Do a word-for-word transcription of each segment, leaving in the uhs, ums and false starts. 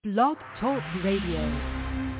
Blog Talk Radio.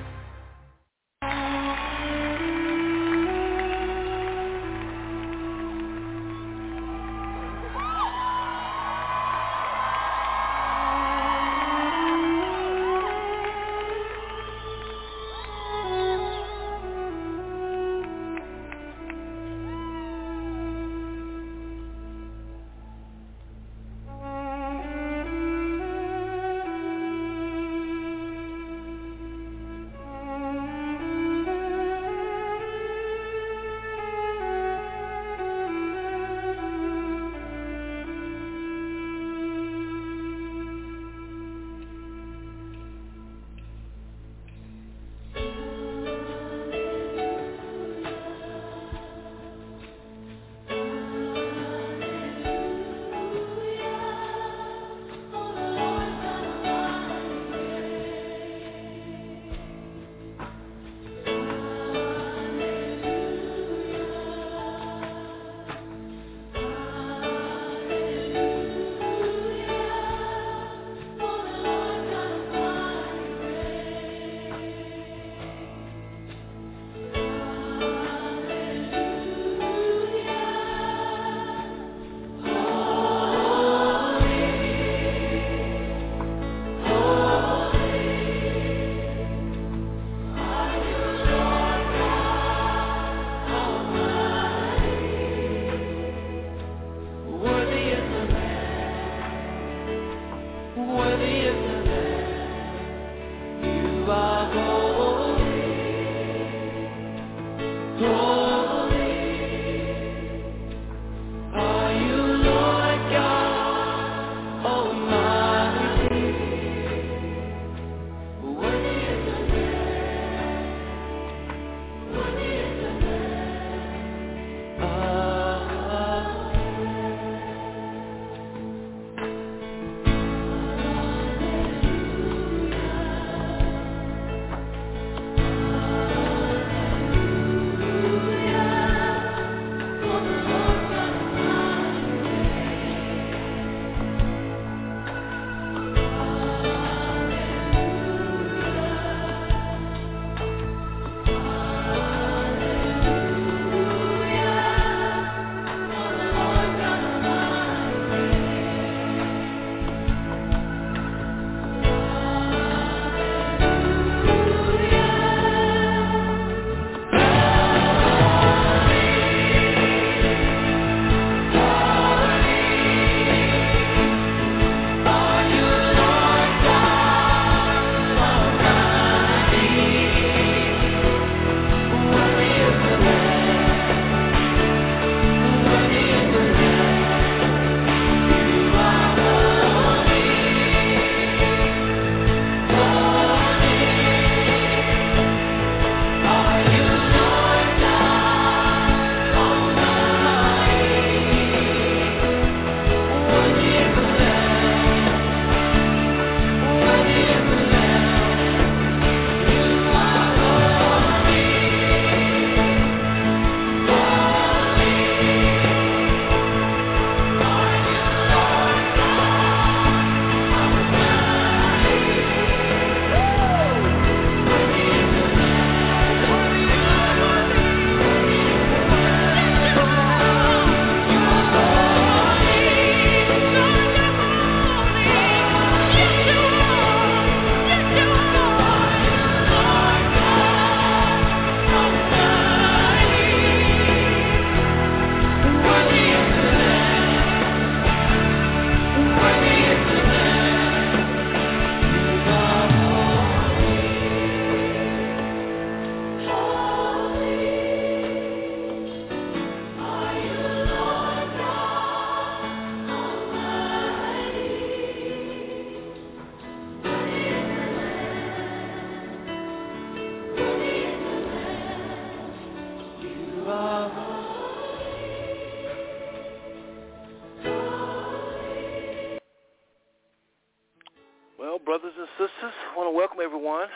Well, brothers and sisters, I want to welcome everyone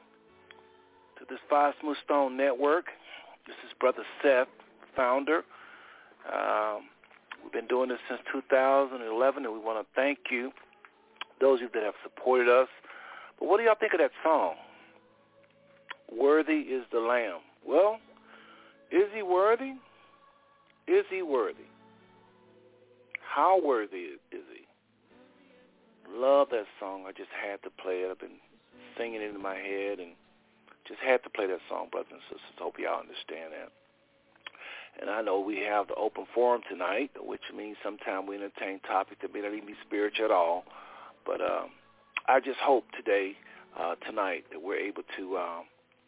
to this Five Smooth Stone Network. This is Brother Seth, founder. Um, we've been doing this since two thousand eleven, and we want to thank you, those of you that have supported us But what do y'all think of that song? Worthy is the Lamb. Well, is he worthy? Is he worthy? How worthy is he? Love that song. I just had to play it. I've been singing it in my head and just had to play that song, brothers and sisters. Hope y'all understand that. And I know we have the open forum tonight, which means sometimes we entertain topics that may not even be spiritual at all. But um, I just hope today, uh, tonight, that we're able to um,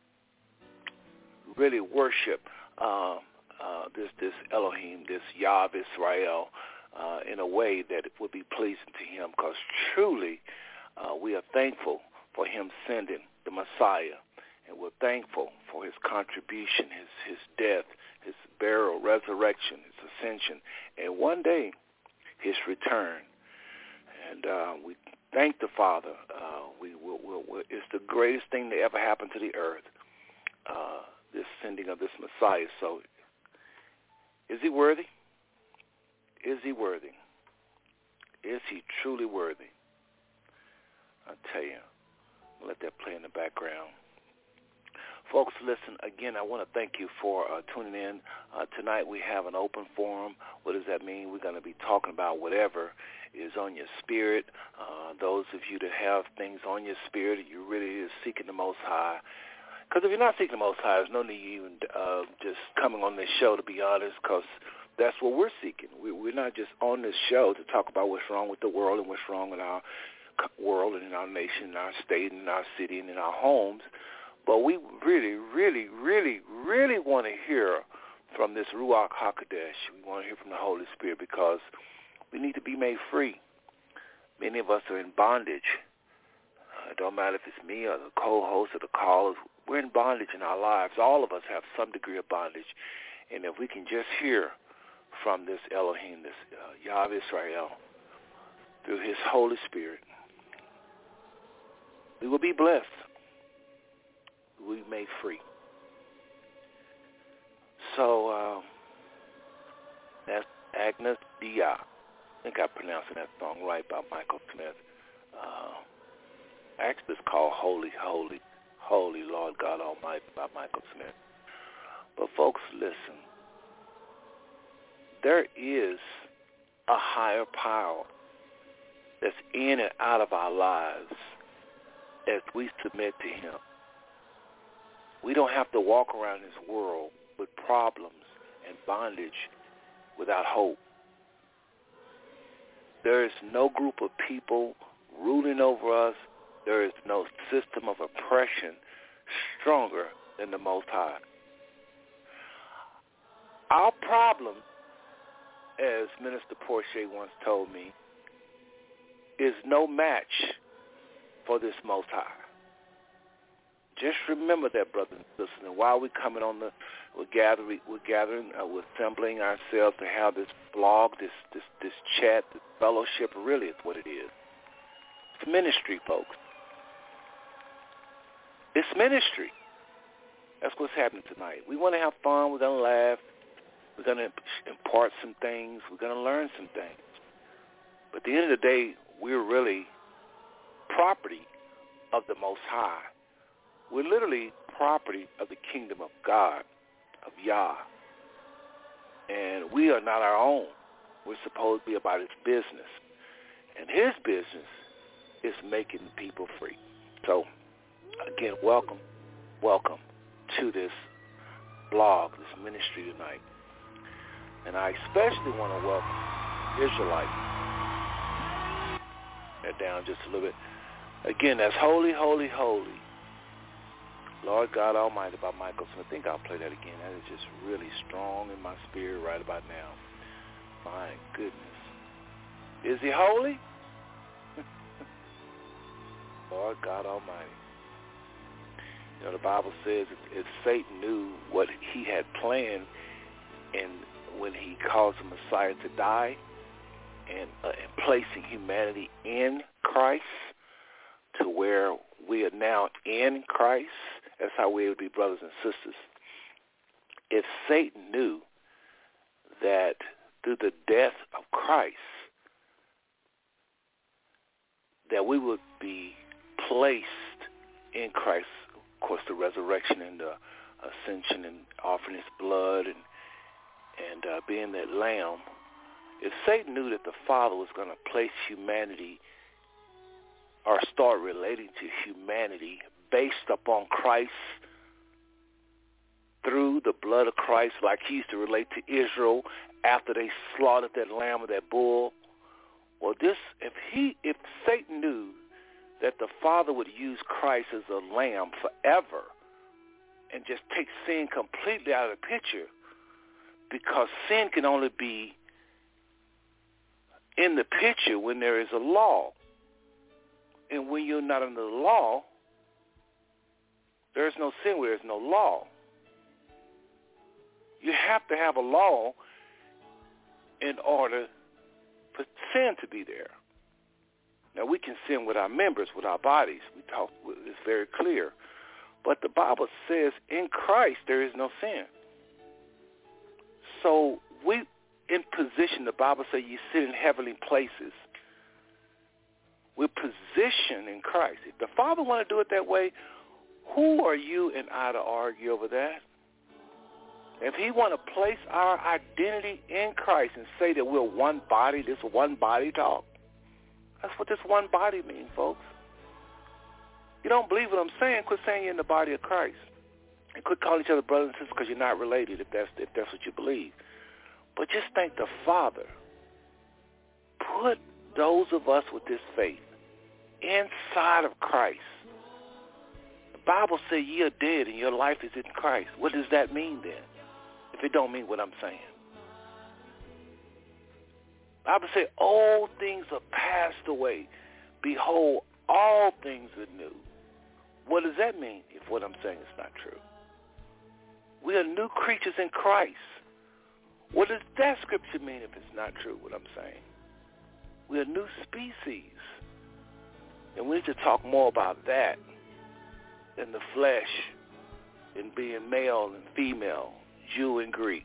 really worship uh, uh, this this Elohim, this Yah of Israel, uh, in a way that it would be pleasing to him, because truly uh, we are thankful for him sending the Messiah, and we're thankful for his contribution, his, his death, his burial, resurrection, his ascension, and one day his return. And uh, we thank the Father. Uh, we will, we'll, we'll, it's the greatest thing that ever happened to the earth, uh, this sending of this Messiah. So is he worthy? Is he worthy? Is he truly worthy? I tell you, I'll let that play in the background. Folks, listen, again, I want to thank you for uh, tuning in. Uh, tonight we have an open forum. What does that mean? We're going to be talking about whatever is on your spirit. Uh, those of you that have things on your spirit, you really is seeking the Most High. Because if you're not seeking the Most High, there's no need even uh, just coming on this show, to be honest, because that's what we're seeking. We, we're not just on this show to talk about what's wrong with the world and what's wrong in our world and in our nation, in our state, and in our city, and in our homes. But we really, really, really, really want to hear from this Ruach HaKodesh. We want to hear from the Holy Spirit, because we need to be made free. Many of us are in bondage. Uh, it don't matter if it's me or the co-host or the callers. We're in bondage in our lives. All of us have some degree of bondage. And if we can just hear from this Elohim, this uh, Yah of Israel, through his Holy Spirit, we will be blessed. We will be made free. So um, that's Agnes Dia. I think I'm pronouncing that song right, by Michael Smith. Uh, actually, it's called Holy, Holy, Holy Lord God Almighty by Michael Smith. But folks, listen. There is a higher power that's in and out of our lives as we submit to him. We don't have to walk around this world with problems and bondage without hope. There is no group of people ruling over us. There is no system of oppression stronger than the Most High. Our problem, as Minister Porche once told me, is no match for this Most High. Just remember that, brothers and sisters. And while we're coming on the, we're gathering, we're gathering, uh, we're assembling ourselves to have this blog, this this this chat, this fellowship. Really, is what it is. It's ministry, folks. It's ministry. That's what's happening tonight. We want to have fun. We're gonna laugh. We're gonna impart some things. We're gonna learn some things. But at the end of the day, we're really property of the Most High. We're literally property of the kingdom of God, of Yah. And we are not our own. We're supposed to be about his business. And his business is making people free. So, again, welcome, welcome to this blog, this ministry tonight. And I especially want to welcome Israelites. That down just a little bit. Again, that's Holy, Holy, Holy, Lord God Almighty by Michael Smith. I think I'll play that again. That is just really strong in my spirit right about now. My goodness. Is he holy? Lord God Almighty. You know, the Bible says if, if Satan knew what he had planned and when he caused the Messiah to die and, uh, and placing humanity in Christ to where we are now in Christ, that's how we would be brothers and sisters. If Satan knew that through the death of Christ that we would be placed in Christ, of course, the resurrection and the ascension and offering his blood and and uh, being that lamb, if Satan knew that the Father was going to place humanity or start relating to humanity based upon Christ through the blood of Christ, like he used to relate to Israel after they slaughtered that lamb or that bull, well, this if he if Satan knew that the Father would use Christ as a lamb forever and just take sin completely out of the picture, because sin can only be in the picture when there is a law. And when you're not under the law, there is no sin where there is no law. You have to have a law in order for sin to be there. Now, we can sin with our members, with our bodies. We talk, it's very clear. But the Bible says in Christ there is no sin. So we, in position, the Bible says you sit in heavenly places. We're positioned in Christ. If the Father want to do it that way, who are you and I to argue over that? If he want to place our identity in Christ and say that we're one body, this one body talk, that's what this one body means, folks. You don't believe what I'm saying, quit saying you're in the body of Christ. And quit calling each other brothers and sisters because you're not related, if that's if that's what you believe. But just thank the Father. Put those of us with this faith inside of Christ. The Bible says ye are dead and your life is in Christ. What does that mean then, if it don't mean what I'm saying? The Bible says all things are passed away. Behold, all things are new. What does that mean if what I'm saying is not true? We are new creatures in Christ. What does that scripture mean if it's not true, what I'm saying? We are new species. And we need to talk more about that than the flesh and being male and female, Jew and Greek.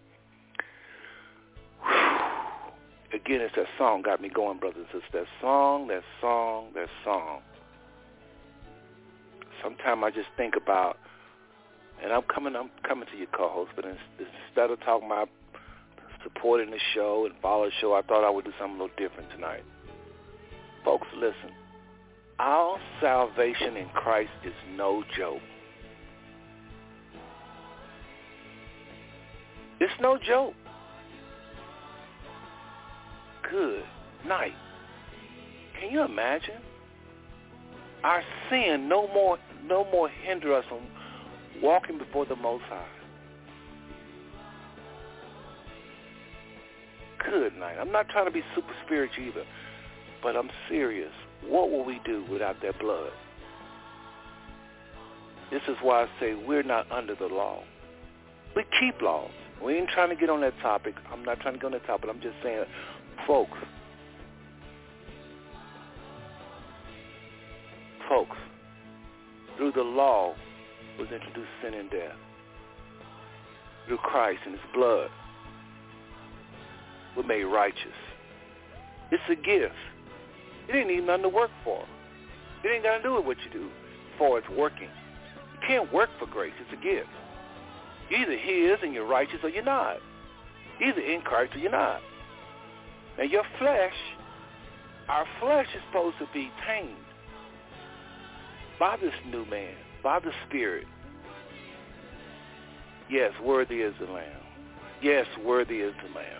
Whew. Again, it's that song got me going, brothers and sisters. That song, that song, that song. Sometimes I just think about, and I'm coming, I'm coming to your co-host, but instead of talking about supporting the show and follow the show, I thought I would do something a little different tonight. Folks, listen. Our salvation in Christ is no joke. It's no joke. Good night. Can you imagine? Our sin no more no more hinder us from walking before the Most High. Good night. I'm not trying to be super spiritual either, but I'm serious. What will we do without that blood? This is why I say we're not under the law. We keep laws. We ain't trying to get on that topic. I'm not trying to get on that topic. I'm just saying, folks, folks, through the law was introduced sin and death. Through Christ and his blood, we're made righteous. It's a gift. It ain't even nothing to work for. It ain't got to do with what you do for it's working. You can't work for grace. It's a gift. Either his and you're righteous or you're not. Either in Christ or you're not. Now your flesh, our flesh is supposed to be tamed by this new man, by the Spirit. Yes, worthy is the Lamb. Yes, worthy is the Lamb.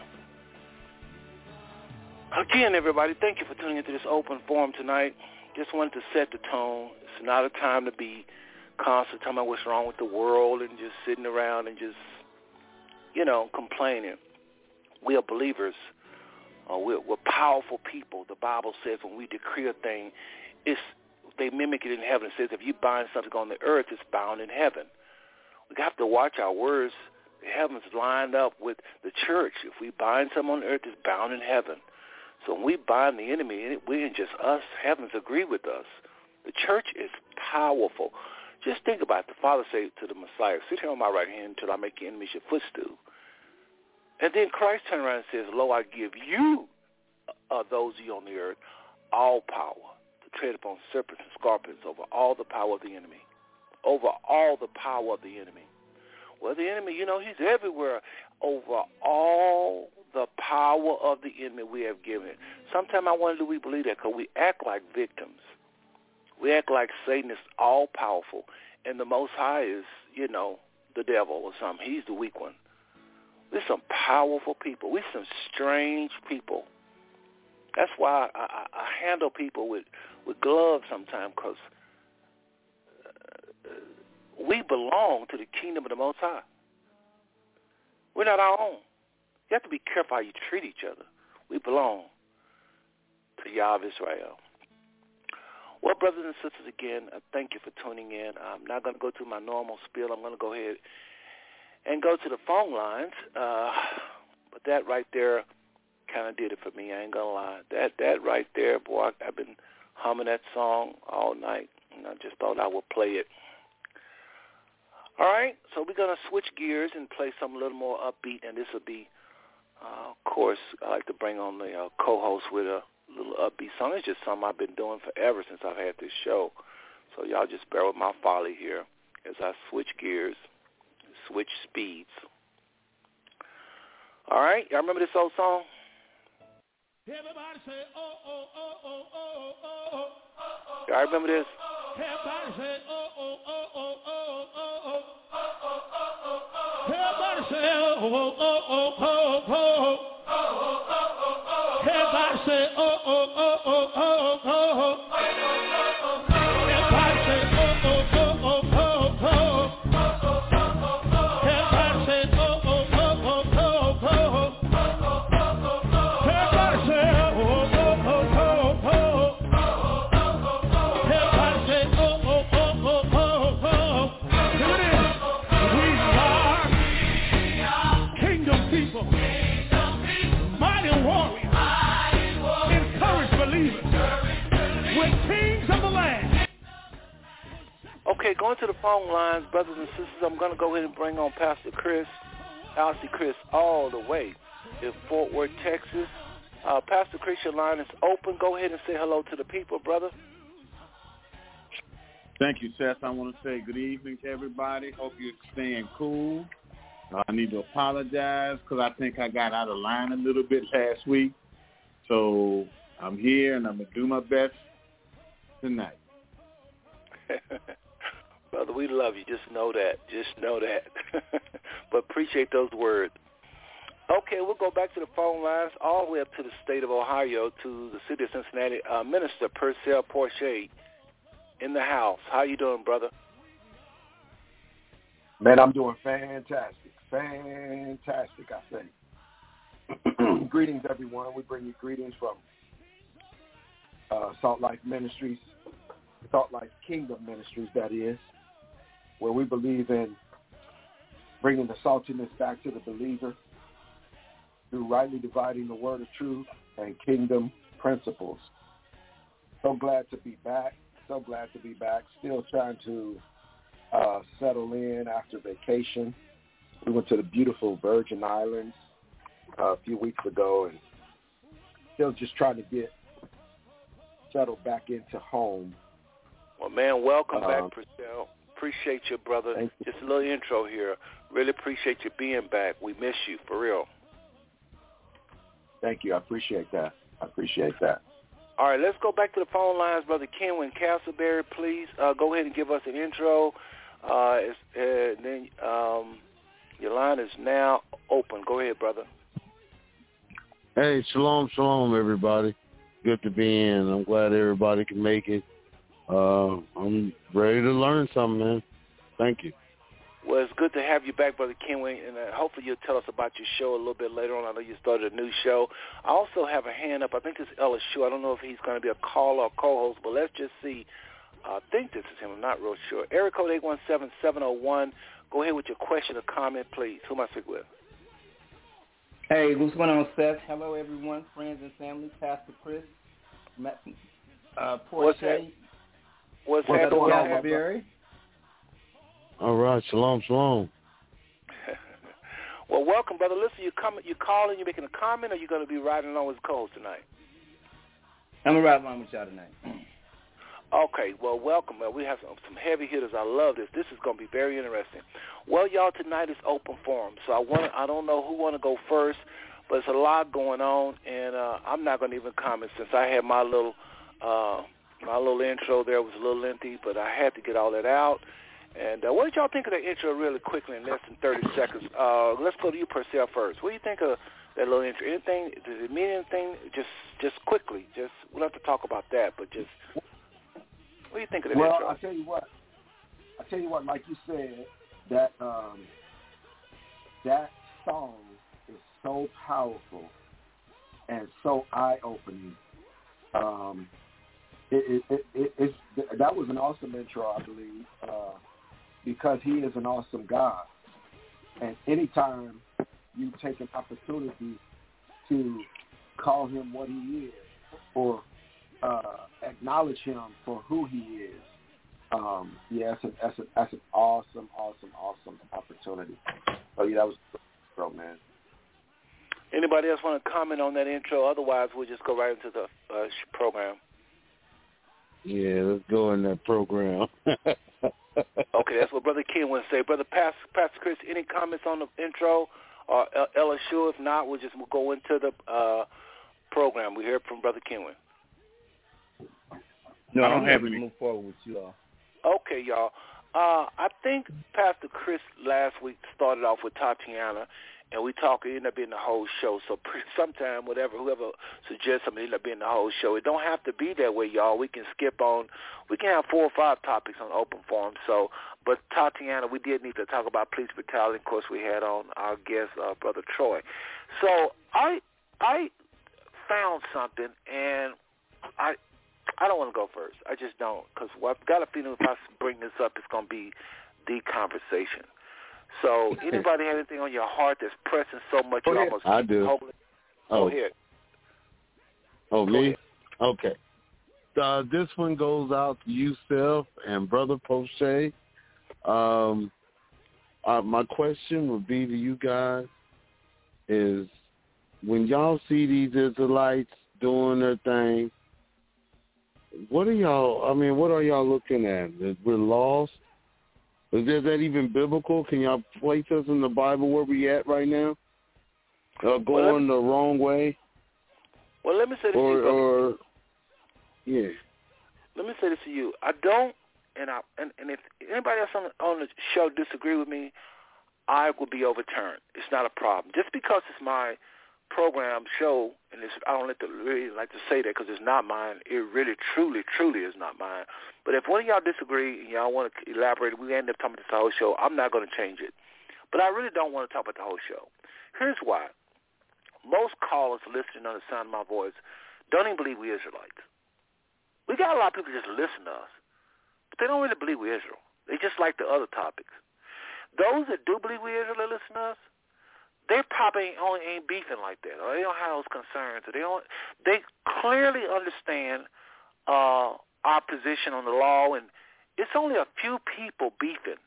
Again, everybody, thank you for tuning into this open forum tonight. Just wanted to set the tone. It's not a time to be constantly talking about what's wrong with the world and just sitting around and just, you know, complaining. We are believers. Uh, we're, we're powerful people. The Bible says when we decree a thing, it's, they mimic it in heaven. It says if you bind something on the earth, it's bound in heaven. We have to watch our words. The heavens lined up with the church. If we bind something on the earth, it's bound in heaven. So when we bind the enemy, we ain't just us. Heavens agree with us. The church is powerful. Just think about it. The Father said to the Messiah, sit here on my right hand until I make your enemies your footstool. And then Christ turned around and says, lo, I give you, uh, those of you on the earth, all power to tread upon serpents and scorpions over all the power of the enemy. Over all the power of the enemy. Well, the enemy, you know, he's everywhere. Over all the power of the enemy we have given it. Sometimes I wonder, do we believe that? Because we act like victims. We act like Satan is all-powerful, and the Most High is, you know, the devil or something. He's the weak one. We're some powerful people. We're some strange people. That's why I, I, I handle people with, with gloves sometimes, because uh, we belong to the kingdom of the Most High. We're not our own. You have to be careful how you treat each other. We belong to Yah of Israel. Well, brothers and sisters, again, uh, thank you for tuning in. I'm not going to go through my normal spiel. I'm going to go ahead and go to the phone lines. Uh, but that right there kind of did it for me. I ain't going to lie. That that right there, boy, I, I've been humming that song all night, and I just thought I would play it. All right, so we're going to switch gears and play something a little more upbeat, and this will be, uh, of course, I like to bring on the uh, co-host with a little upbeat song. It's just something I've been doing forever since I've had this show. So y'all just bear with my folly here as I switch gears, switch speeds. All right, y'all remember this old song? Everybody say, oh, oh, oh, oh, oh, oh, oh, oh. Y'all remember this? Everybody say, oh, oh, oh, oh, oh, oh, oh. Everybody say, oh, oh, oh, oh, oh, oh. Everybody say, oh, oh, oh, oh, oh, oh. Everybody say, oh, oh, oh, oh, oh, oh. Everybody say, oh, oh, oh, oh, oh, oh. Everybody say, oh, oh, oh, oh, oh. Everybody say, oh, oh, oh, oh, oh, oh. Here it is. We are kingdom people, mighty warriors. With kings of the land. Okay, going to the phone lines, brothers and sisters, I'm going to go ahead and bring on Pastor Chris, Alcee Chris, all the way in Fort Worth, Texas. Uh, Pastor Chris, your line is open. Go ahead and say hello to the people, brother. Thank you, Seth. I want to say good evening to everybody. Hope you're staying cool. Uh, I need to apologize because I think I got out of line a little bit last week. So I'm here, and I'm going to do my best tonight. Brother, we love you. Just know that. Just know that. But appreciate those words. Okay, we'll go back to the phone lines all the way up to the state of Ohio, to the city of Cincinnati. Uh, Minister Purcell Porsche in the house. How you doing, brother? Man, I'm doing fantastic. Fantastic, I say. Greetings, everyone. We bring you greetings from uh, Salt Life Ministries, Salt Life Kingdom Ministries, that is, where we believe in bringing the saltiness back to the believer through rightly dividing the word of truth and kingdom principles. So glad to be back. So glad to be back. Still trying to uh, settle in after vacation. We went to the beautiful Virgin Islands uh, a few weeks ago, and still just trying to get settled back into home. Well, man, welcome um, back, Purcell. Appreciate you, brother. Thank you. Just a little intro here. Really appreciate you being back. We miss you, for real. Thank you. I appreciate that. I appreciate that. All right, let's go back to the phone lines. Brother Kenwin Castleberry, please uh, go ahead and give us an intro. Uh, it's, uh, then um, your line is now open. Go ahead, brother. Hey, shalom, shalom, everybody. Good to be in. I'm glad everybody can make it. Uh, I'm ready to learn something, man. Thank you. Well, it's good to have you back, Brother Kenway, and uh, hopefully you'll tell us about your show a little bit later on. I know you started a new show. I also have a hand up. I think it's Ellis Shue. I don't know if he's going to be a caller or co-host, but let's just see. I think this is him. I'm not real sure. Area code eight one seven, seven oh one. Go ahead with your question or comment, please. Who am I speaking with? Hey, what's going on, Seth? Hello, everyone, friends and family. Pastor Chris, uh, Porsche. What's What's happening? going on, Barry? All right, shalom, shalom. Well, welcome, brother. Listen, you come, you calling, you making a comment, or you going to be riding along with the co-host tonight? I'm going to ride along with y'all tonight. Okay, well, welcome. Uh, we have some, some heavy hitters. I love this. This is going to be very interesting. Well, y'all, tonight is open forum, so I want I don't know who want to go first, but it's a lot going on, and uh, I'm not going to even comment since I had my little uh, my little intro there was a little lengthy, but I had to get all that out. And uh, what did y'all think of that intro really quickly in less than thirty seconds? Uh, let's go to you, Purcell, first. What do you think of that little intro? Anything? Does it mean anything? Just just quickly. Just we'll have to talk about that, but just what do you think of that well, intro? Well, I tell you what. I tell you what. Like you said, that um, that song is so powerful and so eye-opening. Um, it, it, it, it, it's, that was an awesome intro, I believe, uh, because he is an awesome God. And anytime you take an opportunity to call him what he is or uh, acknowledge him for who he is, um, yeah, that's, a, that's, a, that's an awesome, awesome, awesome opportunity. Oh, yeah, that was bro, man. Anybody else want to comment on that intro? Otherwise, we'll just go right into the uh, program. Yeah, let's go in that program. Okay, that's what Brother Ken would say. Brother Pastor, Pastor Chris, any comments on the intro? Or Ella Sure, if not, we'll just we'll go into the uh, program. We hear from Brother Kenwin. No, I don't have any. Move forward with you all. Okay, y'all. Uh, I think Pastor Chris last week started off with Tatiana, and we talked. It ended up being the whole show. So sometime, whatever, whoever suggests something, it ended up being the whole show. It don't have to be that way, y'all. We can skip on. We can have four or five topics on open forum. So, but Tatiana, we did need to talk about police brutality. Of course, we had on our guest, uh, Brother Troy. So I I found something, and I I don't want to go first. I just don't, because I've got a feeling if I bring this up, it's going to be the conversation. So anybody have anything on your heart that's pressing so much you almost I do. Hopeless? Oh. Go ahead. Oh, Go me? ahead. Okay. Uh, this one goes out to you, Self, and Brother Poche. Um, uh, my question would be to you guys is, when y'all see these Israelites doing their thing, what are y'all, I mean, what are y'all looking at? That we're lost? Is that even biblical? Can y'all place us in the Bible where we at right now? Uh, going well, me, the wrong way? Well, let me say this or, to you, or, yeah. Let me say this to you. I don't, and I, and, and if anybody else on the, on the show disagree with me, I will be overturned. It's not a problem. Just because it's my program show, and it's, I don't like to really like to say that because it's not mine. It really, truly, truly is not mine. But if one of y'all disagree and y'all want to elaborate, we end up talking about the whole show. I'm not going to change it. But I really don't want to talk about the whole show. Here's why. Most callers listening on the sound of my voice don't even believe we Israelites. We got a lot of people just listen to us, but they don't really believe we Israel. They just like the other topics. Those that do believe we Israel that listen to us, they probably only ain't beefing like that, or they don't have those concerns, or they don't. They clearly understand uh, our position on the law, and it's only a few people beefing.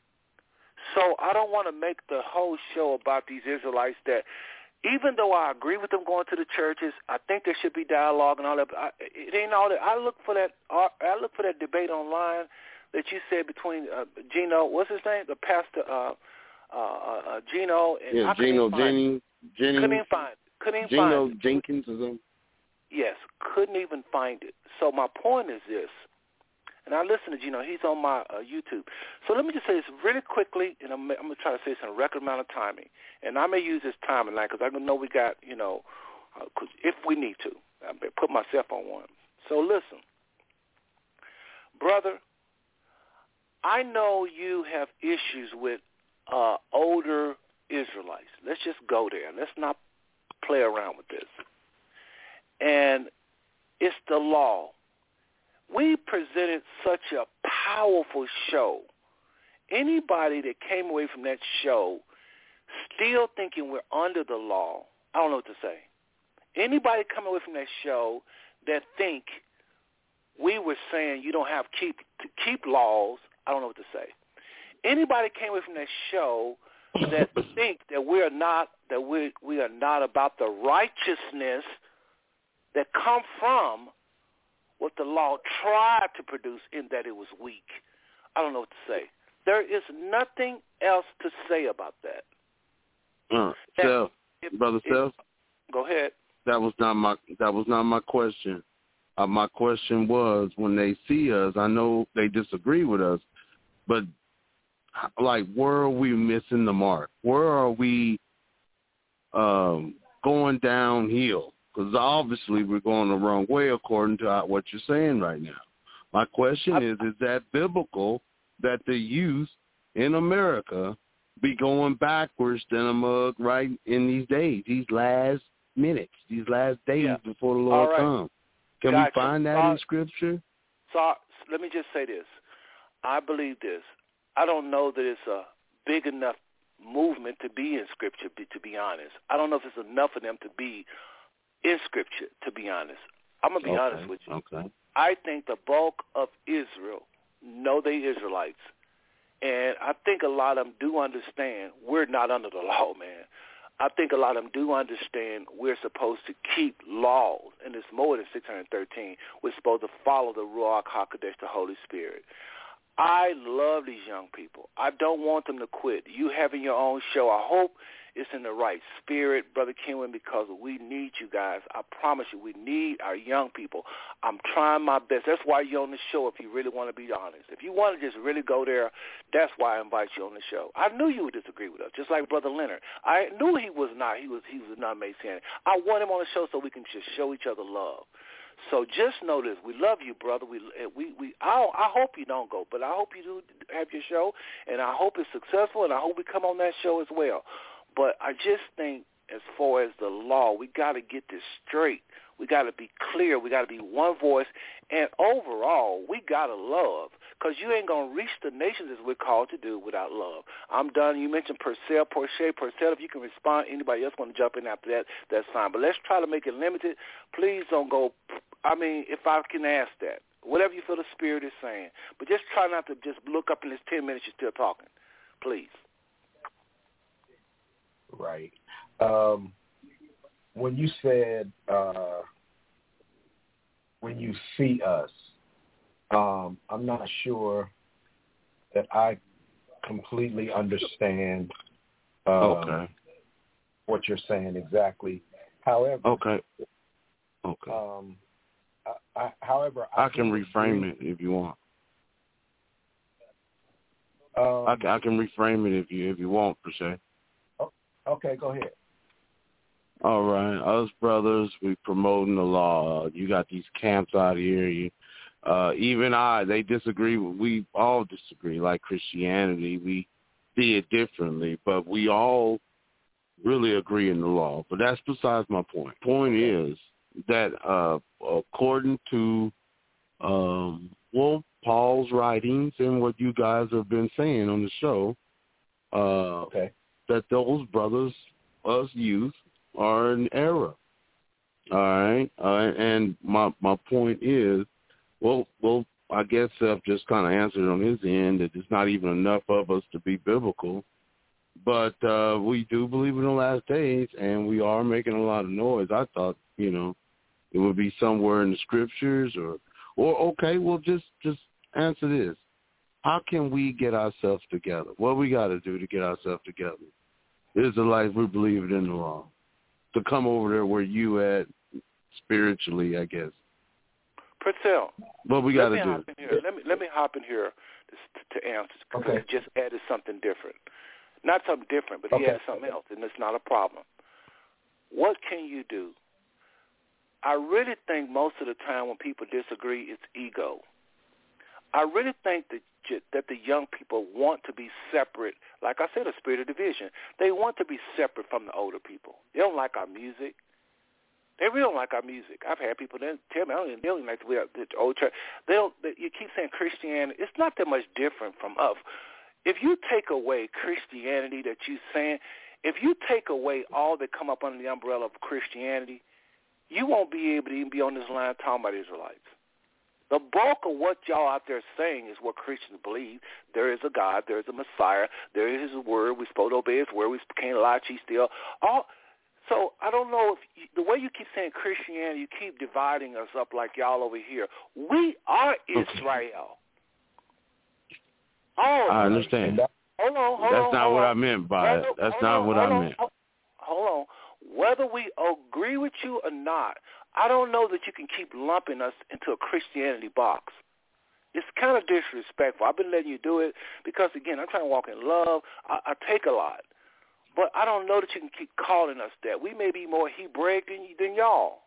So I don't want to make the whole show about these Israelites that, even though I agree with them going to the churches, I think there should be dialogue and all that. But I, it ain't all that. I look for that. I look for that debate online that you said between uh, Gino. What's his name? The pastor. Uh, Uh, uh, Gino and yeah, I couldn't Gino even find Jennings, Jennings, couldn't even find couldn't even Gino find it. Jenkins or something. Yes, couldn't even find it. So my point is this, and I listen to Gino. He's on my uh, YouTube. So let me just say this really quickly, and I'm, I'm going to try to say this in a record amount of timing. And I may use this timing line because I know we got, you know, uh, cause if we need to. I may put myself on one. So listen, brother, I know you have issues with Uh, older Israelites. Let's just go there. Let's not play around with this. And it's the law. We presented such a powerful show. Anybody that came away from that show still thinking we're under the law, I don't know what to say. Anybody coming away from that show that think we were saying you don't have keep to keep laws, I don't know what to say. Anybody came away from that show that think that we are not that we we are not about the righteousness that come from what the law tried to produce in that it was weak. I don't know what to say. There is nothing else to say about that. Uh, Self, if, Brother if, Self. Go ahead. That was not my that was not my question. Uh, my question was, when they see us, I know they disagree with us, but like, where are we missing the mark? Where are we um, going downhill? Because obviously we're going the wrong way according to what you're saying right now. My question is, is that biblical that the youth in America be going backwards than a mug right in these days, these last minutes, these last days yeah. before the Lord right. comes? Can gotcha. we find that uh, in Scripture? So let me just say this. I believe this. I don't know that it's a big enough movement to be in Scripture, to be honest. I don't know if it's enough of them to be in Scripture, to be honest. I'm going to be okay. honest with you. Okay. I think the bulk of Israel know they Israelites. And I think a lot of them do understand we're not under the law, man. I think a lot of them do understand we're supposed to keep laws, and it's more than six hundred thirteen. We're supposed to follow the Ruach HaKodesh, the Holy Spirit. I love these young people. I don't want them to quit. You having your own show, I hope it's in the right spirit, Brother Kenwin, because we need you guys. I promise you, we need our young people. I'm trying my best. That's why you're on the show, if you really want to be honest. If you want to just really go there, that's why I invite you on the show. I knew you would disagree with us, just like Brother Leonard. I knew he was not. He was he was not Messianic. I want him on the show so we can just show each other love. So just know this: we love you, brother. We we we. I, I hope you don't go, but I hope you do have your show, and I hope it's successful, and I hope we come on that show as well. But I just think, as far as the law, we got to get this straight. We got to be clear. We got to be one voice, and overall, we got to love, because you ain't gonna reach the nations as we're called to do without love. I'm done. You mentioned Purcell, Porche, Purcell. If you can respond, anybody else want to jump in after that, that's fine. But let's try to make it limited. Please don't go. I mean, if I can ask that, whatever you feel the Spirit is saying, but just try not to just look up in this ten minutes you're still talking, please. Right. Um, when you said uh, when you see us, um, I'm not sure that I completely understand um, okay. what you're saying exactly. However, okay, okay. Um, I, I, however, I, I can reframe agree. it if you want. Um, I, I can reframe it if you if you want, per se. Okay, go ahead. All right. Us brothers, we promoting the law. You got these camps out here. You, uh, even I, they disagree. We all disagree. Like Christianity, we see it differently, but we all really agree in the law. But that's besides my point. Point okay. is that uh, according to, um, well, Paul's writings and what you guys have been saying on the show, uh, okay. that those brothers, us youth, are in error. All right? Uh, and my my point is, well, well, I guess Seth just kind of answered on his end that it's not even enough of us to be biblical. But uh, we do believe in the last days, and we are making a lot of noise. I thought, you know, it would be somewhere in the scriptures or, or okay, well, just, just answer this. How can we get ourselves together? What we got to do to get ourselves together? Israelites, we believe it in the law. To come over there where you at spiritually, I guess. Purcell, what we got to do? Let me let me hop in here to, to answer, because okay. he just added something different. Not something different, but he okay. added something else, and it's not a problem. What can you do? I really think most of the time when people disagree, it's ego. I really think that that the young people want to be separate. Like I said, a spirit of division. They want to be separate from the older people. They don't like our music. They really don't like our music. I've had people that tell me, I don't even, they don't even like the, the old church. They don't, they, you keep saying Christianity. It's not that much different from us. If you take away Christianity that you're saying, if you take away all that come up under the umbrella of Christianity, you won't be able to even be on this line talking about Israelites. The bulk of what y'all out there saying is what Christians believe. There is a God. There is a Messiah. There is His word. We're supposed to obey His word. We can't lie, cheat, steal. All, So I don't know if you, the way you keep saying Christianity, you keep dividing us up like y'all over here. We are Israel. All I understand. Hold on, hold That's on. not hold what on. I meant by Whether, it. That's hold not on, what hold I on, meant. Hold on. Whether we agree with you or not, I don't know that you can keep lumping us into a Christianity box. It's kind of disrespectful. I've been letting you do it because, again, I'm trying to walk in love. I, I take a lot. But I don't know that you can keep calling us that. We may be more Hebraic than, than y'all.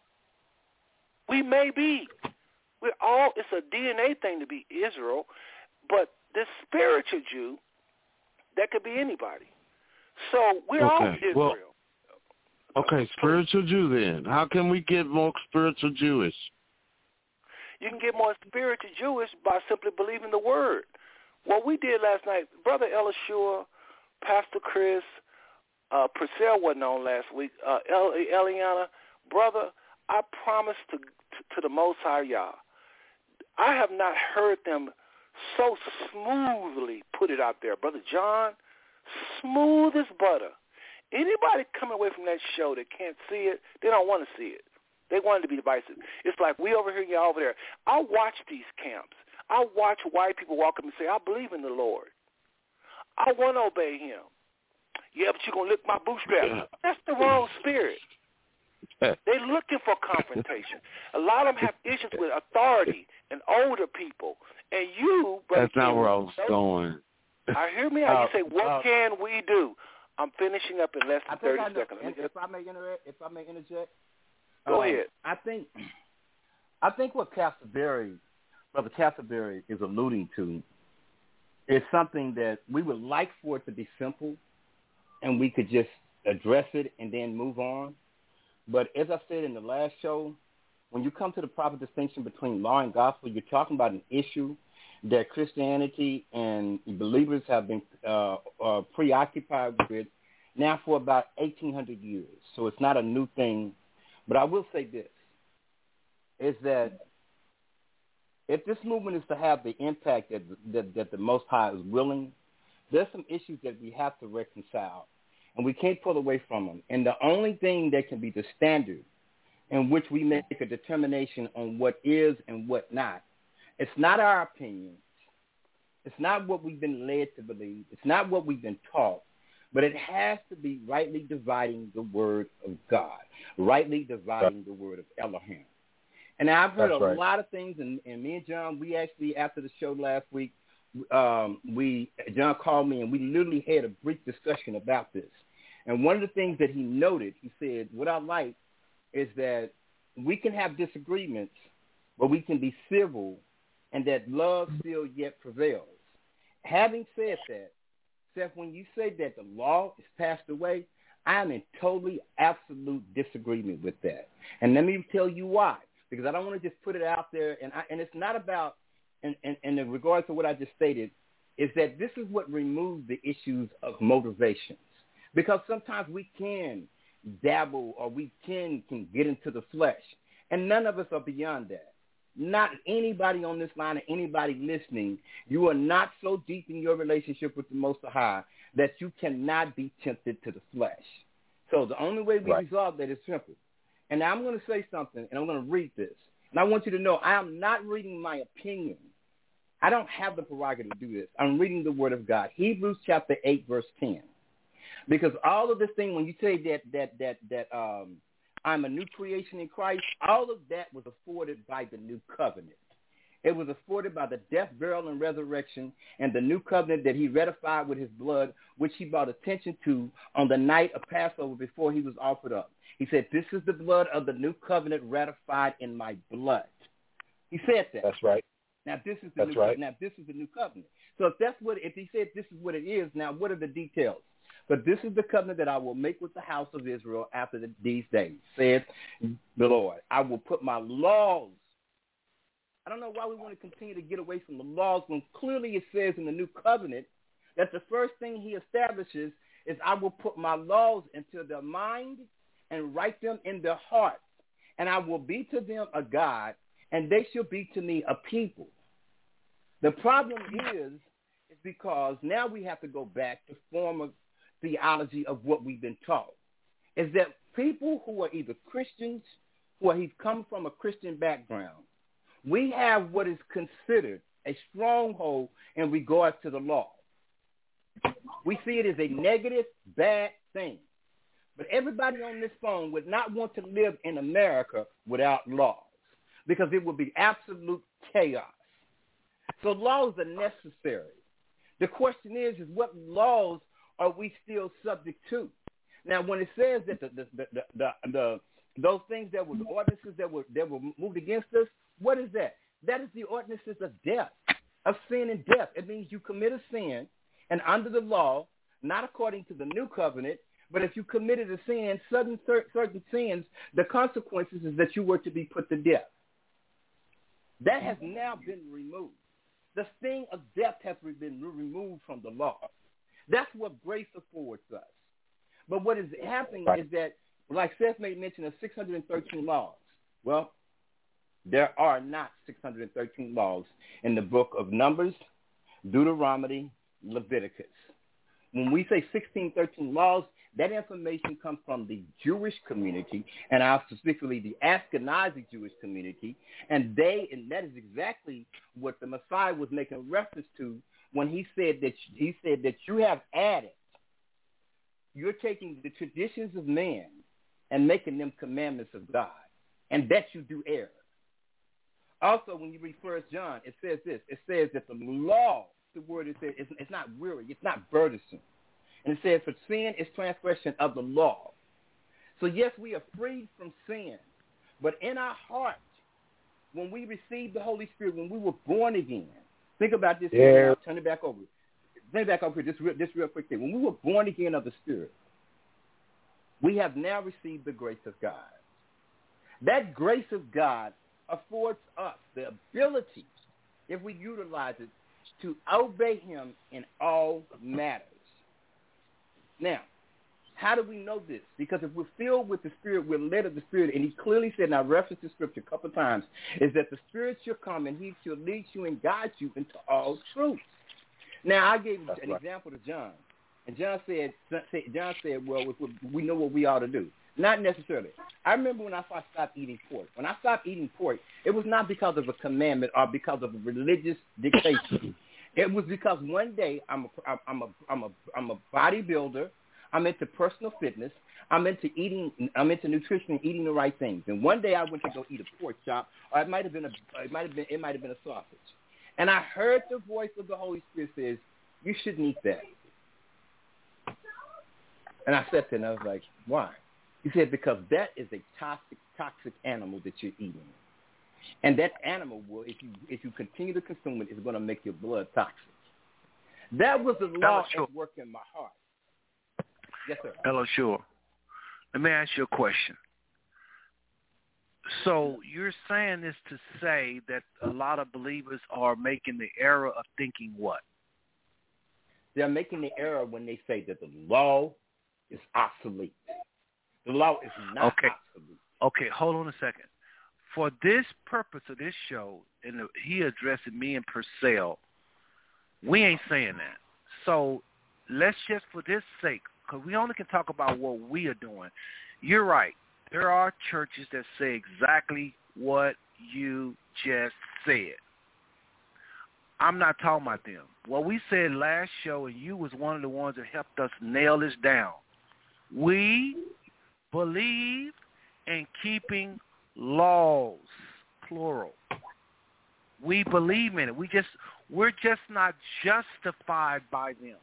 We may be. We're all, it's a D N A thing to be Israel, but this spiritual Jew, that could be anybody. So we're okay. all Israel. Well, okay, spiritual Jew then. How can we get more spiritual Jewish? You can get more spiritual Jewish by simply believing the word. What we did last night, Brother Elishua, Pastor Chris, uh, Purcell wasn't on last week, uh, El- Eliana, brother, I promise to, to to the Most High Yah, I have not heard them so smoothly put it out there. Brother John, smooth as butter. Anybody coming away from that show that can't see it, they don't want to see it. They want it to be divisive. It's like we over here, y'all over there. I watch these camps. I watch white people walk up and say, I believe in the Lord. I want to obey him. Yeah, but you're going to lick my bootstrap. That's the wrong spirit. They're looking for confrontation. A lot of them have issues with authority and older people. And you, Brother That's not King, where I was going. I hear me out. Uh, You say, what uh, can we do? I'm finishing up in less I than think thirty I know, seconds. Let me if just, I may interject, if I may interject, go um, ahead. I think, I think what Castleberry, Brother Castleberry, is alluding to is something that we would like for it to be simple, and we could just address it and then move on. But as I said in the last show, when you come to the proper distinction between law and gospel, you're talking about an issue that Christianity and believers have been uh, uh, preoccupied with now for about eighteen hundred years. So it's not a new thing. But I will say this, is that if this movement is to have the impact that, that, that the Most High is willing, there's some issues that we have to reconcile, and we can't pull away from them. And the only thing that can be the standard in which we make a determination on what is and what not, it's not our opinion. It's not what we've been led to believe. It's not what we've been taught. But it has to be rightly dividing the word of God, rightly dividing right. the word of Elohim. And I've heard That's a right. lot of things, and, and me and John, we actually, after the show last week, um, we John called me, and we literally had a brief discussion about this. And one of the things that he noted, he said, what I like is that we can have disagreements, but we can be civil, and that love still yet prevails. Having said that, Seth, when you say that the law is passed away, I'm in totally, absolute disagreement with that. And let me tell you why. Because I don't want to just put it out there, and I, and it's not about, in, in, in regards to what I just stated, is that this is what removes the issues of motivations. Because sometimes we can dabble or we can, can get into the flesh, and none of us are beyond that. Not anybody on this line or anybody listening, you are not so deep in your relationship with the Most High that you cannot be tempted to the flesh. So the only way we right. resolve that is simple. And now I'm going to say something, and I'm going to read this. And I want you to know I am not reading my opinion. I don't have the prerogative to do this. I'm reading the Word of God. Hebrews chapter eight, verse ten. Because all of this thing, when you say that that that that um, I'm a new creation in Christ, all of that was afforded by the new covenant. It was afforded by the death, burial, and resurrection, and the new covenant that he ratified with his blood, which he brought attention to on the night of Passover before he was offered up. He said, this is the blood of the new covenant ratified in my blood. He said that. That's right. Now this is the that's new right. now this is the new covenant. So if that's what if he said this is what it is, now what are the details? But this is the covenant that I will make with the house of Israel after the, these days, said the Lord. I will put my laws. I don't know why we want to continue to get away from the laws when clearly it says in the new covenant that the first thing he establishes is I will put my laws into their mind and write them in their hearts, and I will be to them a God, and they shall be to me a people. The problem is, is because now we have to go back to former theology of what we've been taught, is that people who are either Christians or he's come from a Christian background, we have what is considered a stronghold in regards to the law. We see it as a negative, bad thing. But everybody on this phone would not want to live in America without laws because it would be absolute chaos. So laws are necessary. The question is, is what laws are we still subject to? Now, when it says that the the the, the, the, the those things that were the ordinances that were that were moved against us, what is that? That is the ordinances of death, of sin and death. It means you commit a sin, and under the law, not according to the new covenant, but if you committed a sin, certain certain sins, the consequences is that you were to be put to death. That has now been removed. The sting of death has been removed from the law. That's what grace affords us. But what is happening is that, like Seth made mention of six hundred thirteen laws. Well, there are not six hundred thirteen laws in the book of Numbers, Deuteronomy, Leviticus. When we say sixteen thirteen laws, that information comes from the Jewish community, and our specifically the Ashkenazi Jewish community, and they, and that is exactly what the Messiah was making reference to when he said that he said that you have added, you're taking the traditions of man and making them commandments of God, and that you do err. Also, when you read First John, it says this. It says that the law, the word is there, it's, it's not weary, it's not burdensome. And it says, for sin is transgression of the law. So, yes, we are freed from sin. But in our heart, when we received the Holy Spirit, when we were born again, think about this. Yeah. Here, turn it back over. Turn it back over here, just real, just real quick thing. When we were born again of the Spirit, we have now received the grace of God. That grace of God affords us the ability, if we utilize it, to obey him in all matters. Now, how do we know this? Because if we're filled with the Spirit, we're led of the Spirit, and he clearly said, and I referenced the scripture a couple of times, is that the Spirit shall come and he shall lead you and guide you into all truth. Now, I gave That's an right. example to John, and John said, John said, well, we know what we ought to do. Not necessarily. I remember when I first stopped eating pork. When I stopped eating pork, it was not because of a commandment or because of a religious dictation. It was because one day I'm a, I'm a, I'm a, I'm a bodybuilder. I'm into personal fitness. I'm into eating. I'm into nutrition and eating the right things. And one day I went to go eat a pork chop, or it might have been a, it might have been, it might have been a sausage. And I heard the voice of the Holy Spirit says, "You shouldn't eat that." And I sat there and I was like, "Why?" He said, "Because that is a toxic, toxic animal that you're eating." And that animal will, if you if you continue to consume it, is going to make your blood toxic. That was the law at work in my heart. Yes, sir. Hello, sure. Let me ask you a question. So you're saying this to say that a lot of believers are making the error of thinking what? They're making the error when they say that the law is obsolete. The law is not okay. obsolete. Okay, hold on a second. For this purpose of this show, and he addressing me and Purcell, we ain't saying that. So let's just, for this sake, because we only can talk about what we are doing. You're right. There are churches that say exactly what you just said. I'm not talking about them. What we said last show, and you was one of the ones that helped us nail this down. We believe in keeping laws, plural. We believe in it. We just we're just not justified by them.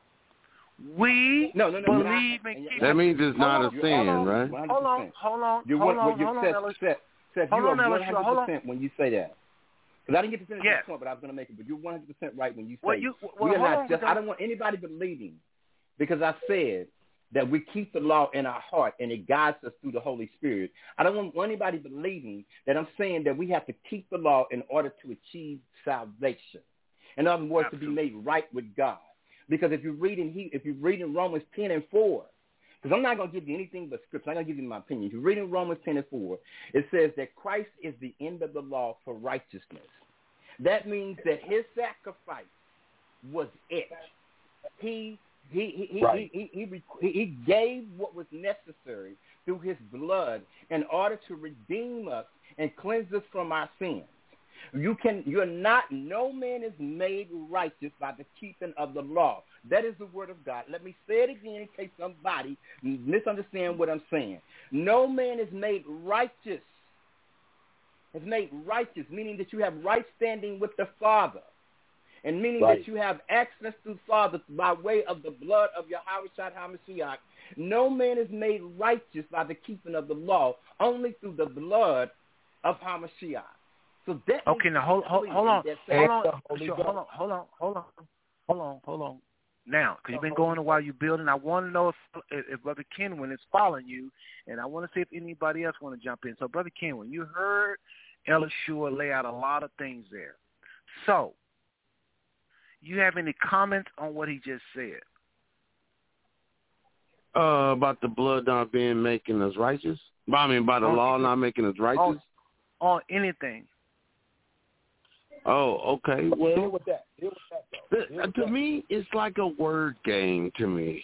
We no, no, no, believe not, in keeping. That means it's not on, a sin, on, right? Hold on, hold on, you're hold one, on, you're hold Seth, on, Seth, Seth, hold you on, are one Ellis, hundred hold percent on. when you say that. Because I didn't get to finish yes. this point, but I was going to make it. But you're one hundred percent right when you say well, you, well, we are not on, just. I don't want anybody believing, because I said that we keep the law in our heart and it guides us through the Holy Spirit. I don't want anybody believing that I'm saying that we have to keep the law in order to achieve salvation. In other words, Absolutely. to be made right with God. Because if you read in he, if you read in Romans ten and four, because I'm not going to give you anything but scripture, I'm not going to give you my opinion. If you read in Romans ten and four, it says that Christ is the end of the law for righteousness. That means that his sacrifice was it. He He he, Right. he, he, he, he, he gave what was necessary through his blood in order to redeem us and cleanse us from our sins. You can, you're not, no man is made righteous by the keeping of the law. That is the word of God. Let me say it again in case somebody misunderstands what I'm saying. No man is made righteous. Is made righteous, meaning that you have right standing with the Father. And meaning Right. that you have access to the Father by way of the blood of Yahushua HaMashiach. No man is made righteous by the keeping of the law, only through the blood of HaMashiach. So that Okay, now hold, hold, hold on, hold on, sure, hold on, hold on, hold on, hold on, hold on. Now, because you've been going while you're building, I want to know if, if, if Brother Kenwin is following you, and I want to see if anybody else want to jump in. So, Brother Kenwin, you heard Elishua lay out a lot of things there. So, you have any comments on what he just said? Uh, about the blood not being making us righteous? I mean, by the on, law not making us righteous? On, on anything. Oh, okay. Well, deal with that. Deal with that, though. Deal with to that. me, it's like a word game to me.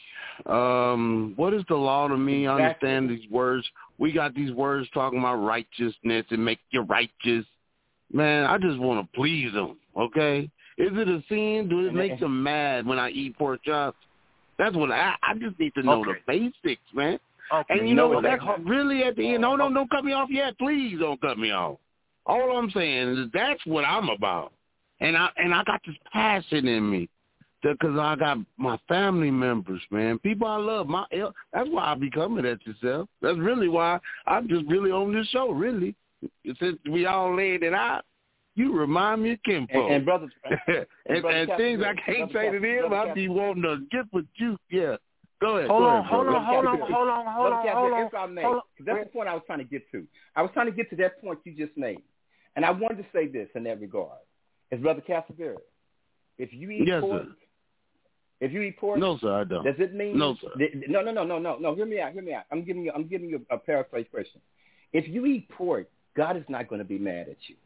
Um, what is the law to me? I understand these words. We got these words talking about righteousness and make you righteous. Man, I just want to please them, okay? Is it a sin? Do it make them mad when I eat pork chops? That's what I, I just need to know Okay. the basics, man. Okay. And you know No, what? That's okay. really at the end. No, no, don't cut me off yet. Please don't cut me off. All I'm saying is that's what I'm about. And I and I got this passion in me because I got my family members, man. People I love. My That's why I be coming at yourself. That's really why I'm just really on this show, really. Since we all laid it out, you remind me of Kimpo. And, and brother, and, and, brother and things I can't brother say to them, I be wanting to get with you. Yeah. Go ahead. Hold go on, ahead, hold brother. on, hold on, hold on, hold on, hold on. If I may, hold on. that's the point I was trying to get to. I was trying to get to that point you just made. And I wanted to say this in that regard. As Brother Castleberry, if you eat yes, pork, sir. if you eat pork, no, sir, I don't. Does it mean no, sir? No, no, no, no, no, no. Hear me out. Hear me out. I'm giving you. I'm giving you a paraphrase question. If you eat pork, God is not going to be mad at you.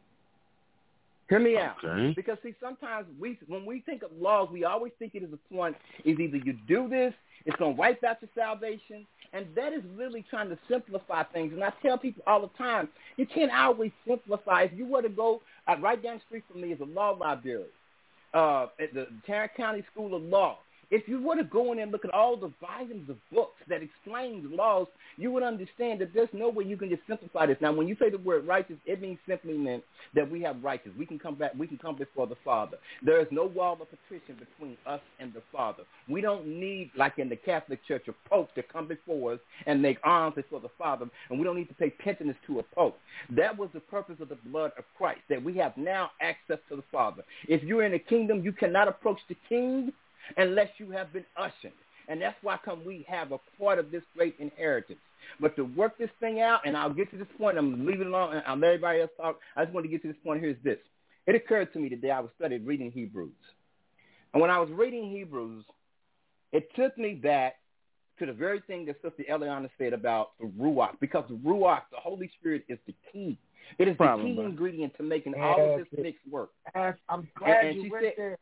Hear me out. Okay. Because see, sometimes we, when we think of laws, we always think it is a point. Is either you do this, it's going to wipe out your salvation, and that is really trying to simplify things. And I tell people all the time, you can't always simplify. If you were to go uh, right down the street from me is a law library uh, at the Tarrant County School of Law. If you were to go in there and look at all the volumes of books that explain the laws, you would understand that there's no way you can just simplify this. Now, when you say the word righteous, it means simply meant that we have righteous. We can come back. We can come before the Father. There is no wall of partition between us and the Father. We don't need, like in the Catholic Church, a pope to come before us and make arms before the Father, and we don't need to pay penance to a pope. That was the purpose of the blood of Christ, that we have now access to the Father. If you're in the kingdom, you cannot approach the king unless you have been ushered. And that's why come we have a part of this great inheritance. But to work this thing out, and I'll get to this point, I'm going to leave it alone, and I'll let everybody else talk. I just want to get to this point. Here's this. It occurred to me today I was studying reading Hebrews. And when I was reading Hebrews, it took me back to the very thing that Sister Eliana said about the Ruach, because the Ruach, the Holy Spirit, is the key. It is the Problem, key bro. ingredient to making all of this Yes, mix work. I'm glad And- and you she went said- there.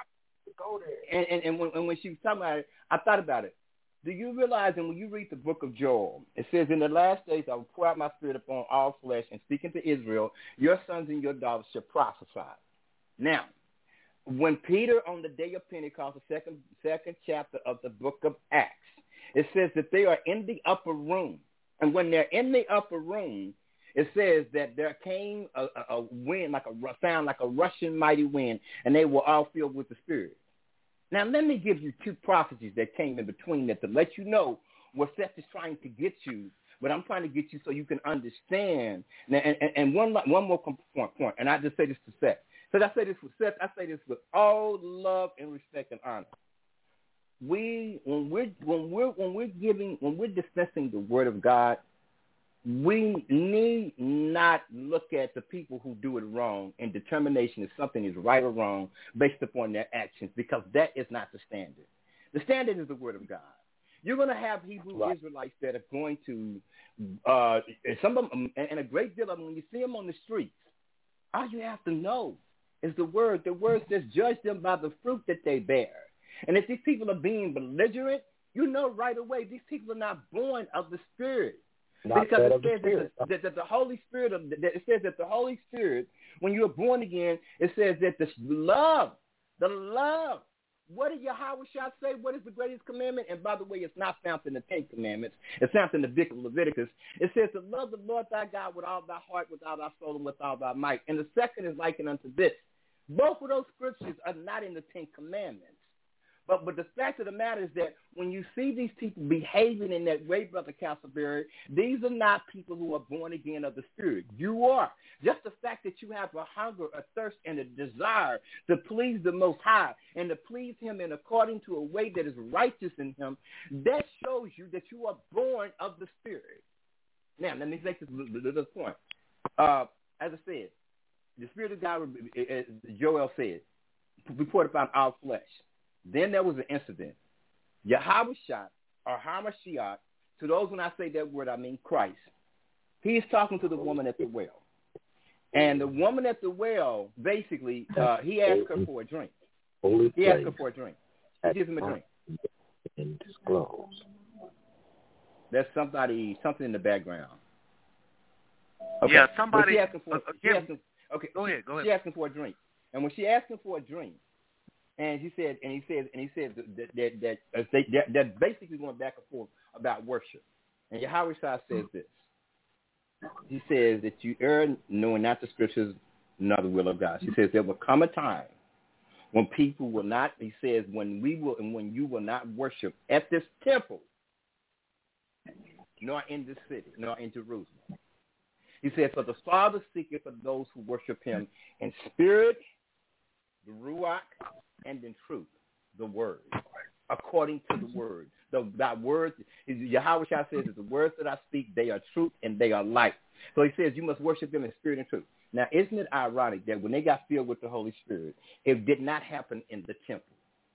Go there. And, and, and, when, and when she was talking about it, I thought about it. Do you realize, and when you read the book of Joel, it says, in the last days I will pour out my spirit upon all flesh, and speaking to Israel, your sons and your daughters shall prophesy. Now, when Peter, on the day of Pentecost, the second, second chapter of the book of Acts, it says that they are in the upper room. And when they're in the upper room, it says that there came a, a, a wind, like a sound like a rushing mighty wind, and they were all filled with the Spirit. Now, let me give you two prophecies that came in between that to let you know what Seth is trying to get you, but I'm trying to get you so you can understand. Now, and, and, and one one more point, point, and I just say this to Seth. So I say this with Seth, I say this with all love and respect and honor. We when we're when we're when we're giving when we're discussing the Word of God, we need not look at the people who do it wrong in determination if something is right or wrong based upon their actions, because that is not the standard. The standard is the Word of God. You're going to have Hebrew right. Israelites that are going to, uh, some of them, and a great deal of them, when you see them on the streets, all you have to know is the Word. The Word says, judge them by the fruit that they bear. And if these people are being belligerent, you know right away these people are not born of the Spirit. Not because it says the that, that, that the Holy Spirit, of, that it says that the Holy Spirit, when you are born again, it says that the love, the love, what did Yahweh Shah say? What is the greatest commandment? And by the way, it's not found in the Ten Commandments. It's found in the book of Leviticus. It says to love the Lord thy God with all thy heart, with all thy soul, and with all thy might. And the second is likened unto this. Both of those scriptures are not in the Ten Commandments. But but the fact of the matter is that when you see these people behaving in that way, Brother Castleberry, these are not people who are born again of the Spirit. You are. Just the fact that you have a hunger, a thirst, and a desire to please the Most High and to please Him in according to a way that is righteous in Him, that shows you that you are born of the Spirit. Now, let me make this little point. Uh, as I said, the Spirit of God, as Joel said, reported upon all flesh. Then there was an incident. Yahweh Shah, or Hamashiach, to those when I say that word, I mean Christ. He's talking to the woman at the well. And the woman at the well, basically, uh, he asked her for a drink. He asked her for a drink. He gives him a drink. And disclose. There's somebody, something in the background. Okay. Yeah, somebody. She asked him for, uh, she asked him, okay, go ahead, go ahead. She asked him for a drink. And when she asked him for a drink, And he said, and he said, and he said that that that that, they, that, that basically going back and forth about worship. And Yahweh Shah says this. He says that you err knowing not the scriptures, nor the will of God. He says there will come a time when people will not. He says when we will and when you will not worship at this temple, nor in this city, nor in Jerusalem. He said, for the Father seeketh for those who worship Him in spirit, the Ruach, and in truth, the word, according to the word. The, that word, Yahweh Shah says that the words that I speak, they are truth and they are light. So he says you must worship them in spirit and truth. Now, isn't it ironic that when they got filled with the Holy Spirit, it did not happen in the temple?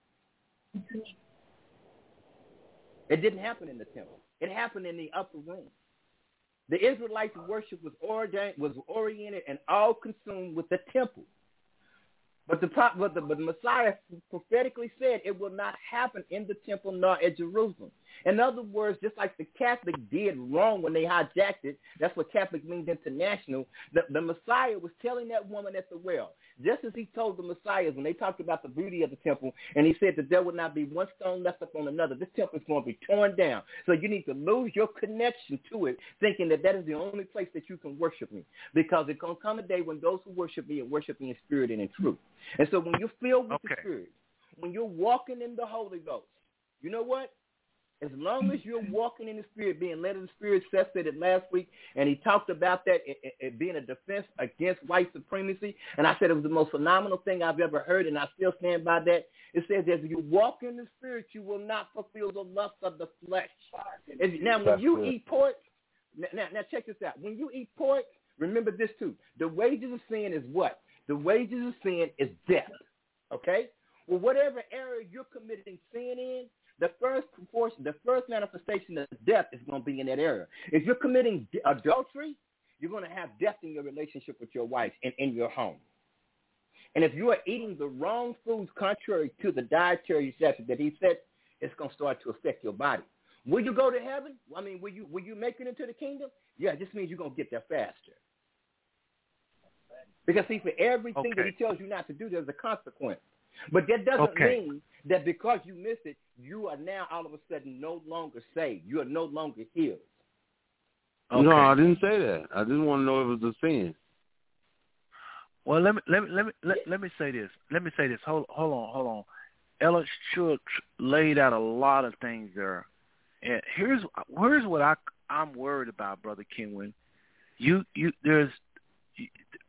It didn't happen in the temple. It happened in the upper room. The Israelites' worship was ordained, was oriented and all consumed with the temple. But the, but the but the Messiah prophetically said it will not happen in the temple nor at Jerusalem. In other words, just like the Catholic did wrong when they hijacked it, that's what Catholic means international, the, the Messiah was telling that woman at the well, just as he told the Messiahs when they talked about the beauty of the temple, and he said that there would not be one stone left upon another. This temple is going to be torn down. So you need to lose your connection to it, thinking that that is the only place that you can worship me. Because it's going to come a day when those who worship me and worship me in spirit and in truth. And so when you're filled with okay. the Spirit, when you're walking in the Holy Ghost, you know what? As long as you're walking in the Spirit, being led in the Spirit, Seth said it last week, and he talked about that it, it, it being a defense against white supremacy, and I said it was the most phenomenal thing I've ever heard, and I still stand by that. It says that if you walk in the Spirit, you will not fulfill the lust of the flesh. If, now, when you eat pork, now, now check this out. When you eat pork, remember this too. The wages of sin is what? The wages of sin is death, okay? Well, whatever area you're committing sin in, the first proportion, the first manifestation of death is going to be in that area. If you're committing adultery, you're going to have death in your relationship with your wife and in your home. And if you are eating the wrong foods contrary to the dietary instructions that he said, it's going to start to affect your body. Will you go to heaven? I mean, will you will you make it into the kingdom? Yeah, it just means you're going to get there faster. Because, see, for everything okay. that he tells you not to do, there's a consequence. But that doesn't okay. mean that because you missed it, you are now all of a sudden no longer saved. You are no longer healed. Okay. No, I didn't say that. I didn't want to know if it was a sin. Well, let me let me let me let, let me say this. Let me say this. Hold hold on, hold on. Ella Shook laid out a lot of things there, and here's here's what I I'm worried about, Brother Kenwin. You you there's you,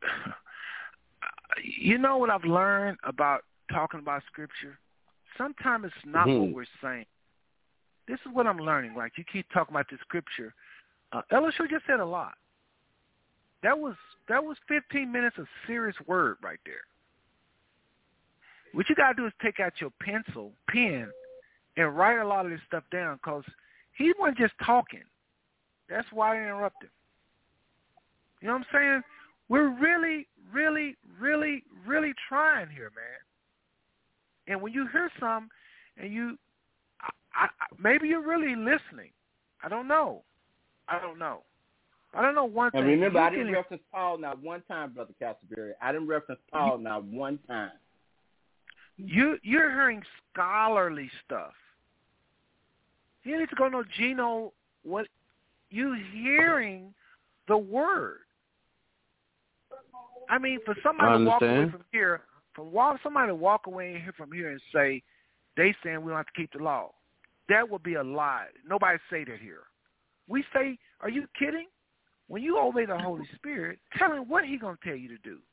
you know what I've learned about talking about Scripture? Sometimes it's not mm-hmm. what we're saying. This is what I'm learning. Like, you keep talking about the Scripture. Uh, Ella Shook just said a lot. That was that was fifteen minutes of serious word right there. What you got to do is take out your pencil, pen, and write a lot of this stuff down, because he wasn't just talking. That's why I interrupted him. You know what I'm saying? We're really, really, really, really trying here, man. And when you hear some, and you, I, I, maybe you're really listening. I don't know. I don't know. I don't know one thing. And remember, you I didn't can, reference Paul not one time, Brother Castleberry. I didn't reference Paul not one time. You, you're hearing scholarly stuff. You need to go know Gino. What you hearing the word? I mean, for somebody to walk away from here, from walk somebody to walk away from here and say they saying we don't have to keep the law, that would be a lie. Nobody say that here. We say, are you kidding? When you obey the Holy Spirit, tell him what he's going to tell you to do.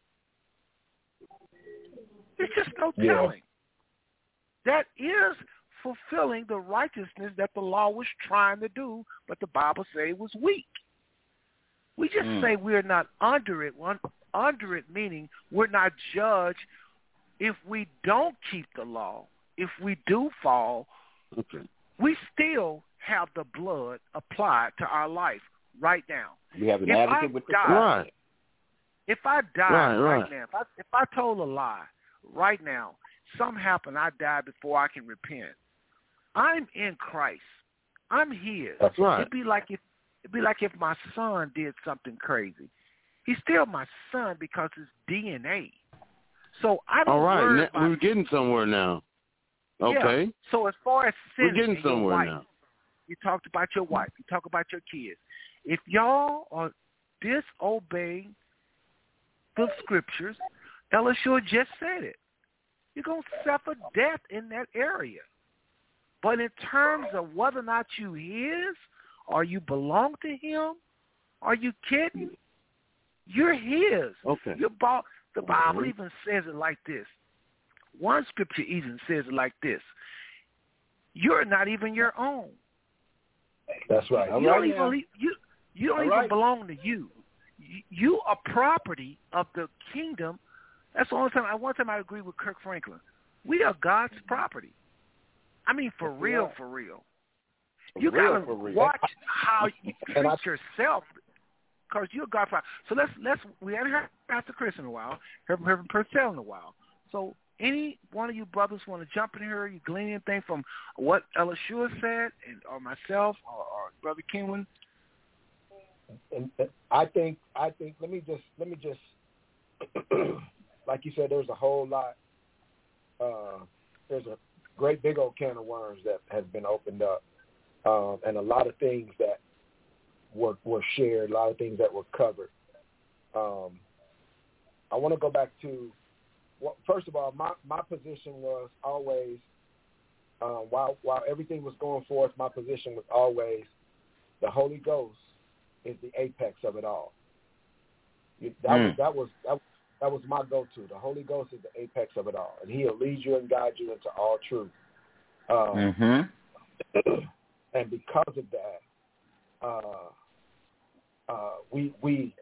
There's just no telling. Yeah. That is fulfilling the righteousness that the law was trying to do, but the Bible says it was weak. We just mm. say we're not under it. One under it meaning we're not judged if we don't keep the law. If we do fall, okay. we still have the blood applied to our life right now. We have an if advocate I with the die, right. If I die right, right, right now, if I, if I told a lie right now, something happened, I died before I can repent. I'm in Christ. I'm his. That's right. It'd be like if it'd be like if my son did something crazy. He's still my son because it's D N A. So I don't All right, worry now, about we're getting somewhere now. Okay. Yeah. So as far as sin, we're getting somewhere wife, now. You talked about your wife. You talk about your kids. If y'all are disobeying the scriptures, Elishua just said it. You're going to suffer death in that area. But in terms of whether or not you his or you belong to him, are you kidding? You're his. Okay. You're bo- the Bible mm-hmm. even says it like this. One scripture even says it like this. You're not even your own. That's right. You All don't right even leave, you you don't All even right. belong to you. you. You are property of the kingdom. That's the only time. I one time I agree with Kirk Franklin. We are God's property. I mean, for That's real, right. for real. For you real, gotta for real. watch how you treat I, yourself, because you're God's property. So let's let's we haven't heard Pastor Chris in a while. Heard from Reverend Purcell in a while. So any one of you brothers want to jump in here? You glean anything from what Elishua said, and, or myself, or, or Brother Kingman? And, and I think I think let me just let me just like you said, there's a whole lot. Uh, there's a great big old can of worms that has been opened up, um, and a lot of things that were were shared, a lot of things that were covered. Um, I want to go back to. Well, first of all, my, my position was always, uh, while while everything was going forth, my position was always the Holy Ghost is the apex of it all. That, mm. was, that was that that was my go-to. The Holy Ghost is the apex of it all, and He'll lead you and guide you into all truth. Um, mm-hmm. And because of that, uh, uh, we we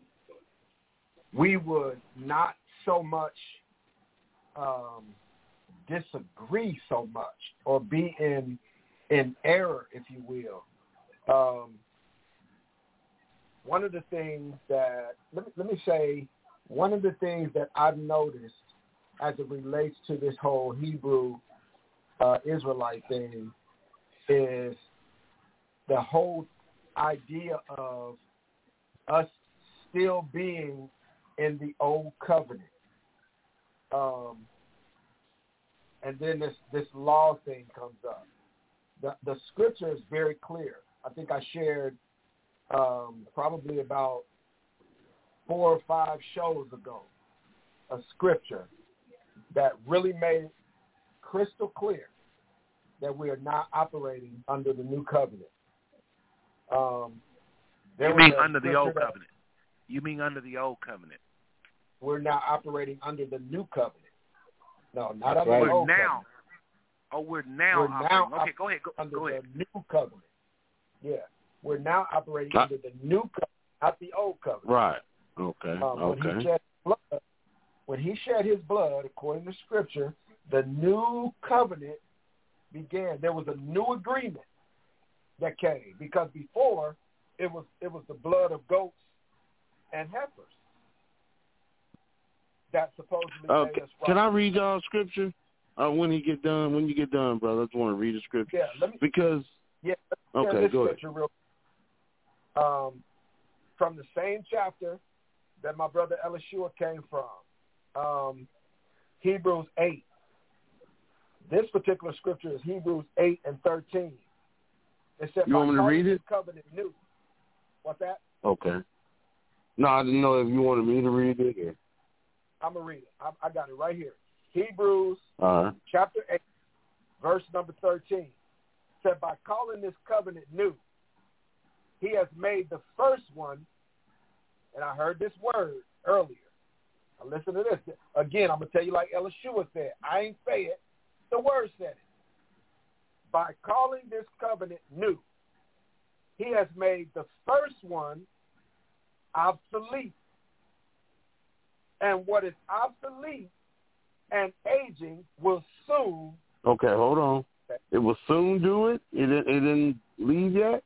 we would not so much. Um, disagree so much or be in in error, if you will. Um, one of the things that, let me, let me say, one of the things that I've noticed as it relates to this whole Hebrew uh, Israelite thing is the whole idea of us still being in the old covenant. Um, and then this, this law thing comes up. The, the scripture is very clear. I think I shared um, probably about four or five shows ago a scripture that really made it crystal clear that we are not operating under the new covenant. Um, you mean under the old covenant? You mean under the old covenant? We're now operating under the new covenant. No, not That's under right. the old we're now. covenant. Oh, we're now we're operating. now okay, go ahead. Go, under go ahead. the new covenant. Yeah, we're now operating uh, under the new covenant, not the old covenant. Right. Okay. Um, okay. When he shed blood, when he shed his blood, according to Scripture, the new covenant began. There was a new agreement that came because before it was it was the blood of goats and heifers that supposedly uh, made us right. Can I read y'all scripture? Uh, when he get done, when you get done, brother, I just want to read the scripture. Yeah, let me, because yeah, okay, this go ahead. scripture real, um, from the same chapter that my brother Elishua came from, um, Hebrews eight. This particular scripture is Hebrews eight and thirteen. It said, you want me to read it? Covenant new. What's that? Okay. No, I didn't know if you wanted me to read it. Or... I'm going to read it. I, I got it right here. Hebrews uh-huh. chapter eight, verse number thirteen. Said, by calling this covenant new, he has made the first one, and I heard this word earlier. Now listen to this. Again, I'm going to tell you like Elishua said. I ain't say it. The word said it. By calling this covenant new, he has made the first one obsolete. And what is obsolete and aging will soon. Okay, hold on. It will soon do it? It didn't, it didn't leave yet?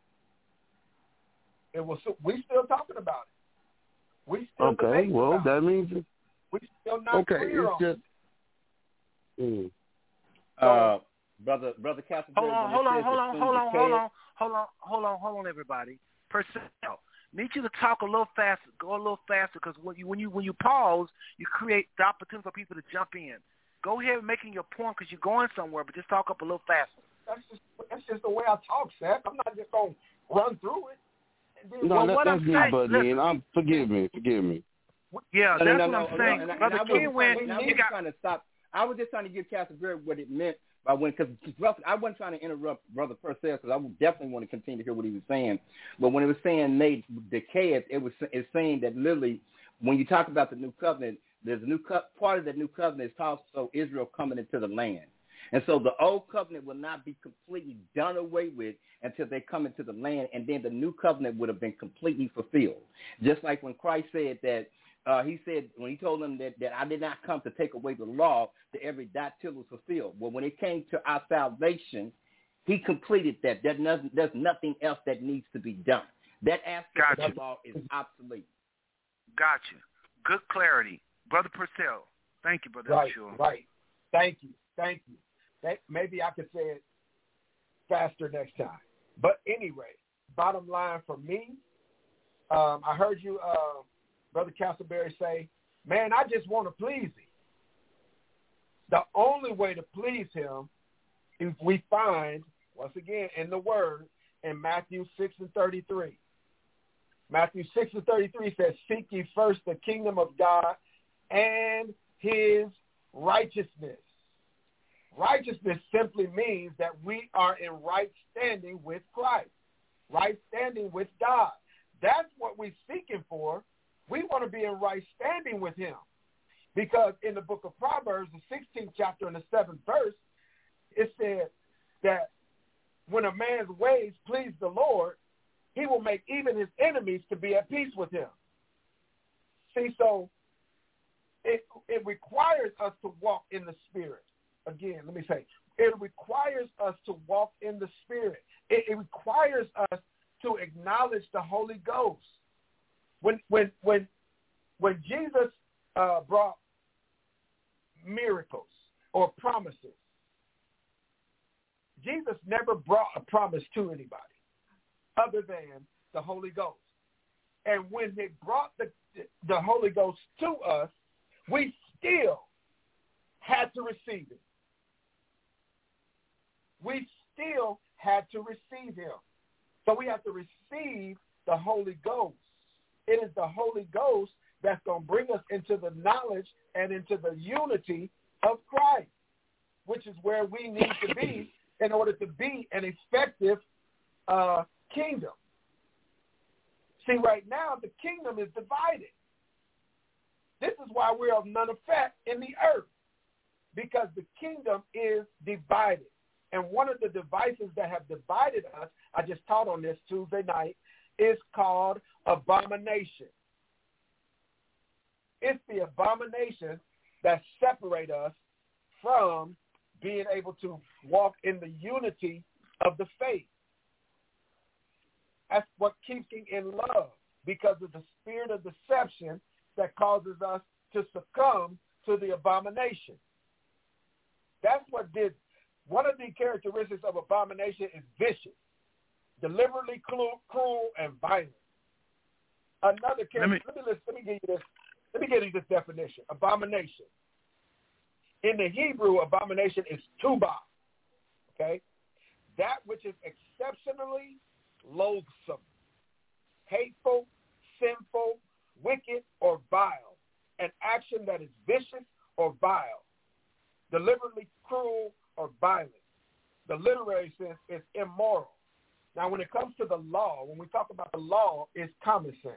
It will. We still talking about it. We still okay, well, about that it. means it. We still not okay, clear it's on just. it. Mm. Uh, brother, brother Castleberry. Hold on, hold on, hold on, hold on, hold on, hold on, hold on, hold on, everybody. Purcell, need you to talk a little faster, go a little faster, because when you when you when you pause, you create the opportunity for people to jump in. Go ahead and making your point because you're going somewhere, but just talk up a little faster. That's just that's just the way I talk, Seth. I'm not just gonna run through it. Then, no, well, that, what that's I'm me, saying, buddy. And I'm forgive me, forgive me. Yeah, no, that's no, what no, I'm no, saying, no, and, brother and Ken. When I was you got trying to stop, I was just trying to give Castleberry what it meant by when, because I wasn't trying to interrupt Brother Purcell because I would definitely want to continue to hear what he was saying. But when it was saying Nate decayed, it was it's saying that literally when you talk about the new covenant, there's a new co- part of that new covenant is also Israel coming into the land. And so the old covenant will not be completely done away with until they come into the land, and then the new covenant would have been completely fulfilled. Just like when Christ said that, uh, he said, when he told them that, that I did not come to take away the law, that every dot till was fulfilled. Well, when it came to our salvation, he completed that. There's nothing, there's nothing else that needs to be done. That aspect gotcha. of the law is obsolete. Gotcha. Good clarity. Brother Purcell. Thank you, Brother Right, Sure. right. Thank you. Thank you. That, maybe I could say it faster next time. But anyway, bottom line for me, um, I heard you, uh, Brother Castleberry, say, man, I just want to please him. The only way to please him is we find, once again, in the Word, in Matthew six and thirty-three. Matthew six and thirty-three says, seek ye first the kingdom of God and his righteousness. Righteousness simply means that we are in right standing with Christ, right standing with God. That's what we're seeking for. We want to be in right standing with him. Because in the book of Proverbs, the sixteenth chapter and the seventh verse, it said that when a man's ways please the Lord, he will make even his enemies to be at peace with him. See, so it, it requires us to walk in the Spirit. Again, let me say, it requires us to walk in the Spirit. It, it requires us to acknowledge the Holy Ghost. When when when when Jesus uh, brought miracles or promises, Jesus never brought a promise to anybody other than the Holy Ghost. And when he brought the the Holy Ghost to us, we still had to receive it. We still had to receive him. So we have to receive the Holy Ghost. It is the Holy Ghost that's going to bring us into the knowledge and into the unity of Christ, which is where we need to be in order to be an effective uh, kingdom. See, right now, the kingdom is divided. This is why we're of none effect in the earth, because the kingdom is divided. And one of the devices that have divided us, I just taught on this Tuesday night, is called abomination. It's the abomination that separate us from being able to walk in the unity of the faith. That's what keeps you in love, because of the spirit of deception that causes us to succumb to the abomination. That's what did. One of the characteristics of abomination is vicious, deliberately cruel, cruel and violent. Another character. Let me, let me, listen, let me give you this. Let me give you this definition. Abomination. In the Hebrew, abomination is tuba. Okay, that which is exceptionally loathsome, hateful, sinful, wicked, or vile. An action that is vicious or vile, deliberately cruel or violent. The literary sense is immoral. Now, when it comes to the law, when we talk about the law, it's common sense.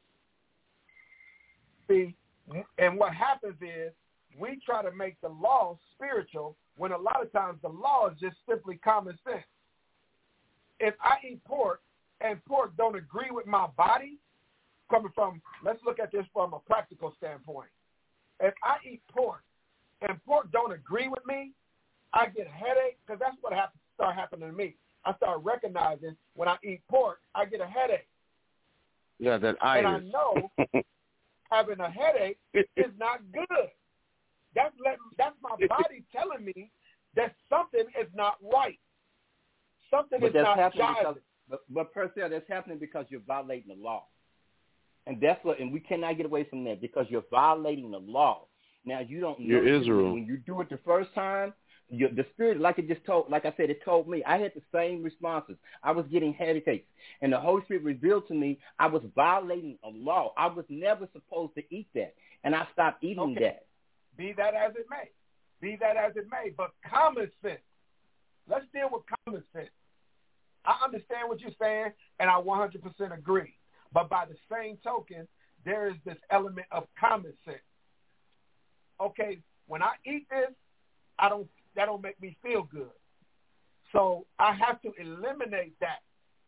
See, and what happens is we try to make the law spiritual when a lot of times the law is just simply common sense. If I eat pork and pork don't agree with my body, coming from, let's look at this from a practical standpoint. If I eat pork and pork don't agree with me, I get a headache, because that's what happens, start happening to me. I start recognizing when I eat pork, I get a headache. Yeah, that iris. And I know having a headache is not good. That's letting, that's my body telling me that something is not right. Something but is that's not happening jiving. because, but, but per se, that's happening because you're violating the law. And that's what, and we cannot get away from that because you're violating the law. Now, you don't know. You're Israel. When you do it the first time, you, the spirit, like it just told, like I said, it told me. I had the same responses. I was getting headaches. And the Holy Spirit revealed to me I was violating a law. I was never supposed to eat that. And I stopped eating okay. that. Be that as it may. Be that as it may. But common sense. Let's deal with common sense. I understand what you're saying, and I one hundred percent agree. But by the same token, there is this element of common sense. Okay, when I eat this, I don't. That don't make me feel good. So I have to eliminate that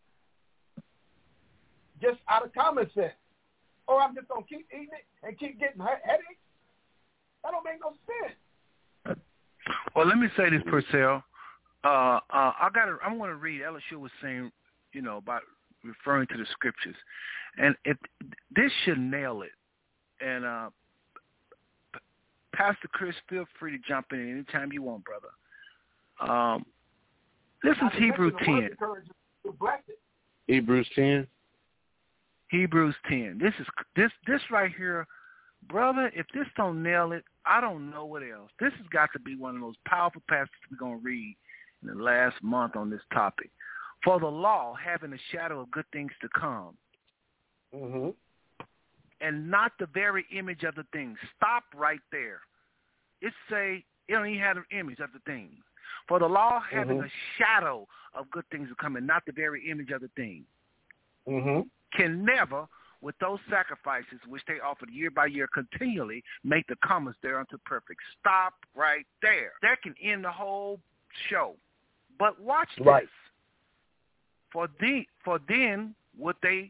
just out of common sense. Or I'm just going to keep eating it and keep getting headaches. That don't make no sense. Well, let me say this, Purcell. Uh, uh, I got. I'm going to read. Elisha was saying, you know, about referring to the scriptures, and it this should nail it. And uh, Pastor Chris, feel free to jump in anytime you want, brother. Um, listen to Hebrews ten. Hebrews ten. Hebrews ten. This is this this right here, brother. If this don't nail it, I don't know what else. This has got to be one of those powerful passages we're gonna read in the last month on this topic. For the law, having a shadow of good things to come, mm-hmm. and not the very image of the thing. Stop right there. It say it don't even have an image of the thing. For the law having mm-hmm. a shadow of good things to come, and not the very image of the thing, mm-hmm. can never, with those sacrifices which they offered year by year continually, make the comers thereunto perfect. Stop right there. That can end the whole show. But watch this. Right. For the for then would they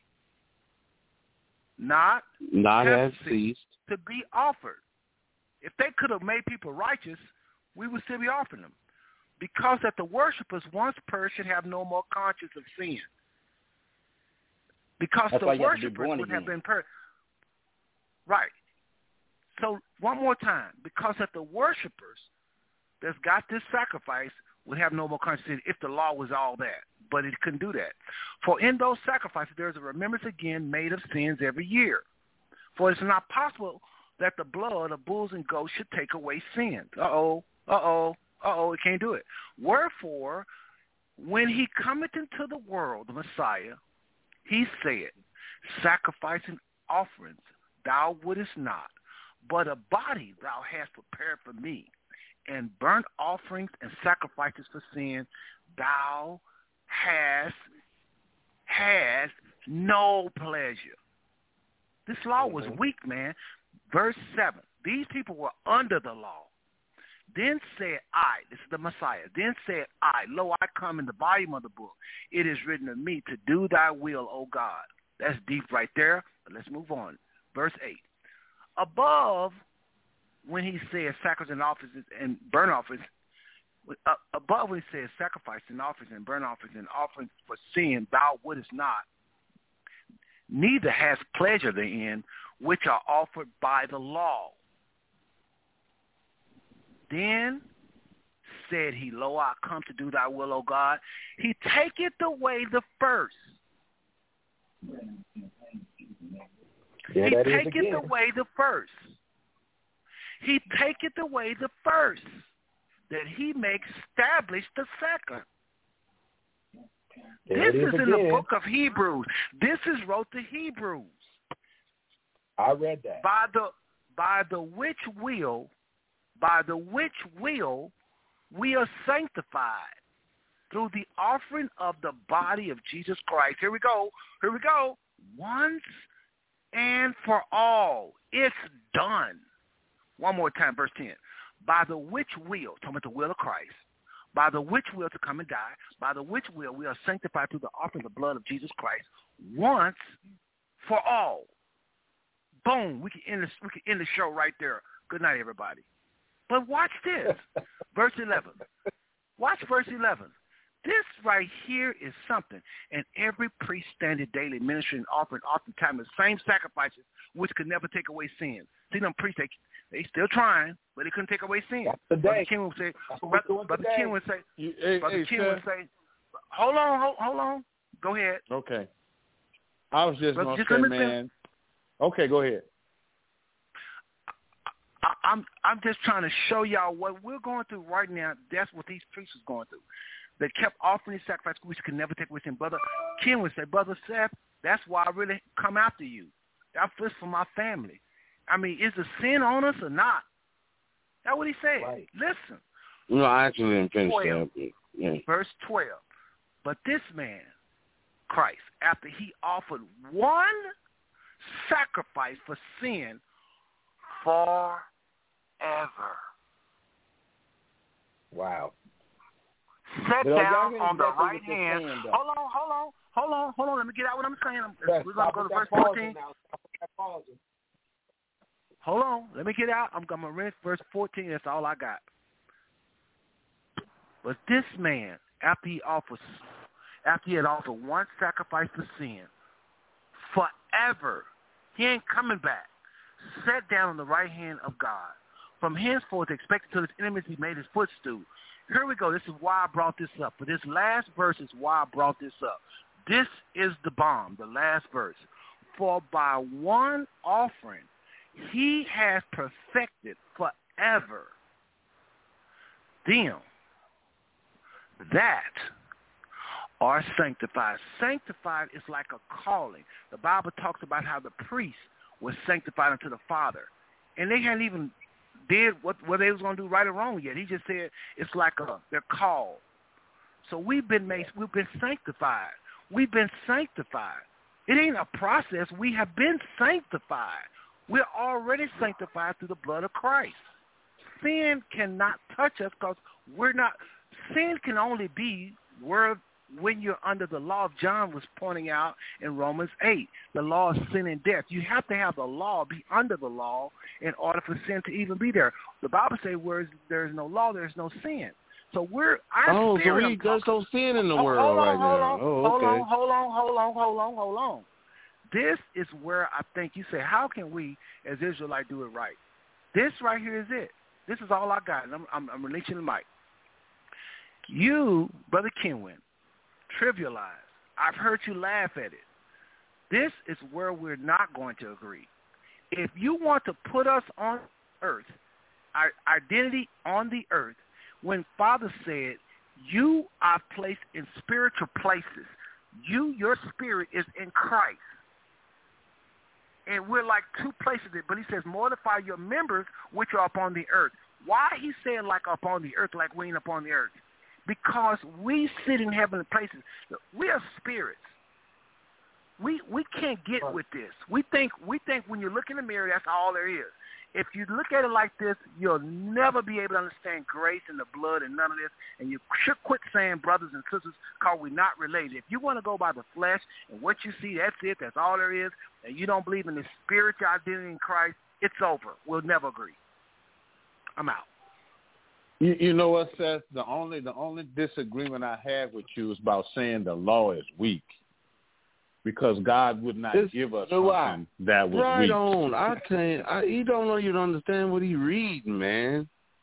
not not have have ceased ceased to be offered. If they could have made people righteous, we would still be offering them. Because that the worshipers once purged should have no more conscience of sin. Because That's the worshipers would again. have been purged. Right. So one more time. Because that the worshipers that's got this sacrifice would have no more conscience if the law was all that. But it couldn't do that. For in those sacrifices there is a remembrance again made of sins every year. For it's not possible that the blood of bulls and goats should take away sins. Uh-oh, uh-oh, uh-oh, it can't do it. Wherefore, when he cometh into the world, the Messiah, he said, sacrifice and offerings thou wouldest not, but a body thou hast prepared for me, and burnt offerings and sacrifices for sin thou hast, has no pleasure. This law was weak, man. Verse seven, these people were under the law. Then said I, this is the Messiah, then said I, lo, I come in the volume of the book. It is written of me to do thy will, O God. That's deep right there, but let's move on. Verse eight, above, when he says sacrifice and offerings and burnt offerings, uh, above when he says sacrifice and offerings and burnt offerings and offerings for sin, thou wouldest not, neither has pleasure therein, which are offered by the law. Then said he, lo, I come to do thy will, O God. He taketh away the first. Yeah, he that is taketh again. away the first. He taketh away the first, that he may establish the second. There This it is, is in again. the book of Hebrews. This is wrote to Hebrews. I read that. By the by the which will, by the which will we are sanctified through the offering of the body of Jesus Christ. Here we go. Here we go. Once and for all. It's done. One more time, verse ten. By the which will, talking about the will of Christ, by the which will to come and die, by the which will we are sanctified through the offering of the blood of Jesus Christ, once for all. Boom. We can end the, we can end the show right there. Good night, everybody. But watch this. Verse eleven. Watch verse eleven. This right here is something. And every priest standing daily ministering and offering oftentimes the same sacrifices which could never take away sin. See them priests, they, they still trying, but they couldn't take away sin. That's Brother King would say, Brother, Brother King would say, You, hey, Brother hey, King sir. would say, hold on, hold, hold on. Go ahead. Okay. I was just Brother, going to just say, let me finish. man. Okay, go ahead. I, I'm I'm just trying to show y'all what we're going through right now. That's what these priests was going through. They kept offering these sacrifices which could never take away sin. Brother Ken would say, Brother Seth, that's why I really come after you. I feel for my family. I mean, is the sin on us or not? That's what he said. Right. Listen. No, I actually didn't finish twelve. that. Yeah. Verse twelve. But this man, Christ, after he offered one sacrifice for sin forever. Wow. Sat But down y'all on the exactly right what they're hand. saying, though. Hold on, hold on, hold on, hold on. Let me get out what I'm saying. I'm, Yes, we're going to stop go to with verse that pausing fourteen. now. Stop with that pausing. Hold on. Let me get out. I'm going to read verse fourteen. That's all I got. But this man, after he offers, after he had offered one sacrifice for sin, forever, he ain't coming back, sat down on the right hand of God. From henceforth, expected till his enemies be made his footstool. Here we go. This is why I brought this up. But this last verse is why I brought this up. This is the bomb, the last verse. For by one offering, he has perfected forever them that are sanctified. Sanctified is like a calling. The Bible talks about how the priest was sanctified unto the Father. And they hadn't even did what, what they was going to do right or wrong yet. He just said it's like a they're called. So we've been made, we've been sanctified. We've been sanctified. It ain't a process. We have been sanctified. We're already sanctified through the blood of Christ. Sin cannot touch us because we're not. Sin can only be where when you're under the law. John was pointing out in Romans eight, the law of sin and death. You have to have the law, be under the law, in order for sin to even be there. The Bible says where there is no law, there is no sin. So we're our Oh, so spirit. we, there's no sin in the Hold- world hold on, right hold now. on, Oh, hold okay. on, hold on, hold on, hold on, hold on. This is where I think you say, how can we as Israelites do it right? This right here is it. This is all I got, and I'm, I'm, I'm releasing the mic. You, Brother Kenwin, trivialize. I've heard you laugh at it. This is where we're not going to agree. If you want to put us on earth, our identity on the earth, when Father said, you are placed in spiritual places, you, your spirit is in Christ. And we're like two places, but he says, mortify your members which are upon the earth. Why he said like upon the earth, like we ain't upon the earth? Because we sit in heavenly places. We are spirits. We we can't get with this. We think we think when you look in the mirror, that's all there is. If you look at it like this, you'll never be able to understand grace and the blood and none of this. And you should quit saying brothers and sisters because we're not related. If you want to go by the flesh and what you see, that's it. That's all there is. And you don't believe in the spiritual identity in Christ, it's over. We'll never agree. I'm out. You, you know what, Seth? The only the only disagreement I have with you is about saying the law is weak, because God would not It's, give us you know something that was right weak. on. I tell you, I, he don't know you to understand what he reading, man.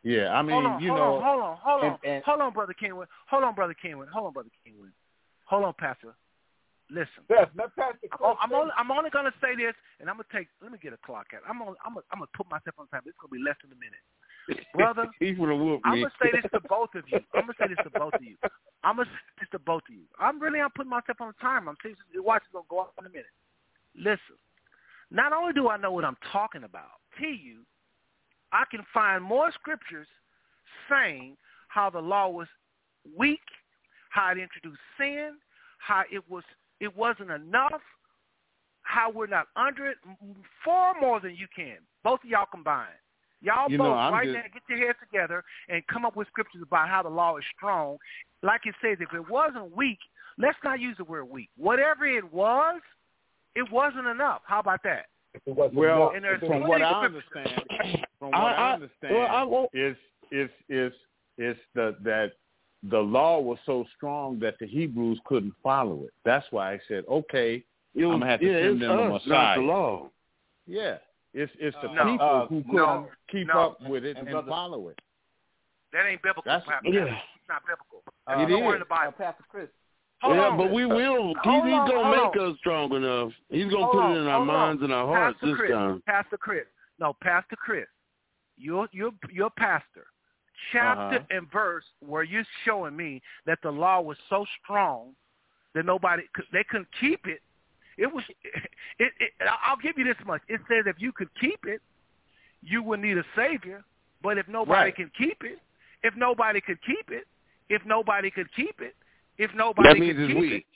Yeah, I mean, hold on, you hold know, on, hold on, hold on, and, and, hold on, brother Kenwood, hold on, brother Kenwood, hold on, brother Kenwood, hold on, Pastor. Listen, yes, let Pastor I'm, I'm only I'm only gonna say this, and I'm gonna take. Let me get a clock out. I'm gonna I'm gonna, I'm gonna put myself on time. It's gonna be less than a minute. Brother, He's gonna whoop I'm me. gonna say this to both of you. I'm gonna say this to both of you. I'm gonna say this to both of you. I'm really I'm putting myself on time. I'm saying your watch is gonna go off in a minute. Listen, not only do I know what I'm talking about, to you, I can find more scriptures saying how the law was weak, how it introduced sin, how it was it wasn't enough, how we're not under it, far more than you can. Both of y'all combined. Y'all You both know, I'm right just- now get your heads together and come up with scriptures about how the law is strong. Like it says, if it wasn't weak, let's not use the word weak. Whatever it was, it wasn't enough. How about that? Well, And there's from plenty what of I scriptures. understand, from what I- I, I- understand, well, I won't- is is is is the that the law was so strong that the Hebrews couldn't follow it. That's why I said, okay, It was, I'm gonna have to yeah, send it's them the us, not the Messiah. law. Yeah, it's it's the Uh, no, people uh, who couldn't no, keep no. up with it And and, brother- follow it. That ain't biblical. That's- Pastor. yeah. It's not biblical. uh, There's nowhere in the uh, Bible. Pastor Chris. Hold yeah, on. but we will. He, Hold he's on, gonna hold make on. us strong enough. He's gonna Hold put on, it in our hold on. minds and our hearts Pastor this Chris, time. Pastor Chris. No, Pastor Chris. You're you're you're pastor. Chapter Uh-huh. and verse where you're showing me that the law was so strong that nobody could, they couldn't keep it. It was. It, it. I'll give you this much. It says if you could keep it, you would need a savior. But if nobody Right. can keep it, if nobody could keep it, if nobody could keep it, if nobody That means could it's keep weak.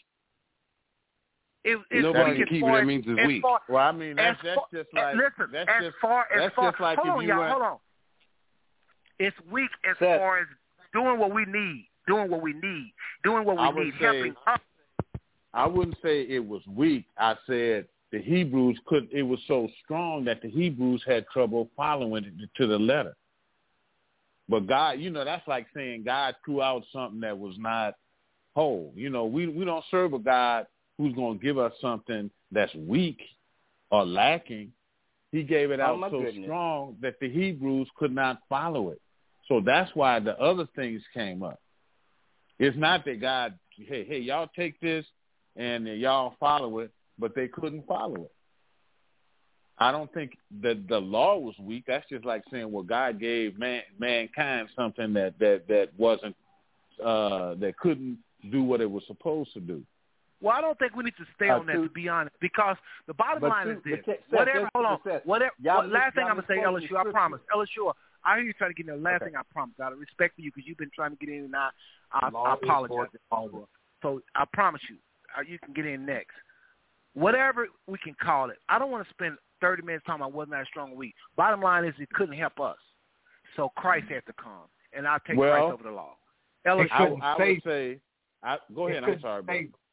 it, it, it's Nobody weak can as keep it. far That as- means it's as weak. far- Well, I mean, that's as that's far- just like listen, that's as just far as that's far, just like hold if on, you y'all, went. hold on. It's weak as Seth. far as doing what we need, doing what we need, doing what we I would need, say- helping us. I wouldn't say it was weak. I said the Hebrews could. It was so strong that the Hebrews had trouble following it to the letter. But God, you know, that's like saying God threw out something that was not whole. You know, we we don't serve a God who's going to give us something that's weak or lacking. He gave it Oh, out my so goodness. strong that the Hebrews could not follow it. So that's why the other things came up. It's not that God, hey, hey, y'all take this and y'all follow it, but they couldn't follow it. I don't think that the law was weak. That's just like saying, well, God gave man, mankind something that, that, that wasn't, uh, that couldn't do what it was supposed to do. Well, I don't think we need to stay Uh, on that, to- to be honest, because the bottom But line to- is this. but Seth, Whatever, Seth, hold on. Seth, Whatever, y'all what, mis- last thing y'all I'm going to say, misquoting Ella the Shore, I scripture. promise. Ella Shore, I hear you trying to get in there. Last Okay. thing I promise. Out of respect for you, because you've been trying to get in, and I, I, Law I is apologize. for- So I promise you, uh, you can get in next. Whatever we can call it. I don't want to spend thirty minutes talking about wasn't that strong or weak. Bottom line is it couldn't help us. So Christ had to come, and I'll take Well, Christ over the law. Ella It I, Shore, couldn't I save- would say, I, go It ahead, I'm couldn't sorry, brother. save-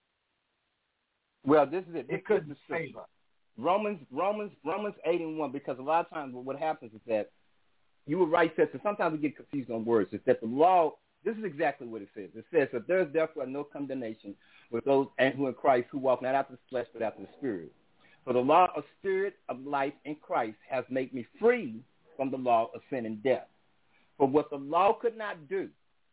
Well, this is it. This It couldn't is the save scripture. us. Romans, Romans, Romans eight and one. Because a lot of times, what happens is that you were right, Seth. So sometimes we get confused on words. It's that the law. This is exactly what it says. It says that there is therefore no condemnation with those and who in Christ who walk not after the flesh but after the Spirit. For the law of Spirit of life in Christ has made me free from the law of sin and death. For what the law could not do,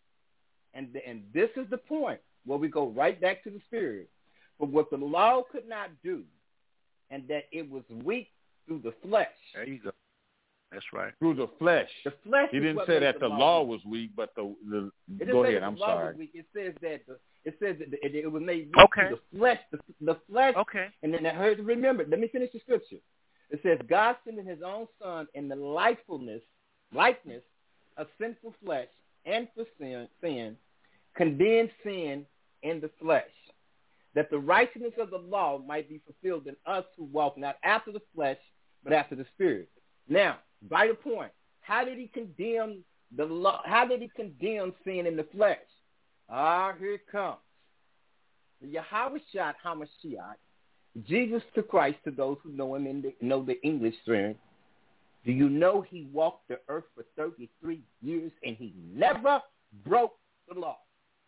and and this is the point where we go right back to the Spirit. For what the law could not do, and that it was weak through the flesh. there you go. That's right. Through the flesh. The flesh. He is didn't what say made that the law law weak. was weak, but the, the It didn't go say ahead, that I'm the law sorry. was weak. It says that the, it says that it, it was made weak Okay. through the flesh. The, the flesh. Okay. And then I heard. Remember, let me finish the scripture. It says, God sending His own Son in the likeness, likeness of sinful flesh, and for sin, sin, condemned sin in the flesh, that the righteousness of the law might be fulfilled in us who walk not after the flesh, but after the Spirit. Now, vital point. How did He condemn the law? How did He condemn sin in the flesh? Ah, here it comes. The Yahushua HaMashiach, Jesus to Christ, to those who know Him in the, know the English term. Do you know He walked the earth for thirty-three years and He never broke the law?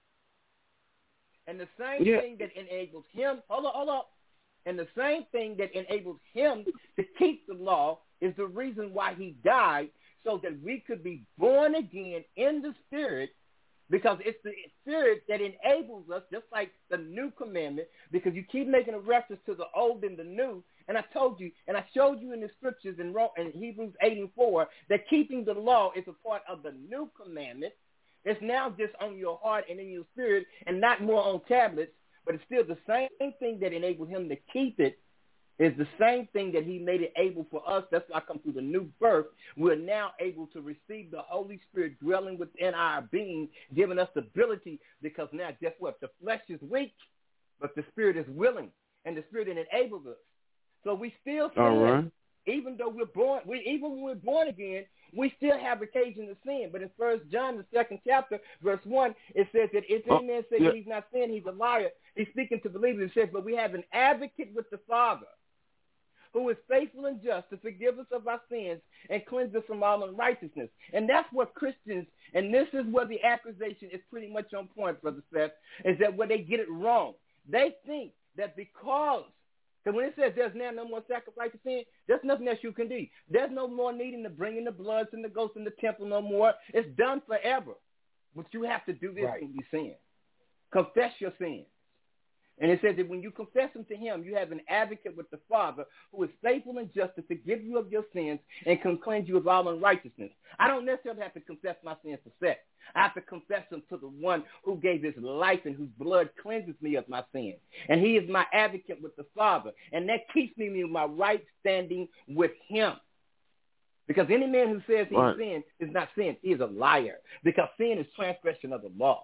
And the same Yeah. thing that enabled Him, hold on, hold on. And the same thing that enabled Him to keep the law is the reason why He died, so that we could be born again in the Spirit, because it's the Spirit that enables us, just like the new commandment, because you keep making a reference to the old and the new. And I told you, and I showed you in the scriptures in, in Hebrews eight and four, that keeping the law is a part of the new commandment. It's now just on your heart and in your spirit and not more on tablets, but it's still the same thing that enabled him to keep it is the same thing that he made it able for us. That's why I come through the new birth. We're now able to receive the Holy Spirit dwelling within our being, giving us the ability, because now, guess what? The flesh is weak, but the Spirit is willing, and the Spirit enables us. So we still sin, right. even though we're born, we, even when we're born again, we still have occasion to sin. But in First John, the second chapter, verse one, it says that if any man say yeah. that he's not sinned, he's a liar. He's speaking to believers. It says, but we have an advocate with the Father, who is faithful and just to forgive us of our sins and cleanse us from all unrighteousness. And that's what Christians, and this is where the accusation is pretty much on point, Brother Seth, is that where they get it wrong. They think that because, because when it says there's now no more sacrifice of sin, there's nothing else you can do. There's no more needing to bring in the bloods and the ghosts in the temple no more. It's done forever. But you have to do this right. when you sin. Confess your sins. And it says that when you confess them to him, you have an advocate with the Father who is faithful and just to forgive you of your sins and can cleanse you of all unrighteousness. I don't necessarily have to confess my sins to Seth. I have to confess them to the one who gave his life and whose blood cleanses me of my sins. And he is my advocate with the Father. And that keeps me in my right standing with him. Because any man who says he's right. sinned is not sin. He is a liar. Because sin is transgression of the law.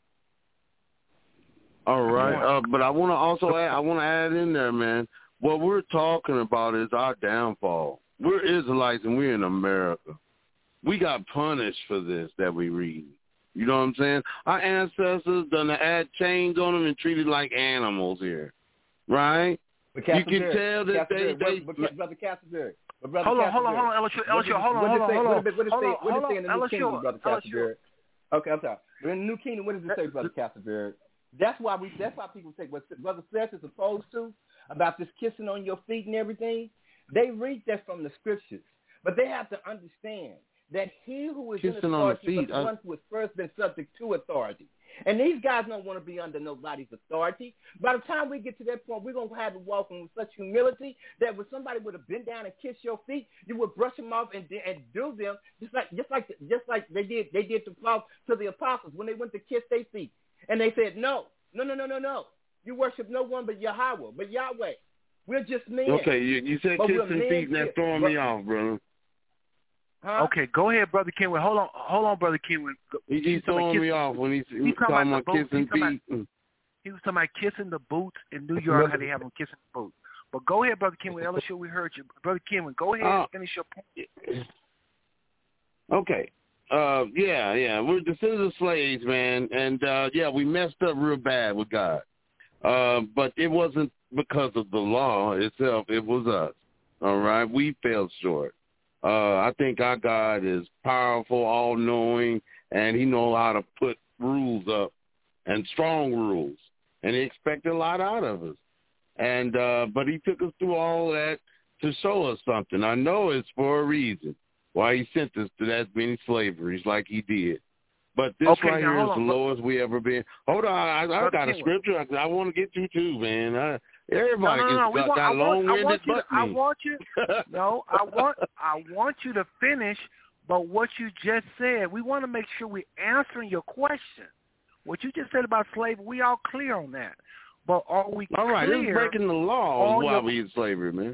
All right, uh, but I want to also add, I want to add in there, man. What we're talking about is our downfall. We're Israelites and we're in America. We got punished for this that we read. You know what I'm saying? Our ancestors done add chains on them and treated like animals here, right? You can tell that they, they, but, Brother Castleberry. Hold on, hold on, hold on, Elisha, Elisha, hold on, hold on, hold on. What does it say? What does it say in the New Kingdom, Brother Castleberry? Okay, I'm sorry. In the New Kingdom, what does it say, Brother Castleberry? That's why we. That's why people say what Brother Seth is opposed to about this kissing on your feet and everything. They read that from the scriptures, but they have to understand that he who is kissing in authority is the I... one who has first been subject to authority. And these guys don't want to be under nobody's authority. By the time we get to that point, we're gonna have to walk in with such humility that when somebody would have bent down and kissed your feet, you would brush them off and and do them just like just like just like they did they did to to the apostles when they went to kiss their feet. And they said, no, no, no, no, no, no. You worship no one but Yahweh, but Yahweh. We're just men. Okay, you, you said kissing feet, and that's throwing me off, brother. Huh? Okay, go ahead, Brother Kenwood. Hold on, hold on, Brother Kenwood. He, he's throwing me off when he's, he's, he's talking, talking about, about kissing feet. About, he was talking about kissing the boots in New York, how they have them kissing the boots. But go ahead, Brother Kenwood. Ella, sure we heard you. Brother Kenwood, go ahead and finish your point. Okay. Uh, yeah, yeah, we're descendants of slaves, man, and uh, yeah, we messed up real bad with God. Uh, but it wasn't because of the law itself; it was us. All right, we fell short. Uh, I think our God is powerful, all-knowing, and He knows how to put rules up and strong rules, and He expected a lot out of us. And uh, but He took us through all that to show us something. I know it's for a reason. Why he sent us to that many slaveries like he did. But this okay, right here is on. the lowest we ever been. Hold on, I, I got a scripture I, I want to get to too, man. I, everybody no, no, no, gets, we got, want, got I want, long-winded I want you to, I me. want you, no, I want, I want you to finish, but what you just said, we want to make sure we're answering your question. What you just said about slavery, we all clear on that. But are we all right, clear? This is breaking the law while your... we in slavery, man.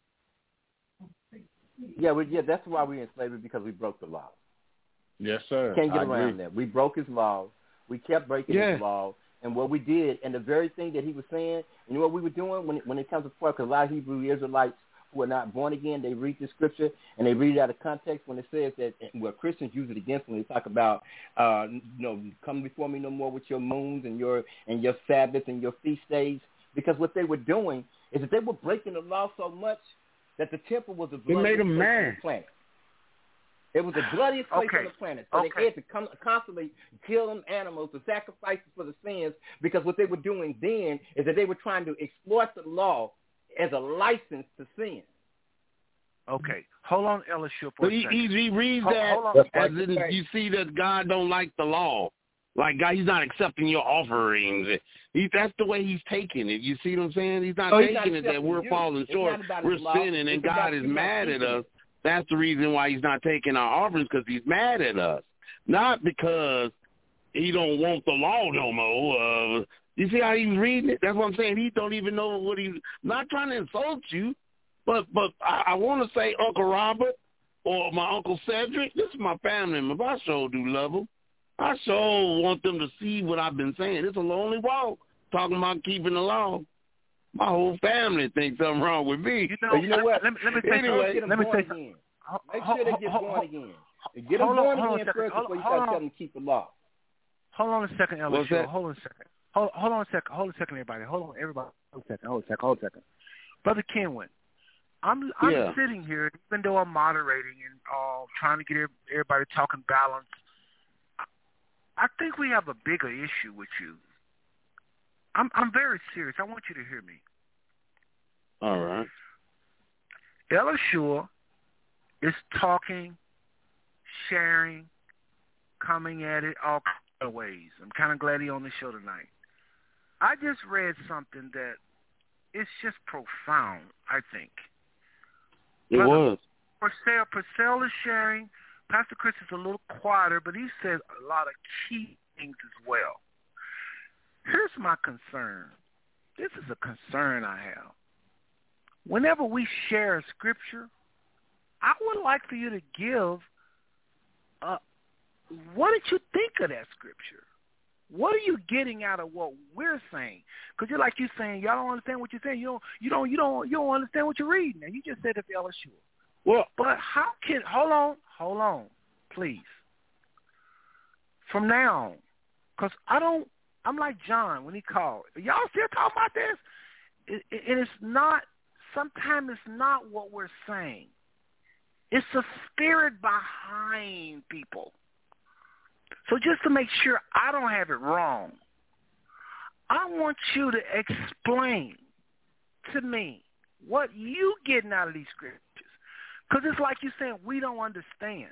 Yeah, we, yeah, that's why we're in slavery, because we broke the law. Yes, sir. Can't get I around agree. that. We broke his laws. We kept breaking yeah. his laws. And what we did, and the very thing that he was saying, you know what we were doing when it, when it comes to part, because a lot of Hebrew Israelites who are not born again, they read the scripture and they read it out of context when it says that, well, Christians use it against when they talk about, uh, you know, come before me no more with your moons and your and your Sabbaths and your feast days, because what they were doing is that they were breaking the law so much that the temple was the bloodiest place mad. on the planet. It was the bloodiest place okay. on the planet. So okay. they had to come, constantly kill them animals to sacrifice for the sins, because what they were doing then is that they were trying to exploit the law as a license to sin. Okay. Hold on, Elishua, for so a he, second. he, he reads hold, that hold on. as in you see that God don't like the law. Like, God, he's not accepting your offerings. He, that's the way he's taking it. You see what I'm saying? He's not oh, taking he's not it that we're you. falling It's short, we're sinning, and God is mad at us. That's the reason why he's not taking our offerings, because he's mad at us. Not because he don't want the law no more. Uh, you see how he's reading it? That's what I'm saying. He don't even know what he's – not trying to insult you, but but I, I want to say Uncle Robert or my Uncle Cedric, this is my family member. I sure do love them. I sure want them to see what I've been saying. It's a lonely walk talking about keeping the law. My whole family thinks something wrong with me. You know, but you know what? Let me, let me say anyway, get them let me born say again. Ho- Make ho- sure they ho- get ho- born ho- again. And get them hold on, born hold on again a second. first Hold, before you hold start on. telling them to keep the law. Hold on a second, What's Elishua. that? Hold on a second. Hold, hold on a second. Hold a second, everybody. Hold on, everybody. Hold a second. Hold a second. Hold a second. Brother Kenwin, I'm I'm Yeah. sitting here, even though I'm moderating and uh, trying to get everybody talking balance. I think we have a bigger issue with you. I'm I'm very serious. I want you to hear me. All right. Elishua is talking, sharing, coming at it all kinds of ways. I'm kind of glad he's on the show tonight. I just read something that it's just profound, I think. It Brother was. Purcell, Purcell is sharing. Pastor Chris is a little quieter, but he says a lot of key things as well. Here's my concern. This is a concern I have. Whenever we share a scripture, I would like for you to give uh, what did you think of that scripture? What are you getting out of what we're saying? Because you're like you saying, y'all don't understand what you're saying. You don't, you don't, you don't, you don't understand what you're reading. And you just said it to Elishua. Well, but how can? Hold on, hold on, please. From now on, because I don't. I'm like John when he called. Y'all still talking about this? It, it, and it's not. Sometimes it's not what we're saying. It's the spirit behind people. So just to make sure I don't have it wrong, I want you to explain to me what you getting out of these scriptures. Because it's like you're saying we don't understand.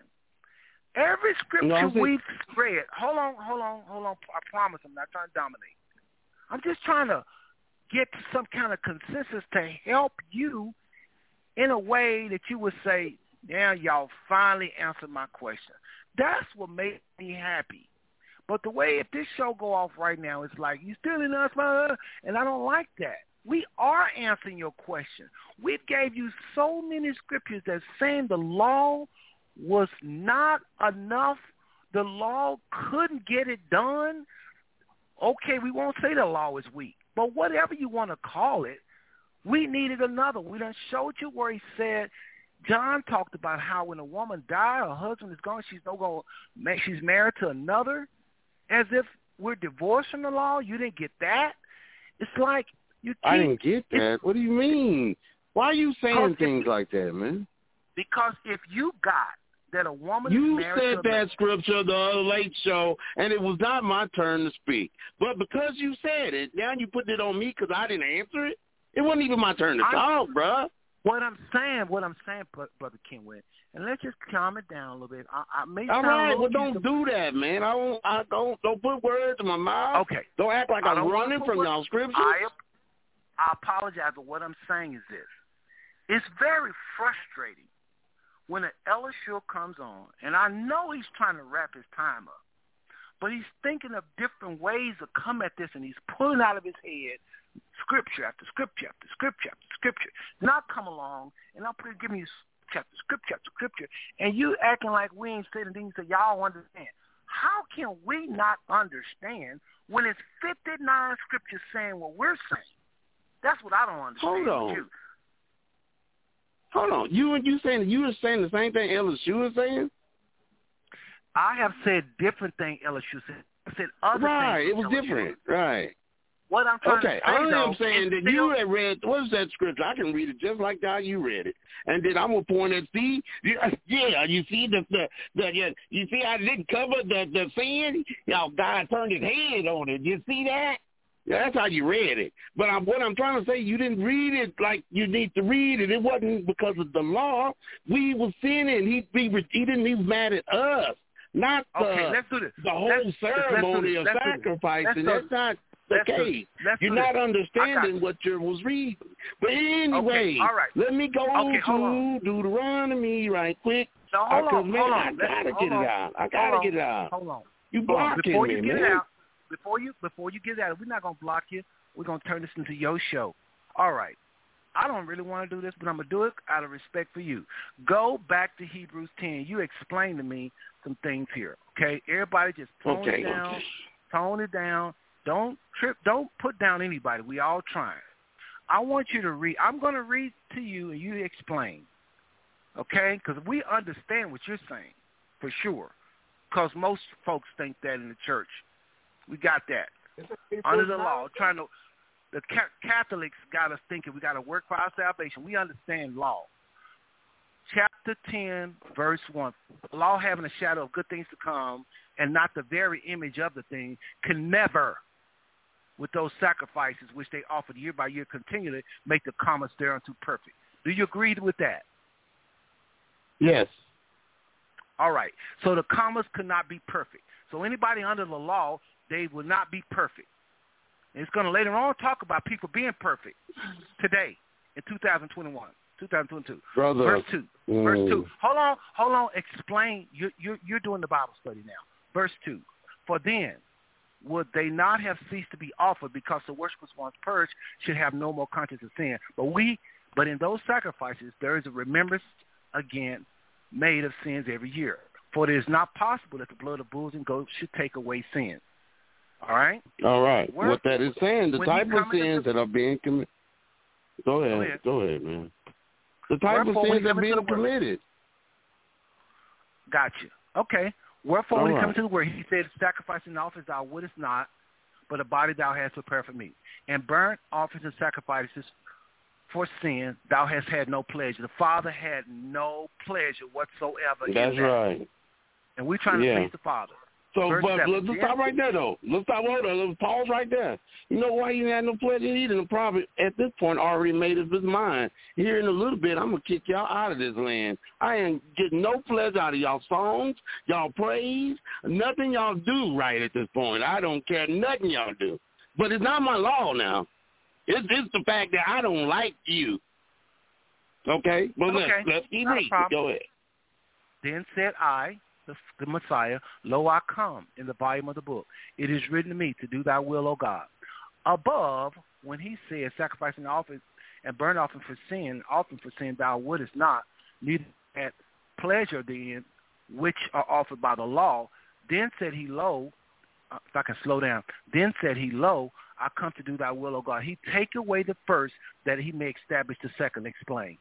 Every scripture no, we've read, hold on, hold on, hold on. I promise I'm not trying to dominate. I'm just trying to get to some kind of consensus to help you in a way that you would say, now y'all finally answered my question. That's what made me happy. But the way if this show go off right now, it's like, you still in us, and I don't like that. We are answering your question. We gave you so many scriptures that saying the law was not enough. The law couldn't get it done. Okay, we won't say the law is weak, but whatever you want to call it, we needed another. We done showed you where he said, John talked about how when a woman dies, her husband is gone, she's no going, she's married to another, as if we're divorced from the law. You didn't get that. It's like you. Keep, I didn't get that. What do you mean? Why are you saying things if, like that, man? Because if you got that a woman you is married said to that another, scripture the other late show, and it was not my turn to speak. But because you said it, now you put it on me because I didn't answer it. It wasn't even my turn to I, talk, bruh. What I'm saying, what I'm saying, Brother Kenwin, and let's just calm it down a little bit. I, I may All sound right, well, don't do that, man. I don't, I don't, don't put words in my mouth. Okay. Don't act like I I'm running from what, y'all scriptures. I, I apologize, but what I'm saying is this. It's very frustrating when an Elishua comes on, and I know he's trying to wrap his time up, but he's thinking of different ways to come at this, and he's pulling out of his head scripture after scripture after scripture after scripture. Not come along, and I'm putting giving you chapter, scripture after scripture, and you acting like we ain't saying things that y'all understand. How can we not understand when it's fifty-nine scriptures saying what we're saying? That's what I don't understand. Hold on. You. Hold on. You and you saying you were saying the same thing Elishua was saying? I have said different things Elishua said. I said other right, things. Right, it was Elishua. Different. Right. What I'm trying okay, to say, I though, am saying that still, you had read, what is that scripture? I can read it just like how you read it. And then I'm going to point at, see, yeah, you see the, the, the you see I didn't cover the, the sin? Y'all, God turned his head on it. You see that? Yeah, that's how you read it. But I'm, what I'm trying to say, you didn't read it like you need to read it. It wasn't because of the law. We were sinning. He he, he didn't. He was mad at us, not the okay, let's do this. the whole let's, ceremony let's of sacrificing. That's not the let's case. You're do not this. understanding what you was reading. But anyway, okay, all right. let me go okay, to Deuteronomy right quick. No, hold Because, on, man, hold on. I gotta Let's, get hold it on. out. I gotta hold get it on. out. Hold on. You Hold on. blocking Before me, you get man. it out, before you before you get it out, we're not gonna block you. We're gonna turn this into your show. All right. I don't really want to do this, but I'm gonna do it out of respect for you. Go back to Hebrews ten. You explain to me some things here. Okay? Everybody just tone okay. it down. Tone it down. Don't trip. Don't put down anybody. We all trying. I want you to read. I'm going to read to you, and you explain. Okay? Because we understand what you're saying, for sure. Because most folks think that in the church. We got that. Under the law, trying to, the Catholics got us thinking we got to work for our salvation. We understand law. Chapter ten, verse one. Law having a shadow of good things to come and not the very image of the thing can never, with those sacrifices which they offered year by year continually, make the commerce thereunto perfect. Do you agree with that? Yes. All right. So the commerce could not be perfect. So anybody under the law, they will not be perfect. And it's going to later on talk about people being perfect today in two thousand twenty-one, two thousand twenty-two. Brother. Verse two. Mm. Verse two. Hold on. Hold on. Explain. You're, you're, you're doing the Bible study now. Verse two. For then would they not have ceased to be offered because the worshipers once purged should have no more conscience of sin. But we, but in those sacrifices, there is a remembrance again made of sins every year. For it is not possible that the blood of bulls and goats should take away sin. All right? All right. Where, what that is saying, the type of sins the, that are being committed. Go ahead. Go ahead. Go ahead, man. The type Wherefore, of sins that are being word, committed. Gotcha. Okay. Wherefore, All when he right. comes to the word, he said, sacrifice and offerings thou wouldest not, but a body thou hast prepared for me. And burnt offerings and sacrifices for sin thou hast had no pleasure. The Father had no pleasure whatsoever That's in that. right. And we're trying to yeah. please the Father. So, Verse but seven, let's stop right there, though. Let's stop right there. Let's pause right there. You know why he had no pleasure? He didn't probably, at this point, already made up his mind. Here in a little bit, I'm going to kick y'all out of this land. I ain't getting no pleasure out of y'all songs, y'all praise, nothing y'all do right at this point. I don't care nothing y'all do. But it's not my law now. It's, it's the fact that I don't like you. Okay? Well, okay. let's, let's keep Not a reading. problem. Go ahead. Then said I, the, the Messiah, lo, I come in the volume of the book. It is written to me to do thy will, O God. Above, when he said, sacrificing offering and burnt offering for sin, offering for sin thou wouldest not, neither at pleasure therein, which are offered by the law. Then said he, lo, uh, if I can slow down, then said he, lo, I come to do thy will, O God. He take away the first that he may establish the second. Explain.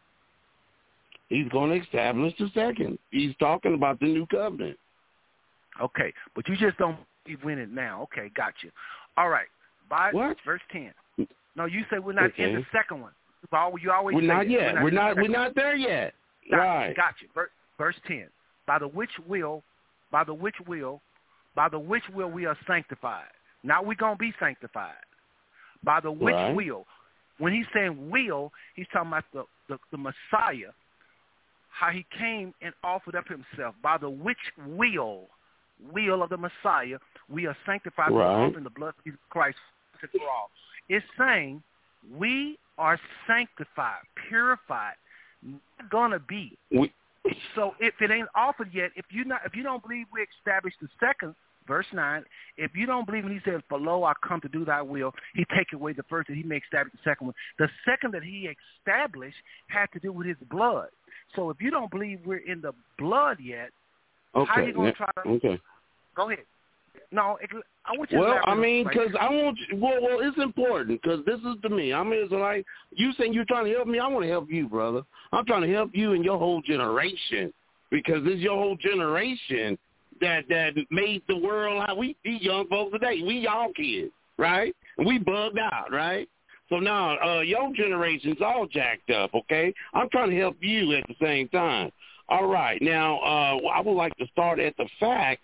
He's going to establish the second. He's talking about the new covenant. Okay, but you just don't win it now. Okay, got you. All right. By what? Verse ten. No, you say we're not okay. in the second one. You always we're say not that. yet. We're not. We're not, we're not there yet. Got right. You, got you. Verse, verse ten. By the which will, by the which will, by the which will we are sanctified. Now we're gonna be sanctified. By the which right. will. When he's saying will, he's talking about the, the, the Messiah. How he came and offered up himself, by the which will, will of the Messiah, we are sanctified right. by offering the blood of Jesus Christ for all. It's saying we are sanctified, purified, not gonna be. We, so if it ain't offered yet, if you not, if you don't believe we established the second, verse nine, if you don't believe when he says, below I come to do thy will, he take away the first and he may establish the second one. The second that he established had to do with his blood. So if you don't believe we're in the blood yet, okay. how are you going to try to... Okay. Go ahead. No, I want you well, to... Well, I mean, because I want you... Well, well, it's important, because this is to me. I'm Israelite. You saying you're trying to help me, I want to help you, brother. I'm trying to help you and your whole generation, because it's your whole generation that that made the world how we, these young folks today. We y'all kids, right? And we bugged out, right? So now uh, your generation's all jacked up, okay? I'm trying to help you at the same time. All right. Now, uh, I would like to start at the fact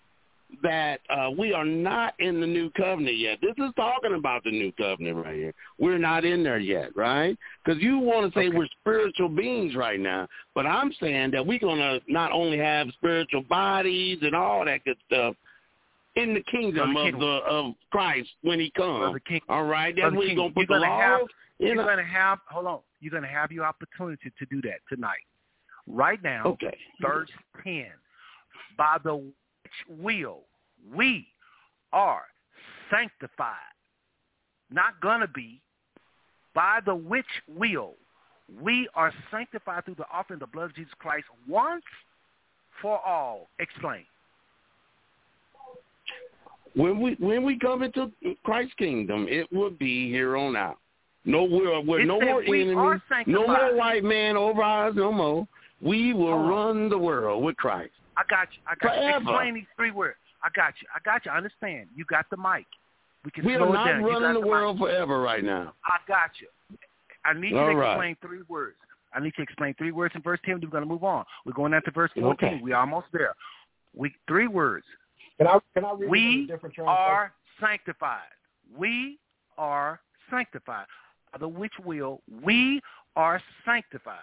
that uh, we are not in the new covenant yet. This is talking about the new covenant right here. We're not in there yet, right? Because you want to say okay. we're spiritual beings right now, but I'm saying that we're going to not only have spiritual bodies and all that good stuff in the kingdom Brother of King. the of Christ when he comes. King, all right? That's where you're going to put the laws. You're going to have, hold on, you're going to have your opportunity to do that tonight. Right now, okay. verse ten, by the which will we are sanctified, not going to be, by the which will we are sanctified through the offering of the blood of Jesus Christ once for all. Explain. When we when we come into Christ's kingdom, it will be here on out. No, we're, we're no more enemies, no more white man over us, no more. We will oh. run the world with Christ. I got you. I got Forever. you. Explain these three words. I got you. I got you. I understand. You got the mic. We can we slow are not it down. running the, the world mic. forever right now. I got you. I need you All to right. explain three words. I need you to explain three words in verse ten. We're going to move on. We're going into verse fourteen. Okay. We're almost there. We three words. Can I can I read we a different are sanctified. We are sanctified. By the which will we are sanctified.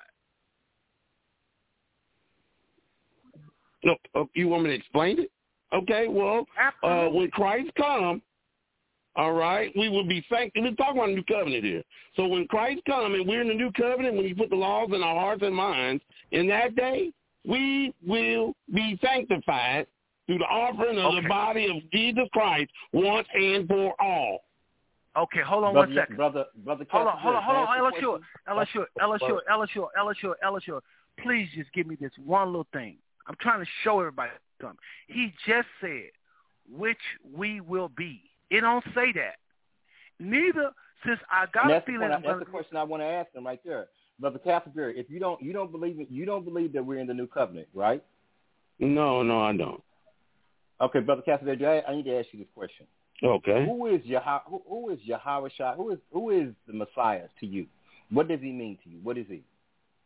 Look, no, you want me to explain it? Okay, well, uh, when Christ comes, all right, we will be sanctified. We're talking about the new covenant here. So when Christ comes and we're in the new covenant, when he put the laws in our hearts and minds, in that day, we will be sanctified through the offering of okay. the body of Jesus Christ once and for all. Okay, hold on brother, one second. Brother, brother, hold on, hold on, hold on, Ella Shore, Ella Shore, Ella Shore, Ella Shore, Ella Shore, Ella Shore. Please just give me this one little thing. I'm trying to show everybody something. He just said, which we will be. It don't say that. Neither, since I got a feeling. That's gonna, the question I want to ask him right there, Brother Castleberry. If you don't, you don't believe it, you don't believe that we're in the new covenant, right? No, no, I don't. Okay, Brother Castleberry, I, I need to ask you this question. Okay. Who is Yah? Who, who is Yahweh Shai? Who is who is the Messiah to you? What does he mean to you? What is he?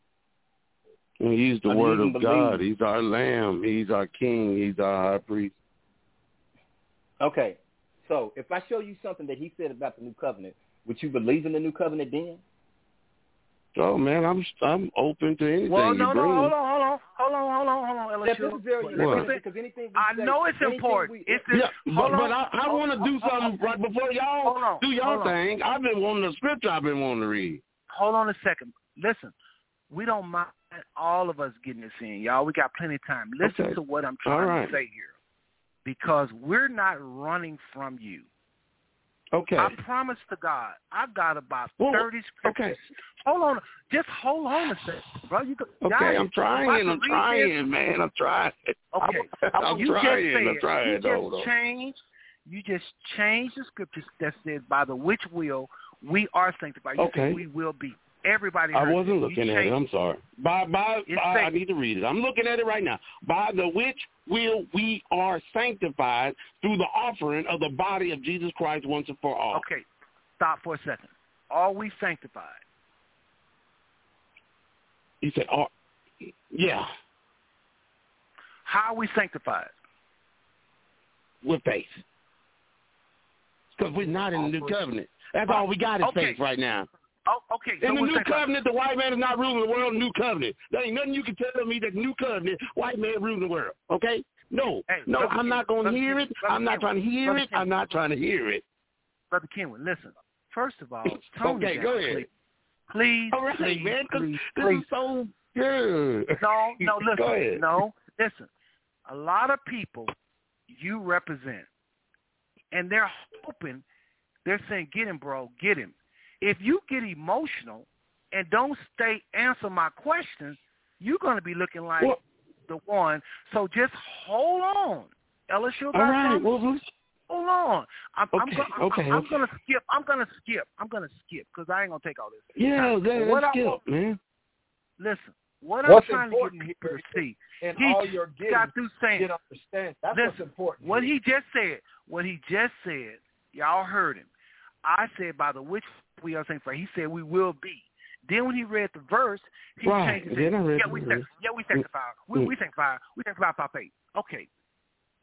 He's the I Word of believe. God. He's our Lamb. He's our King. He's our High Priest. Okay, so if I show you something that he said about the new covenant, would you believe in the new covenant then? Oh man, I'm I'm open to anything. Well, you no, bring. no, hold on, hold on, hold on, hold on, hold on, Ella This Shore. is very important because anything we I say, know it's important. We, it's yeah, this, but, but I, I hold, want to do something right before y'all on, do y'all thing. I've been wanting the scripture. I've been wanting to read. Hold on a second. Listen, we don't mind all of us getting this in, y'all. We got plenty of time. Listen okay. to what I'm trying right. to say here, because we're not running from you. Okay. I promise to God, I got about well, thirty scriptures. Okay. Hold on, just hold on a second, bro. You go, okay, y'all, I'm trying. I'm trying, this. man. I'm trying. Okay, I'm, I'm you trying. Just said, I'm trying. You Hold just on. changed. You just changed the scriptures that says, "By the which will we are sanctified." You okay. said we will be. Everybody. I wasn't it. looking at it. I'm sorry. By by, by I need to read it. I'm looking at it right now. By the which will we are sanctified through the offering of the body of Jesus Christ once and for all. Okay. Stop for a second. Are we sanctified? He said, oh, yeah. How are we sanctified? With faith. Because we're not in the new covenant. That's all we got is okay. faith right now. Oh, okay. In so the new sanctified. covenant, the white man is not ruling the world. New covenant. There ain't nothing you can tell me that new covenant, white man ruling the world. Okay? No. Hey, no, Brother I'm Ken, not going to hear it. Brother I'm not Ken, trying to hear Brother it. Ken, I'm not trying to hear it. Brother Kenwood, listen. First of all, tone okay, down, go ahead. Please, please, all right, please, man, please, this please. is so good. No, no, listen. Go ahead. No, listen. A lot of people you represent, and they're hoping, they're saying, get him, bro, get him. If you get emotional and don't stay answer my questions, you're going to be looking like well, the one. So just hold on. Ella Shore got all right, something? well, Hold on. I'm, okay, I'm, go- I'm, okay, I'm, I'm okay. gonna skip. I'm gonna skip. I'm gonna skip because I ain't gonna take all this. Yeah, that, let's skip, want, man. Listen, what what's I'm trying to get people to see, and he all your getting, got through saying, get understand. That's listen, what's important. What here. he just said, what he just said, y'all heard him. I said by the which we are sanctified. He said we will be. Then when he read the verse, he right. changed it. Yeah, yeah, we sanctified. Yeah, we sanctified. We, we sanctified. We sanctified by faith. Okay.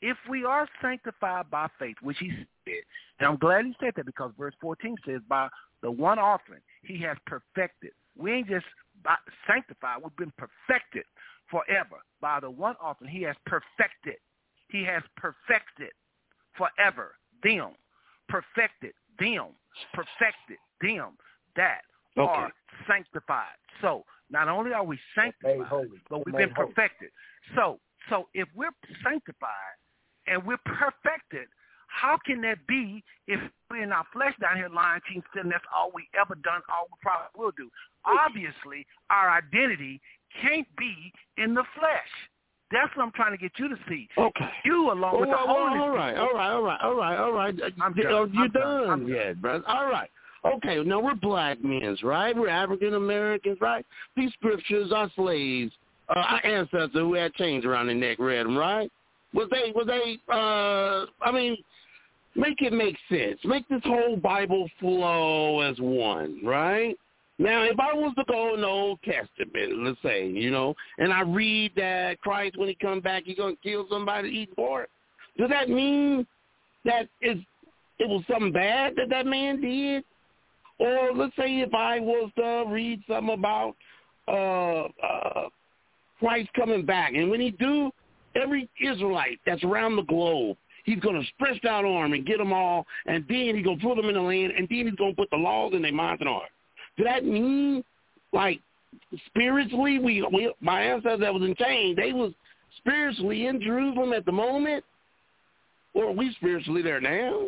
if we are sanctified by faith, which he said, and I'm glad he said that because verse fourteen says, by the one offering, he has perfected. We ain't just sanctified, we've been perfected forever. By the one offering, he has perfected. He has perfected forever them, perfected them, perfected them that okay. are sanctified. So not only are we sanctified, but we've been perfected. So, so if we're sanctified and we're perfected, how can that be if we're in our flesh down here lying, cheating, stealing? That's all we ever done, all we probably will do. Obviously, our identity can't be in the flesh. That's what I'm trying to get you to see. Okay. You, along with well, the well, Holy all right, all right, all right, all right, all right. I'm You're done. I'm done, done. yet, brother. All right. Okay, now we're black men, right? We're African Americans, right? These scriptures are slaves. Uh, our ancestors who had chains around their neck read them, right? Was they, was they, uh, I mean, make it make sense. Make this whole Bible flow as one, right? Now, if I was to go in the Old Testament, let's say, you know, and I read that Christ, when he comes back, he's going to kill somebody to eat pork, does that mean that it's, it was something bad that that man did? Or let's say if I was to read something about uh, uh, Christ coming back, and when he do, every Israelite that's around the globe, he's going to stretch out arm and get them all, and then he's going to put them in the land, and then he's going to put the laws in their minds and hearts. Does that mean, like, spiritually, we, we my ancestors that was in chains, they was spiritually in Jerusalem at the moment? Or are we spiritually there now?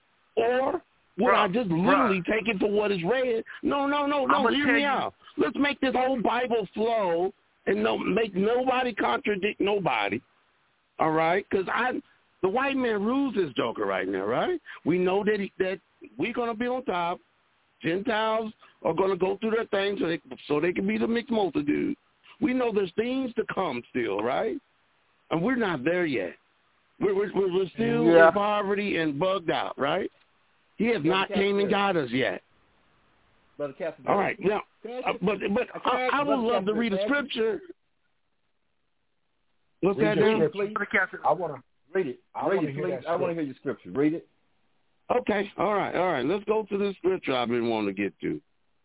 Or would bruh, I just literally bruh. take it for what is read? No, no, no, no, hear me you. out. Let's make this whole Bible flow and no, make nobody contradict nobody, all right? Because I, the white man rules this joker right now, right? We know that he, that we're going to be on top. Gentiles are going to go through their thing so they, so they can be the mixed multitude. We know there's things to come still, right? And we're not there yet. We're, we're, we're still yeah. in poverty and bugged out, right? He has Brother not Captain came and got us yet. Brother Captain, all right, now, uh, but but I, I would love to read a scripture. What's read that, Dan? Please. I want to read it. I read it, please. I want to hear your scripture. Read it. Okay, all right, all right. Let's go to this scripture I've been wanting to get to.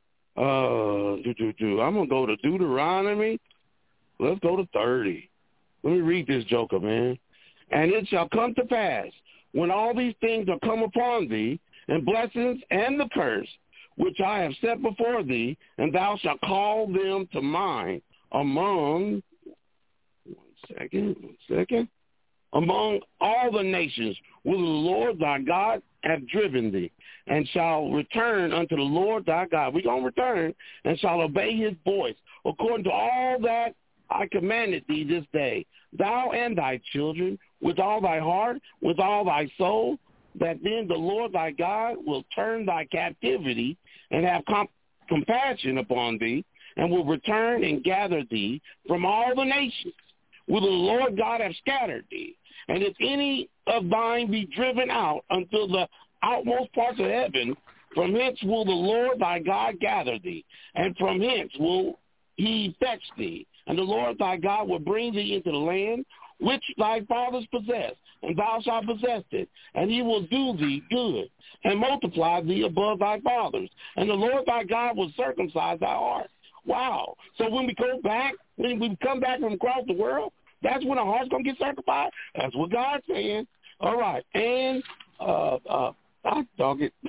Uh, do, do, do. I'm going to go to Deuteronomy. Let's go to thirty. Let me read this joker, man. And it shall come to pass, when all these things are come upon thee, and blessings and the curse, which I have set before thee, and thou shalt call them to mind among, one second, one second, among all the nations whither the Lord thy God hath driven thee, and shall return unto the Lord thy God. We're going to return, and shall obey his voice, according to all that I commanded thee this day, thou and thy children, with all thy heart, with all thy soul, that then the Lord thy God will turn thy captivity and have comp- compassion upon thee, and will return and gather thee from all the nations whither the Lord God hath scattered thee. And if any of thine be driven out until the outmost parts of heaven, from hence will the Lord thy God gather thee, and from hence will he fetch thee. And the Lord thy God will bring thee into the land which thy fathers possessed, and thou shalt possess it. And he will do thee good, and multiply thee above thy fathers. And the Lord thy God will circumcise thy heart. Wow. So when we go back, when we come back from across the world, that's when our heart's going to get circumcised? That's what God's saying. All right. And, uh, uh, I dog it.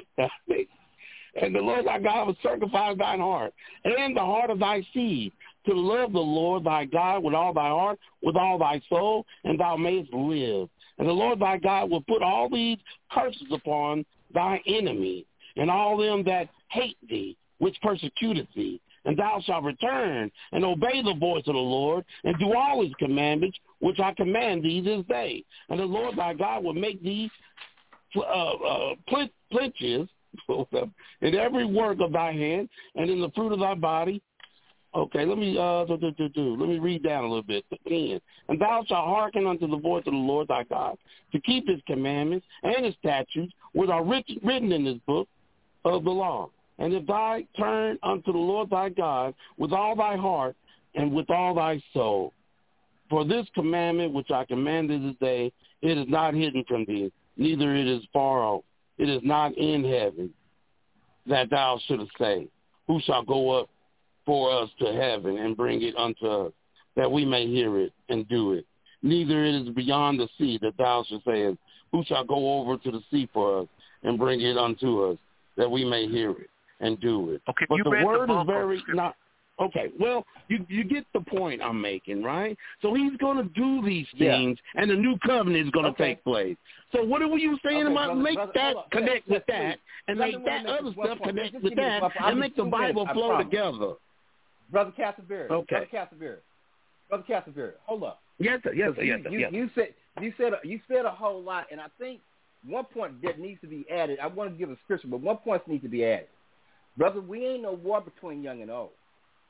And the Lord thy God will circumcise thine heart, and the heart of thy seed, to love the Lord thy God with all thy heart, with all thy soul, and thou mayest live. And the Lord thy God will put all these curses upon thy enemies, and all them that hate thee, which persecuted thee. And thou shalt return and obey the voice of the Lord, and do all his commandments, which I command thee this day. And the Lord thy God will make thee uh, uh, plenteous in every work of thy hand, and in the fruit of thy body. Okay, let me uh, do, do, do, do. let me read down a little bit. Again. And thou shalt hearken unto the voice of the Lord thy God, to keep his commandments and his statutes, which are written, written in this book of the law. And if thou turn unto the Lord thy God with all thy heart and with all thy soul. For this commandment which I commanded this day, it is not hidden from thee, neither it is far off. It is not in heaven, that thou shouldest say, who shall go up for us to heaven and bring it unto us, that we may hear it and do it. Neither it is beyond the sea, that thou shalt say, who shall go over to the sea for us and bring it unto us, that we may hear it and do it. Okay, but you the read word the is very not. Okay, well, you you get the point I'm making, right? So he's going to do these things, yeah. and the new covenant is going to okay. take place. So what were you saying okay, about brother, make brother, that connect yes, with yes, that, and brother, make that other stuff point. connect Just with that, and make the Bible minutes, flow together? Brother Castleberry, okay. Brother Castleberry, Brother Castleberry, hold up. Yes, sir, yes, sir, you, yes, sir, you, yes. you said you said you said a whole lot, and I think one point that needs to be added. I want to give a scripture, but one point needs to be added. Brother, we ain't no war between young and old.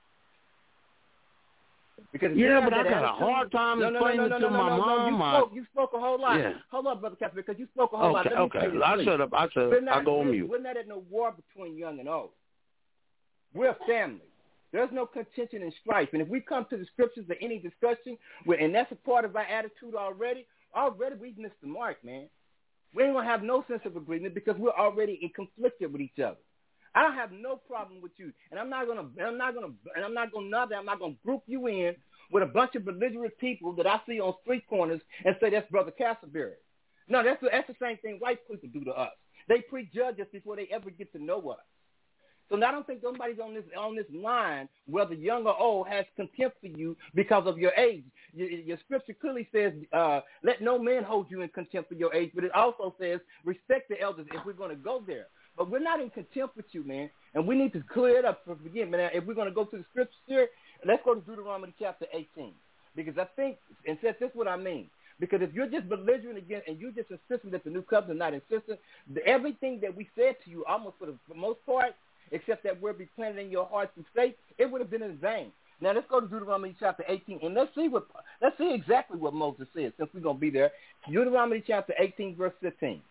Because yeah, but I got a hard time no, no, explaining no, no, it no, to no, my no, mom. No, you spoke, you spoke a whole lot. Yeah. Hold up, Brother Casper, because you spoke a whole okay, lot. Okay, okay. I shut up. I shut up. I go on mute. We're not at no war between young and old. We're a family. There's no contention and strife. And if we come to the scriptures or any discussion, and that's a part of our attitude already, already we've missed the mark, man. We ain't going to have no sense of agreement because we're already in conflict with each other. I don't have no problem with you, and I'm not gonna, I'm not gonna, and I'm not gonna, nothing. I'm not gonna group you in with a bunch of belligerent people that I see on street corners and say that's Brother Castleberry. No, that's the, that's the same thing white people do to us. They prejudge us before they ever get to know us. So I don't think nobody's on this on this line, whether young or old, has contempt for you because of your age. Your, your scripture clearly says, uh, let no man hold you in contempt for your age, but it also says respect the elders if we're going to go there. But we're not in contempt with you, man, and we need to clear it up from the beginning. Now, if we're going to go to the scriptures here, let's go to Deuteronomy chapter eighteen, because I think, and says this is what I mean, because if you're just belligerent again and you're just insisting that the new covenant is not insistent, the, everything that we said to you, almost for the, for the most part, except that we'll be planted in your hearts and faith, it would have been in vain. Now let's go to Deuteronomy chapter eighteen, and let's see what let's see exactly what Moses said, since we're going to be there. Deuteronomy chapter eighteen, verse fifteen.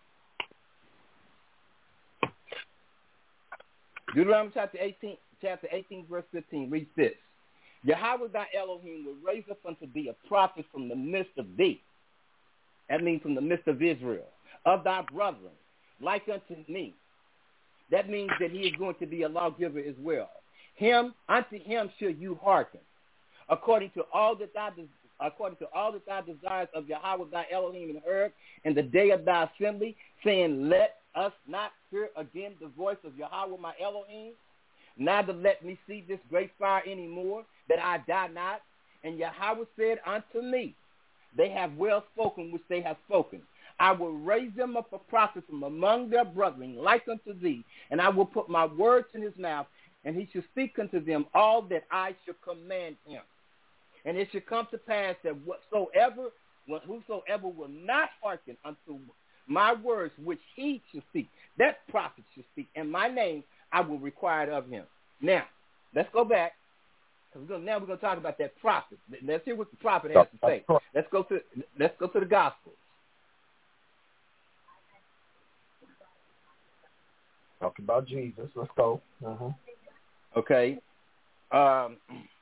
Deuteronomy chapter eighteen, chapter eighteen, verse fifteen, reads this. Yahweh thy Elohim will raise up unto thee a prophet from the midst of thee. That means from the midst of Israel, of thy brethren, like unto me. That means that he is going to be a lawgiver as well. Him, unto him shall you hearken, according to all that thou according to all that thou desires of Yahweh thy Elohim and heard in the day of thy assembly, saying, let us not hear again the voice of Yahweh my Elohim, neither let me see this great fire anymore, that I die not. And Yahweh said unto me, they have well spoken which they have spoken. I will raise them up a prophet from among their brethren, like unto thee, and I will put my words in his mouth, and he shall speak unto them all that I shall command him. And it shall come to pass that whatsoever, whosoever will not hearken unto my words which he shall speak, that prophet shall speak, in my name I will require it of him. Now, let's go back. We're gonna, now we're going to talk about that prophet. Let's hear what the prophet has to say. Let's go to let's go to the Gospels. Talk about Jesus. Let's go. Uh-huh. Okay. Um,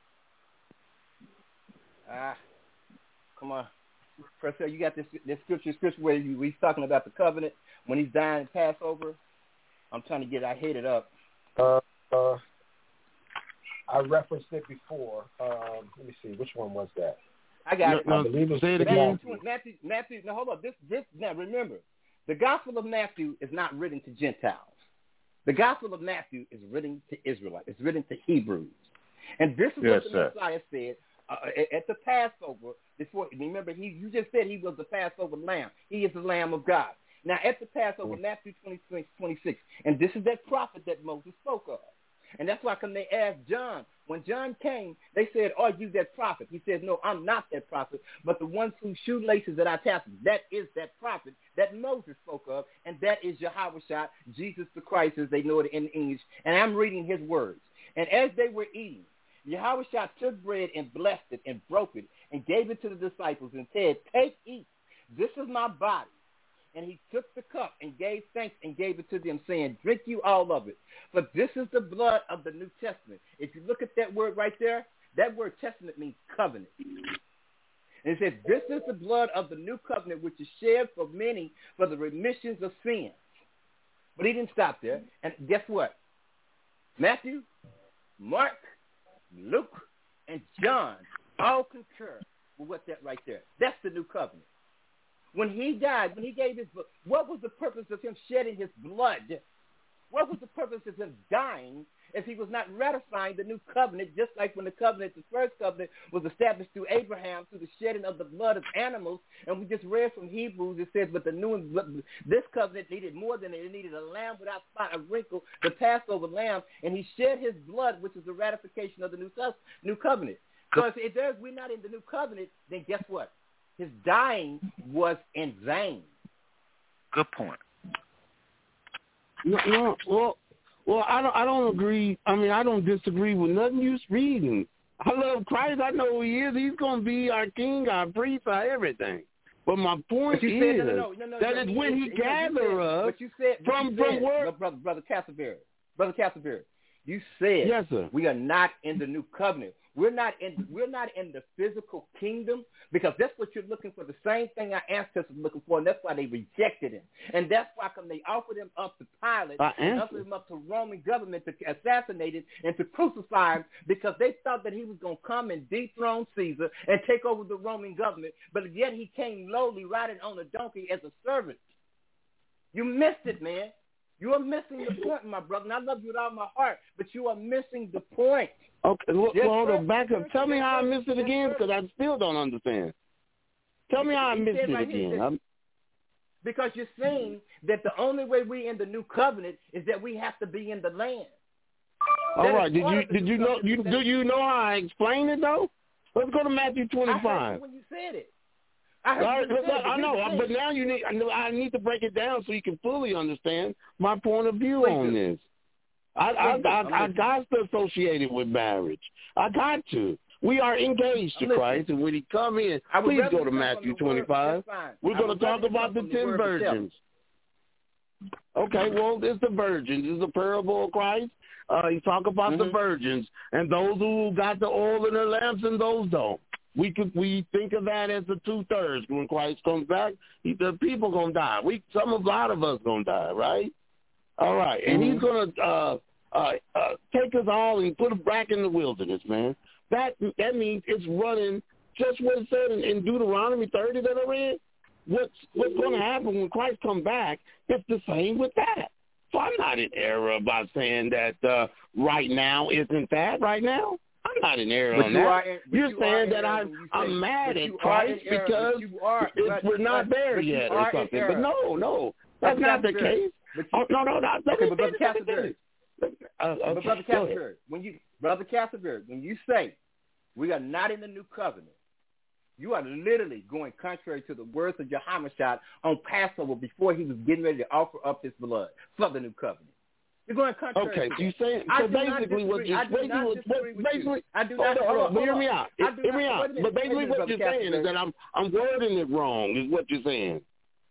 ah, come on. Professor, you got this this scripture, scripture where he, he's talking about the covenant when he's dying in Passover. I'm trying to get it. I hit it up. Uh, uh, I referenced it before. Um, let me see. Which one was that? I got no, it. I believe it say it again. Matthew, Matthew, Matthew. Now hold up. This, this. Now remember, the Gospel of Matthew is not written to Gentiles. The Gospel of Matthew is written to Israelites. It's written to Hebrews. And this is yes, what the sir. Messiah said uh, at the Passover. Before, remember, he you just said he was the Passover lamb. He is the Lamb of God. Now, at the Passover, mm-hmm. Matthew twenty, twenty-six, and this is that prophet that Moses spoke of. And that's why when they asked John, when John came, they said, are you that prophet? He said, no, I'm not that prophet, but the ones whose shoelaces that I tapped, that is that prophet that Moses spoke of, and that is Yahushua, Jesus the Christ, as they know it in English. And I'm reading his words. And as they were eating, Yahushua took bread and blessed it and broke it and gave it to the disciples and said, take, eat. This is my body. And he took the cup and gave thanks and gave it to them, saying, drink you all of it. For this is the blood of the New Testament. If you look at that word right there, that word testament means covenant. And it says, this is the blood of the new covenant, which is shed for many for the remissions of sins. But he didn't stop there. And guess what? Matthew, Mark, Luke, and John all concur with what that right there. That's the new covenant. When he died, when he gave his blood, what was the purpose of him shedding his blood? What was the purpose of him dying if he was not ratifying the new covenant, just like when the covenant, the first covenant, was established through Abraham, through the shedding of the blood of animals? And we just read from Hebrews, it says, but the new, this covenant needed more than it. It needed a lamb without spot, a wrinkle, the Passover lamb, and he shed his blood, which is the ratification of the new, new covenant. So if, if there's, we're not in the new covenant, then guess what? His dying was in vain. Good point. No, no, well, well, I don't, I don't agree. I mean, I don't disagree with nothing you're reading. I love Christ. I know who he is. He's going to be our king, our priest, our everything. But my point but is said, no, no, no, no, that no, is he, when he, he gathered us but you said, but from you from said, where, brother, brother Castleberry, brother Castleberry, you said, yes, sir. We are not in the new covenant. We're not in we're not in the physical kingdom, because that's what you're looking for. The same thing our ancestors were looking for, and that's why they rejected him. And that's why come they offered him up to Pilate, and offered him up to Roman government to assassinate him and to crucify him, because they thought that he was going to come and dethrone Caesar and take over the Roman government. But yet he came lowly, riding on a donkey as a servant. You missed it, man. You are missing the point, my brother. And I love you with all my heart, but you are missing the point. Okay, well, well hold on, back up. Tell me how I missed it again, because I still don't understand. Tell me how I missed it again. Because you're saying that the only way we're in the new covenant is that we have to be in the land. All right. Did you did you know you do you know how I explained it though? Let's go to Matthew twenty-five. I heard when you said it. I, heard right, you said I it. know, but now you need I need to break it down so you can fully understand my point of view Please on do. this. I I, I, I got to associate it with marriage. I got to. We are engaged to Christ, and when he come in, please go to Matthew twenty-five. We're going to talk about the ten virgins. Okay, well, it's the virgins. It's the parable of Christ. Uh, he talk about mm-hmm. the virgins and those who got the oil in their lamps and those don't. We could we think of that as the two thirds. When Christ comes back, he, the people gonna die. We some a lot of us gonna die, right? All right, and mm-hmm. he's gonna uh, uh, uh, take us all and put us back in the wilderness, man. That that means it's running just what it said in, in Deuteronomy thirty that I read. What's what's going to happen when Christ comes back? It's the same with that. So I'm not in error about saying that uh, right now isn't that right now. I'm not in error but on you that. Are in, You're you saying that I, I'm I'm mad at Christ error, because you are, it's, but, we're not but, there but yet or something. But no, no, that's but not the good. case. You, oh, no, no, no. Let okay, me but Brother Castleberry. Uh, okay, but Brother Castleberry, when you Brother Castleberry, when you say we are not in the new covenant, you are literally going contrary to the words of Yahushua on Passover before he was getting ready to offer up his blood for the new covenant. You're going contrary. Okay, to so you saying I so basically what you're basically basically I do not hold on, hold on, hear on. me out. I do hear not, me out. minute, But basically minute, what you're Brother saying is that I'm I'm wording it wrong. Is what you're saying.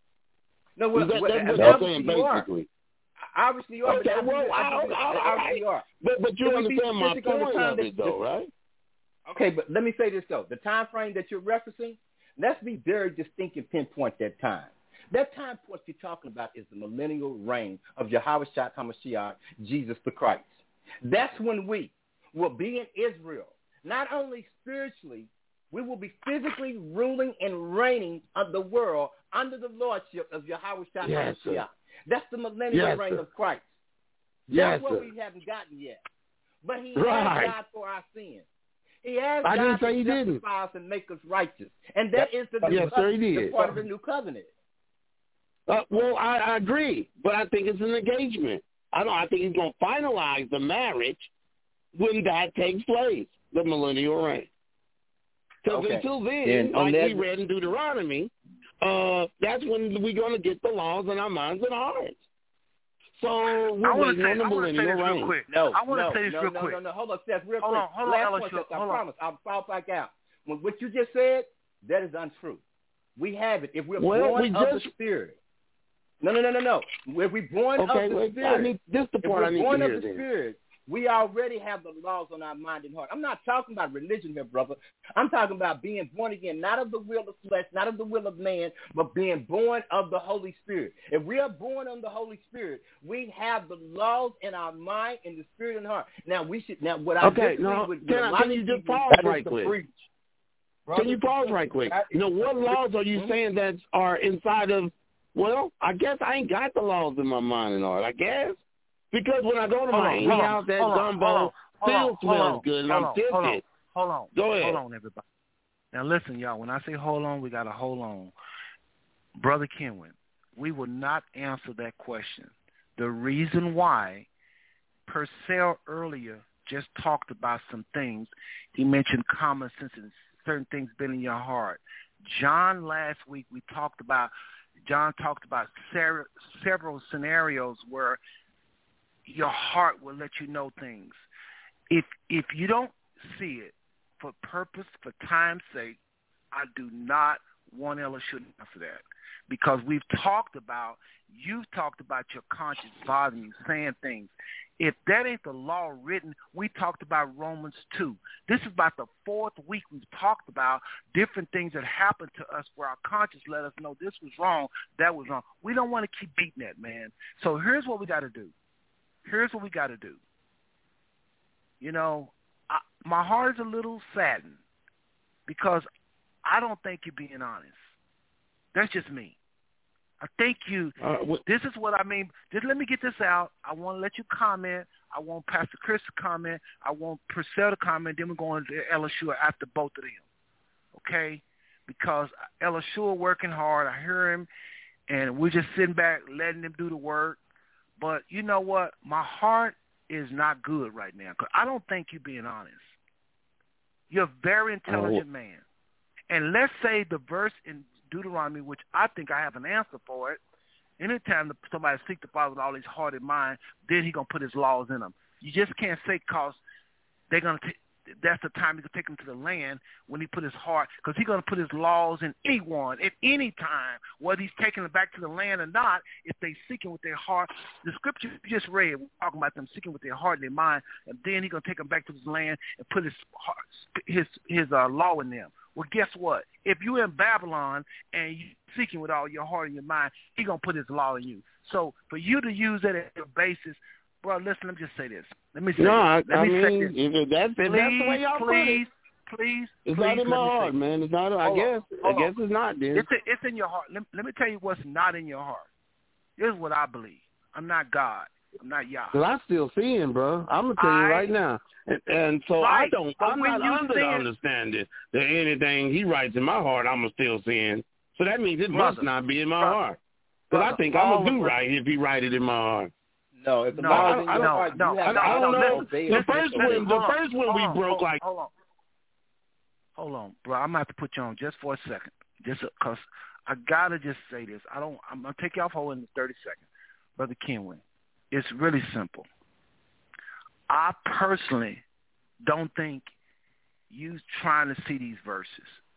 No, what, that, what, that's what you're saying basically. Are. Obviously you are. Okay, but well, I, I, I, I, I, I, obviously you are. But but you Let understand my point of it though, right? Okay, but let me say this though. The time frame that you're referencing, let's be very distinct and pinpoint that time. That time point you're talking about is the millennial reign of Yahushua HaMashiach, Jesus the Christ. That's when we will be in Israel. Not only spiritually, we will be physically ruling and reigning of the world under the lordship of Yahushua yes, HaMashiach. Sir. That's the millennial yes, reign sir. of Christ. Yes, That's what sir. we haven't gotten yet. But he right. has died for our sins. He has I died didn't say he to didn't. justify us and make us righteous. And that is the, new yes, covenant, sir, he did. the part of the new covenant. Uh, well, I, I agree, but I think it's an engagement. I don't. I think he's going to finalize the marriage when that takes place, the millennial reign. Because okay. until then, and like that, we read in Deuteronomy, uh, that's when we're going to get the laws in our minds and hearts. So we're I waiting say, on the I millennial say reign. Real quick. No, I want to no, say this no, real no, quick. No, no, no, hold on, Seth, real hold quick. On, hold Last on, one, Elisha, Seth, I hold promise. On. I'll fall back out. When what you just said, that is untrue. We have it. If we're well, born we of just... the Spirit. No, no, no, no, no. If we're born okay, of the wait, Spirit. I need, this is the part I need born to of hear the then. Spirit, We already have the laws on our mind and heart. I'm not talking about religion here, brother. I'm talking about being born again, not of the will of flesh, not of the will of man, but being born of the Holy Spirit. If we are born of the Holy Spirit, we have the laws in our mind and the spirit and heart. Now, we should. Now, what I okay, disagree no, with, can, with I, can you just pause right quick? Can you pause right quick? No, what laws are you saying that are inside of, well, I guess I ain't got the laws in my mind and heart, I guess. Because when I go to my aunt's house, that gumbo still smells good, and I'm tempted. Hold on. Go ahead. Hold on, everybody. Now, listen, y'all, when I say hold on, we got to hold on. Brother Kenwin, we will not answer that question. The reason why, Purcell earlier just talked about some things. He mentioned common sense and certain things been in your heart. John, last week, we talked about, John talked about ser- several scenarios where your heart will let you know things. If if you don't see it for purpose, for time's sake, I do not want Ella shouldn't answer that. Because we've talked about, you've talked about your conscience bothering you, saying things. If that ain't the law written, we talked about Romans two. This is about the fourth week we've talked about different things that happened to us where our conscience let us know this was wrong, that was wrong. We don't want to keep beating that, man. So here's what we got to do. Here's what we got to do. You know, I, my heart is a little saddened because I don't think you're being honest. That's just me. I think you, uh, this is what I mean. Just let me get this out. I want to let you comment. I want Pastor Chris to comment. I want Purcell to comment. Then we're going to Ella Shua after both of them. Okay? Because Ella Shua working hard. I hear him, and we're just sitting back letting him do the work. But you know what? My heart is not good right now because I don't think you're being honest. You're a very intelligent oh. man. And let's say the verse in Deuteronomy, which I think I have an answer for it, anytime somebody seek the Father with all his heart and mind, then he's going to put his laws in them. You just can't say because they're going to that's the time he can take them to the land when he put his heart, because he's going to put his laws in anyone at any time, whether he's taking them back to the land or not. If they seeking with their heart, the scripture you just read, we're talking about them seeking with their heart and their mind, and then he's going to take them back to his land and put his heart, his his uh, law in them. Well, guess what? If you're in Babylon and you're seeking with all your heart and your mind, he's going to put his law in you. So for you to use that as a basis, bro, listen, let me just say this. Let me say no, this. Let I, me I say mean, this. if that's, if please, that's the way y'all please, put it. Please, It's please, not in my heart, man. It's not. I guess. I guess it's not, dude. It's, a, it's in your heart. Let, let me tell you what's not in your heart. Here's what I believe. I'm not God. I'm not Yah. Well, I still seeing, bro. I'm gonna tell I, you right now, and, and so right, I don't. I'm not under the understanding that anything He writes in my heart, I'm still seeing. So that means it brother, must not be in my brother, heart. But I think I'm gonna do right if He write it in my heart. No, if the no, laws I, in your no, heart, no, you have no, I don't no, know. Listen, the first listen, one, the on, first one we on, broke hold, like. Hold on, hold on, bro. I'm gonna have to put you on just for a second, just because I gotta just say this. I don't. I'm gonna take you off hold in thirty seconds, Brother Kenwin. It's really simple. I personally don't think you trying to see these verses.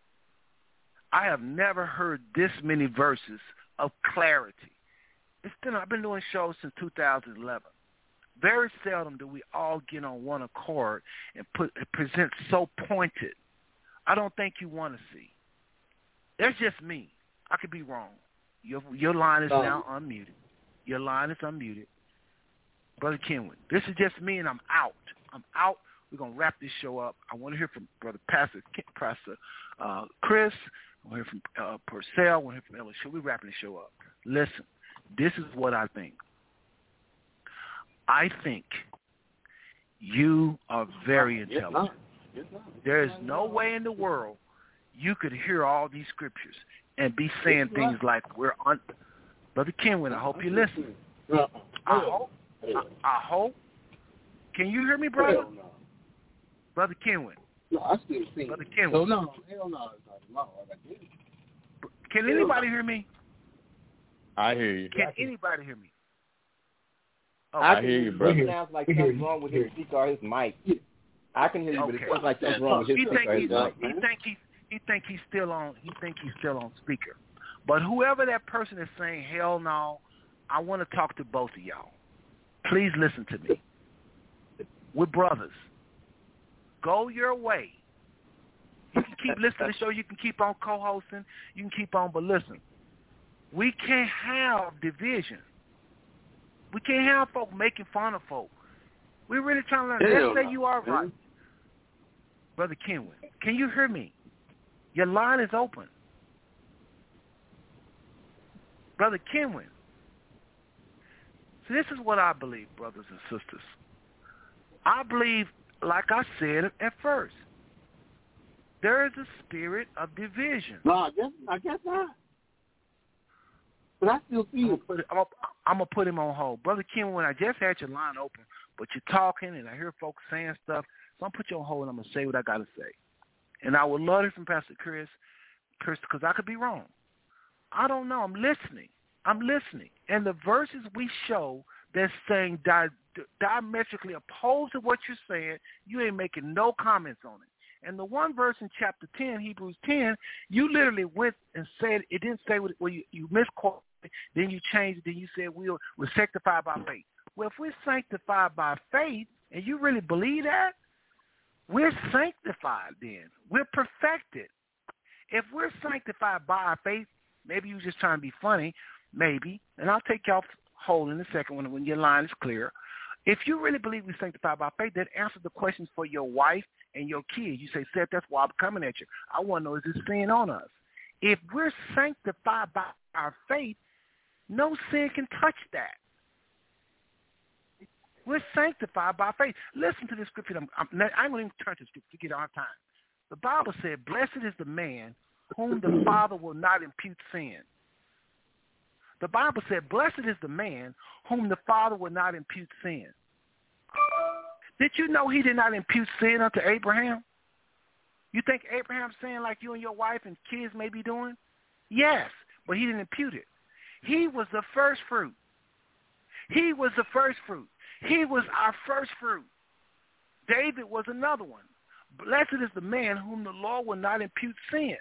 I have never heard this many verses of clarity. It's been, I've been doing shows since two thousand eleven. Very seldom do we all get on one accord and put present so pointed. I don't think you want to see. That's just me. I could be wrong. Your your line is um, now unmuted. Your line is unmuted. Brother Kenwin, this is just me, and I'm out. I'm out. We're going to wrap this show up. I want to hear from Brother Pastor, Pastor uh, Chris. I want to hear from uh, Purcell. I want to hear from Ella. Should we wrap this show up? Listen, this is what I think. I think you are very intelligent. There is no way in the world you could hear all these scriptures and be saying things like we're on. Brother Kenwin, I hope you listen. I hope. I, I hope. Can you hear me, brother? No. Brother Kenwin. No, I still see. Brother Kenwin. No, no, hell no. no. Can anybody hear me? I hear you. Can anybody hear me? Oh, I, I hear you, brother. It sounds like something's wrong with his speaker or his mic. I can hear you, okay. but it sounds like something's wrong with his he speaker or his mic. He think he's he think he's still on. He think he's still on speaker. But whoever that person is saying, hell no, I want to talk to both of y'all. Please listen to me. We're brothers. Go your way. You can keep listening to the show. You can keep on co-hosting. You can keep on, but listen, we can't have division. We can't have folk making fun of folk. We're really trying to learn. Let's say you are right. Brother Kenwin, can you hear me? Your line is open. Brother Kenwin. So this is what I believe, brothers and sisters. I believe, like I said at first, there is a spirit of division. No, I guess I guess not. But I still see it. I'm, I'm going to put him on hold. Brother Kenwin, I just had your line open, but you're talking, and I hear folks saying stuff. So I'm going to put you on hold, and I'm going to say what I got to say. And I would love it from Pastor Chris, Chris, because I could be wrong. I don't know. I'm listening. I'm listening. And the verses we show that's saying di- diametrically opposed to what you're saying, you ain't making no comments on it. And the one verse in chapter ten, Hebrews ten, you literally went and said, it didn't say what well, you, you misquoted, then you changed it, then you said we'll, we're sanctified by faith. Well, if we're sanctified by faith, and you really believe that, we're sanctified then. We're perfected. If we're sanctified by our faith, maybe you're just trying to be funny, maybe, and I'll take you off hold in a second when, when your line is clear. If you really believe we're sanctified by faith, then answer the questions for your wife and your kids. You say, Seth, that's why I'm coming at you. I want to know, is this sin on us? If we're sanctified by our faith, no sin can touch that. We're sanctified by faith. Listen to this scripture. I'm, I'm, I'm going to turn to scripture to get our time. The Bible said, blessed is the man whom the Father will not impute sin. The Bible said, blessed is the man whom the Father will not impute sin. Did you know he did not impute sin unto Abraham? You think Abraham's saying like you and your wife and kids may be doing? Yes, but he didn't impute it. He was the first fruit. He was the first fruit. He was our first fruit. David was another one. Blessed is the man whom the Lord will not impute sin.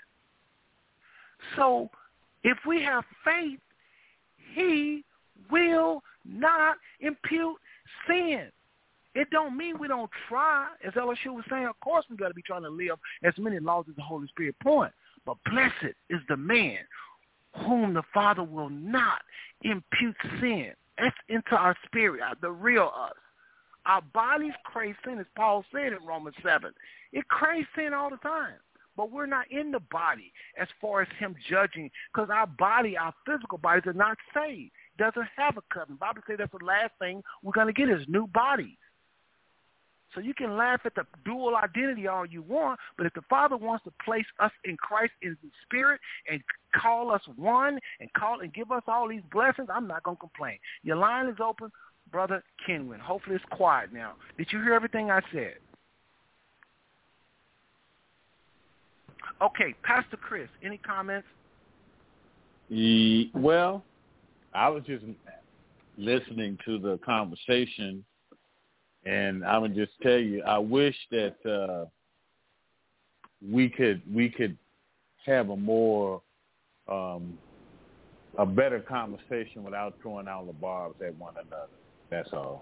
So if we have faith, he will not impute sin. It don't mean we don't try. As L S U was saying, of course we got to be trying to live as many laws as the Holy Spirit point. But blessed is the man whom the Father will not impute sin. That's into our spirit, the real us. Our bodies crave sin, as Paul said in Romans seven. It craves sin all the time. But we're not in the body as far as him judging, because our body, our physical bodies are not saved. Doesn't have a covenant. The Bible says that's the last thing we're going to get is new bodies. So you can laugh at the dual identity all you want, but if the Father wants to place us in Christ in the Spirit and call us one and call and give us all these blessings, I'm not going to complain. Your line is open, Brother Kenwin. Hopefully it's quiet now. Did you hear everything I said? Okay, Pastor Chris, any comments? E, well, I was just listening to the conversation, and I would just tell you, I wish that uh, we could we could have a more um, a better conversation without throwing all the barbs at one another. That's all.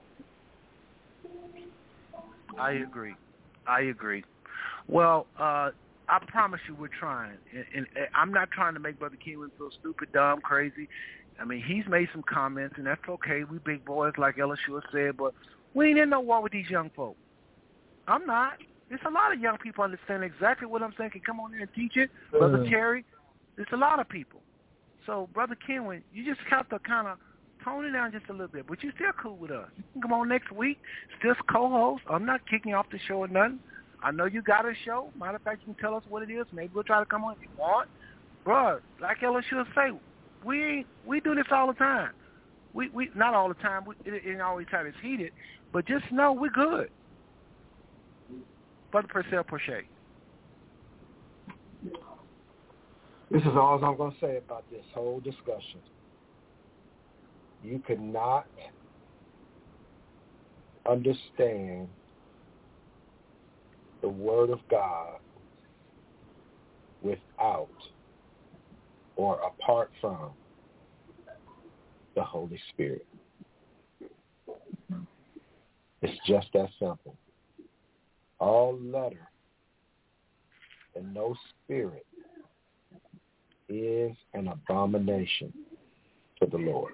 I agree. I agree. Well, uh, I promise you we're trying. And, and, and I'm not trying to make Brother Kenwin feel stupid, dumb, crazy. I mean, he's made some comments, and that's okay. We big boys, like Ella Shua said, but we ain't in no war with these young folk. I'm not. There's a lot of young people understand exactly what I'm saying. Can come on in and teach it. Uh-huh. Brother Terry, there's a lot of people. So, Brother Kenwin, you just have to kind of tone it down just a little bit, but you're still cool with us. You can come on next week, still co-host. I'm not kicking you off the show or nothing. I know you got a show. Matter of fact, you can tell us what it is. Maybe we'll try to come on if you want. Bro, like Ella should say, we ain't, we do this all the time. We we not all the time. We, it ain't always time it's heated, but just know we're good. Brother Purcell Porche. This is all I'm going to say about this whole discussion. You cannot understand the Word of God without or apart from the Holy Spirit. It's just that simple. All letter and no spirit is an abomination to the Lord.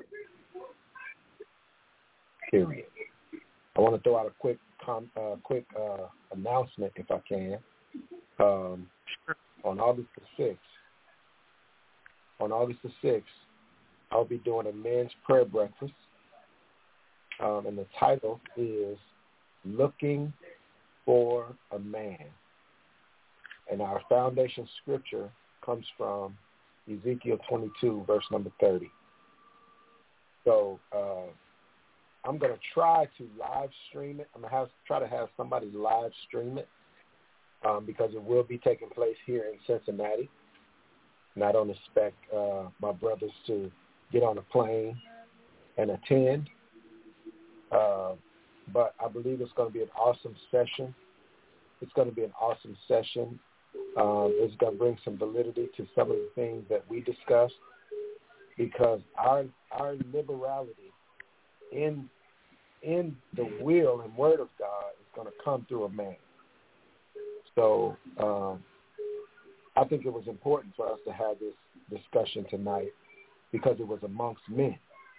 Period. I want to throw out a quick com, uh, quick uh, announcement, if I can. Um, on August the sixth, on August the sixth, I'll be doing a men's prayer breakfast, um, and the title is "Looking for a Man." And our foundation scripture comes from Ezekiel twenty-two, verse number thirty. So uh, I'm going to try to live stream it. I'm going to have, try to have somebody live stream it um, because it will be taking place here in Cincinnati. And I don't expect uh, my brothers to get on a plane and attend. Uh, but I believe it's going to be an awesome session. It's going to be an awesome session. Um, it's going to bring some validity to some of the things that we discussed, because our our liberality in in the will and word of God is going to come through a man. So um, I think it was important for us to have this discussion tonight because it was amongst men.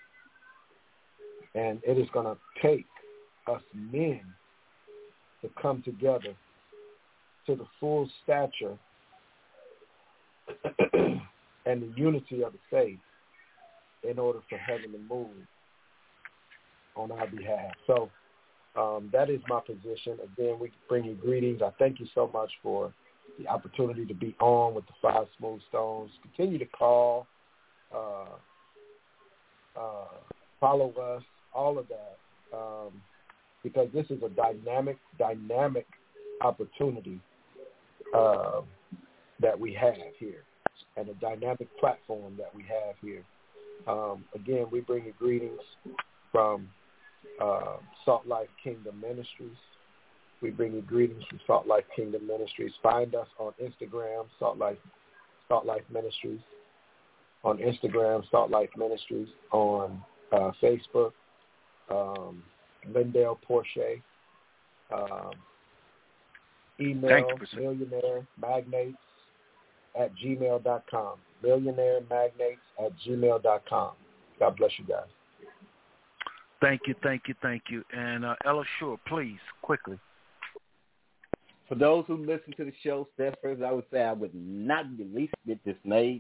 And it is going to take us men to come together to the full stature and the unity of the faith in order for heaven to move on our behalf. So um, that is my position. Again, we bring you greetings. I thank you so much for the opportunity to be on with the Five Smooth Stones. Continue to call, uh, uh, follow us, all of that, um, because this is a dynamic, dynamic opportunity uh, that we have here, and a dynamic platform that we have here. Um, again, we bring you greetings from uh, Salt Life Kingdom Ministries. We bring you greetings from Salt Life Kingdom Ministries. Find us on Instagram, Salt Life, Salt Life Ministries. On Instagram, Salt Life Ministries. On uh, Facebook, um, Lindell Porsche. Um, email millionaire magnates at gmail dot com. Millionaire magnates at gmail dot com. God bless you guys. Thank you, thank you, thank you. And uh, Ella Shore, please, quickly. For those who listen to the show, Steph, first, I would say I would not be least bit dismayed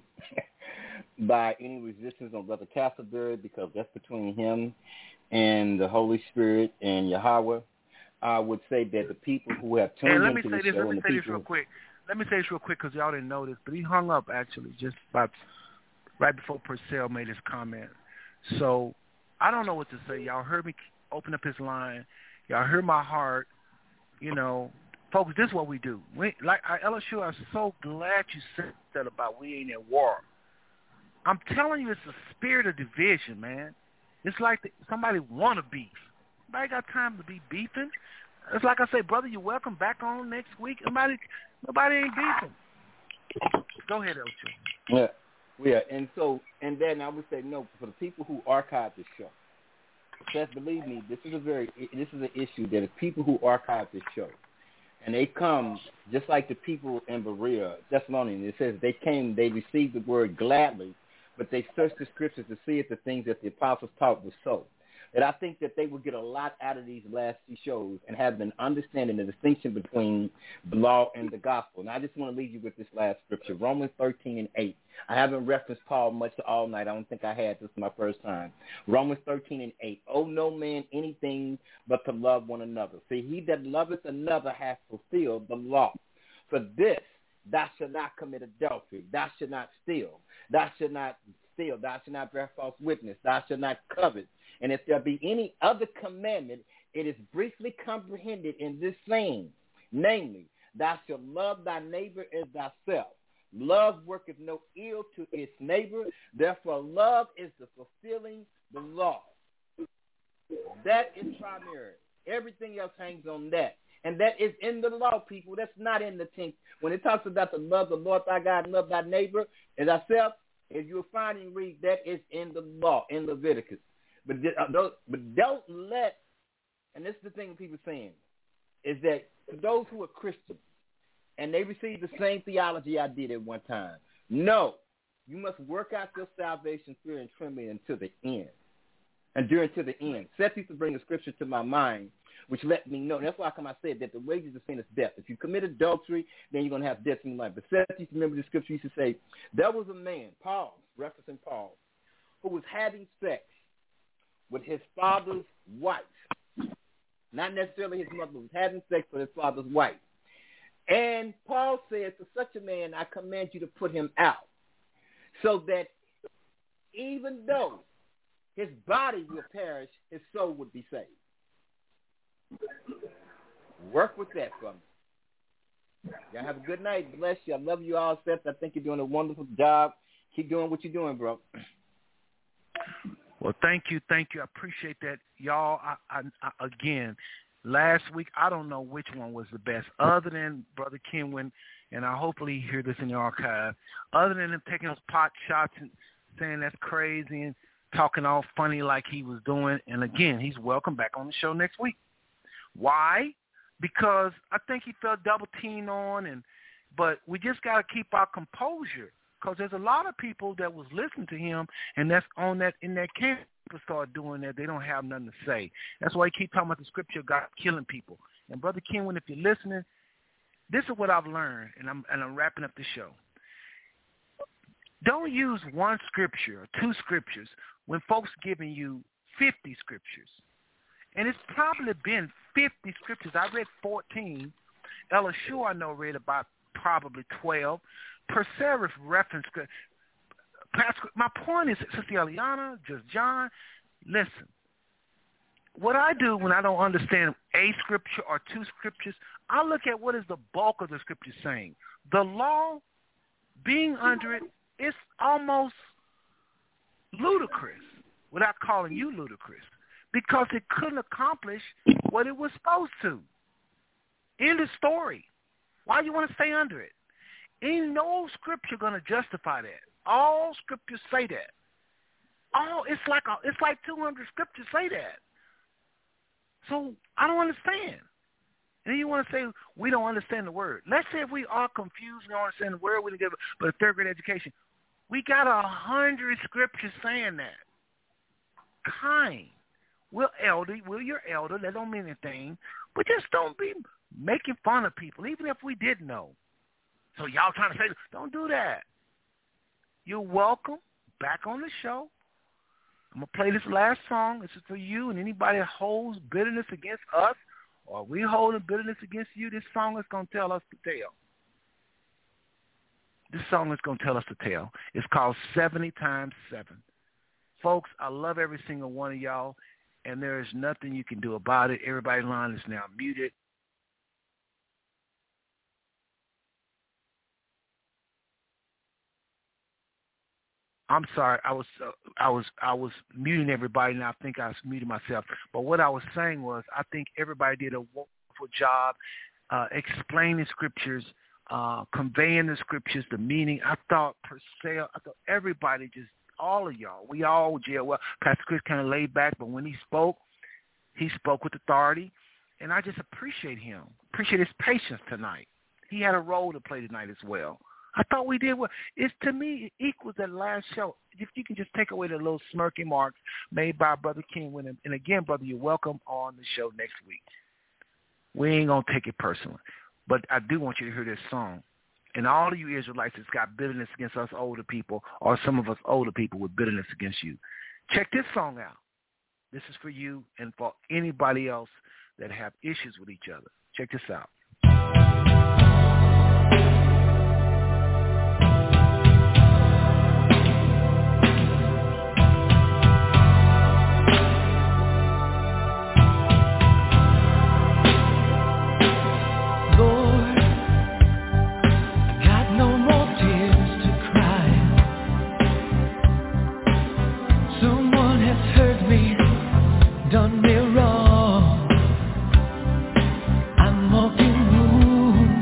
by any resistance on Brother Castleberry, because that's between him and the Holy Spirit and Yahweh. I would say that the people who have tuned hey, into the this, show let me and the say people this real quick. Let me say this real quick because y'all didn't know this, but he hung up actually just about right before Purcell made his comment. So I don't know what to say. Y'all heard me open up his line. Y'all heard my heart. You know, folks, this is what we do. We, like Ella Shore, I'm so glad you said that about we ain't at war. I'm telling you, it's a spirit of division, man. It's like the, somebody want to beef. Nobody got time to be beefing. It's like I say, brother, you're welcome back on next week. Nobody, nobody ain't beefing. Go ahead, Elcho. Yeah, yeah, and so, and then I would say, no, for the people who archive this show, just believe me, this is a very, this is an issue that if people who archive this show, and they come just like the people in Berea, Thessalonians, it says they came, they received the word gladly, but they searched the scriptures to see if the things that the apostles taught was so. That I think that they would get a lot out of these last few shows and have an understanding the distinction between the law and the gospel. And I just want to leave you with this last scripture, Romans thirteen and eight. I haven't referenced Paul much all night. I don't think I had. This is my first time. Romans thirteen and eight. Owe no man anything but to love one another. See, he that loveth another hath fulfilled the law. For this, thou shalt not commit adultery. Thou shalt not steal. Thou shalt not steal. Thou shalt not bear false witness. Thou shalt not covet. And if there be any other commandment, it is briefly comprehended in this saying, namely, thou shalt love thy neighbor as thyself. Love worketh no ill to its neighbor. Therefore, love is the fulfilling the law. That is primary. Everything else hangs on that. And that is in the law, people. That's not in the tenth. When it talks about the love of the Lord thy God and love thy neighbor as thyself, if you'll find and read, that is in the law, in Leviticus. But don't, but don't let and this is the thing people are saying, is that for those who are Christians and they receive the same theology I did at one time, no, you must work out your salvation fear and trembling until the end. Endure until the end. Seth used to bring a scripture to my mind, which let me know. That's why come I said that the wages of sin is death. If you commit adultery, then you're going to have death in your life. But Seth used to remember the scripture used to say, there was a man, Paul, referencing Paul, who was having sex with his father's wife. Not necessarily his mother, but was having sex with his father's wife. And Paul says, to such a man, I command you to put him out, so that even though his body will perish, his soul would be saved. Work with that for me. Y'all have a good night. Bless you. I love you all, Seth. I think you're doing a wonderful job. Keep doing what you're doing, bro. Well, thank you. Thank you. I appreciate that. Y'all, I, I, I, again, last week, I don't know which one was the best, other than Brother Kenwin, and I hopefully hear this in the archive, other than him taking those pot shots and saying that's crazy and talking all funny like he was doing. And, again, he's welcome back on the show next week. Why? Because I think he felt double teamed on, and but we just got to keep our composure, because there's a lot of people that was listening to him, and that's on that in that camp. People start doing that, they don't have nothing to say. That's why he keep talking about the scripture of God killing people. And Brother Kenwin, if you're listening, this is what I've learned, and I'm and I'm wrapping up the show. Don't use one scripture or two scriptures when folks giving you fifty scriptures. And it's probably been fifty scriptures. I read fourteen. Ella Shore, I know, read about probably twelve. Perseverance reference. Pastor, my point is, Sister Eliana, just John, listen. What I do when I don't understand a scripture or two scriptures, I look at what is the bulk of the scripture saying. The law, being under it, it's almost ludicrous, without calling you ludicrous, because it couldn't accomplish what it was supposed to. End of story. Why do you want to stay under it? Ain't no scripture going to justify that. All scriptures say that. All it's like a, it's like two hundred scriptures say that. So I don't understand. And then you want to say we don't understand the word. Let's say if we are confused and don't understand the word, we didn't get but a third grade education. We got a hundred scriptures saying that. Kind. We're elder. We're your elder. That don't mean anything. But just don't be making fun of people, even if we didn't know. So y'all trying to say, don't do that. You're welcome back on the show. I'm going to play this last song. This is for you and anybody that holds bitterness against us, or we holding bitterness against you. This song is going to tell us to tell. This song is going to tell us to tell. It's called seventy times seven. Folks, I love every single one of y'all, and there is nothing you can do about it. Everybody's line is now muted. I'm sorry, I was uh, I was I was muting everybody, and I think I was muting myself. But what I was saying was, I think everybody did a wonderful job uh, explaining scriptures, uh, conveying the scriptures, the meaning. I thought Purcell, I thought everybody, just all of y'all, we all jail well. Pastor Chris kind of laid back, but when he spoke, he spoke with authority, and I just appreciate him, appreciate his patience tonight. He had a role to play tonight as well. I thought we did well. It's, to me, it equals that last show. If you can just take away the little smirky marks made by Brother Kenwin. And, and again, brother, you're welcome on the show next week. We ain't going to take it personally. But I do want you to hear this song. And all of you Israelites that's got bitterness against us older people, or some of us older people with bitterness against you, check this song out. This is for you and for anybody else that have issues with each other. Check this out. Done me wrong. I'm walking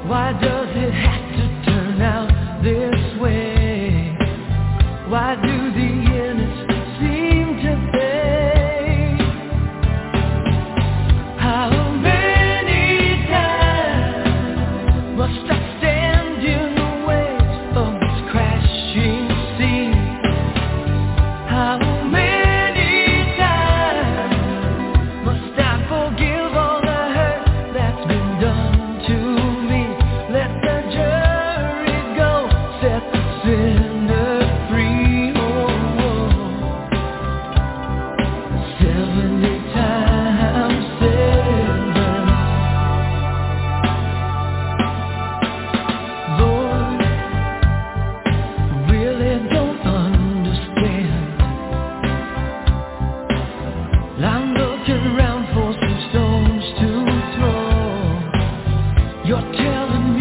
Why does it have to turn out this way? Why do the innocent seem to pay? How many times must I stand in the waves of this crashing sea? How many times must I forgive all the hurt that's been done to me? Let the jury go, set the sinner free. Oh, oh. Seventy times seven. Lord, I really don't understand. I'm looking around for some stones to throw. You're telling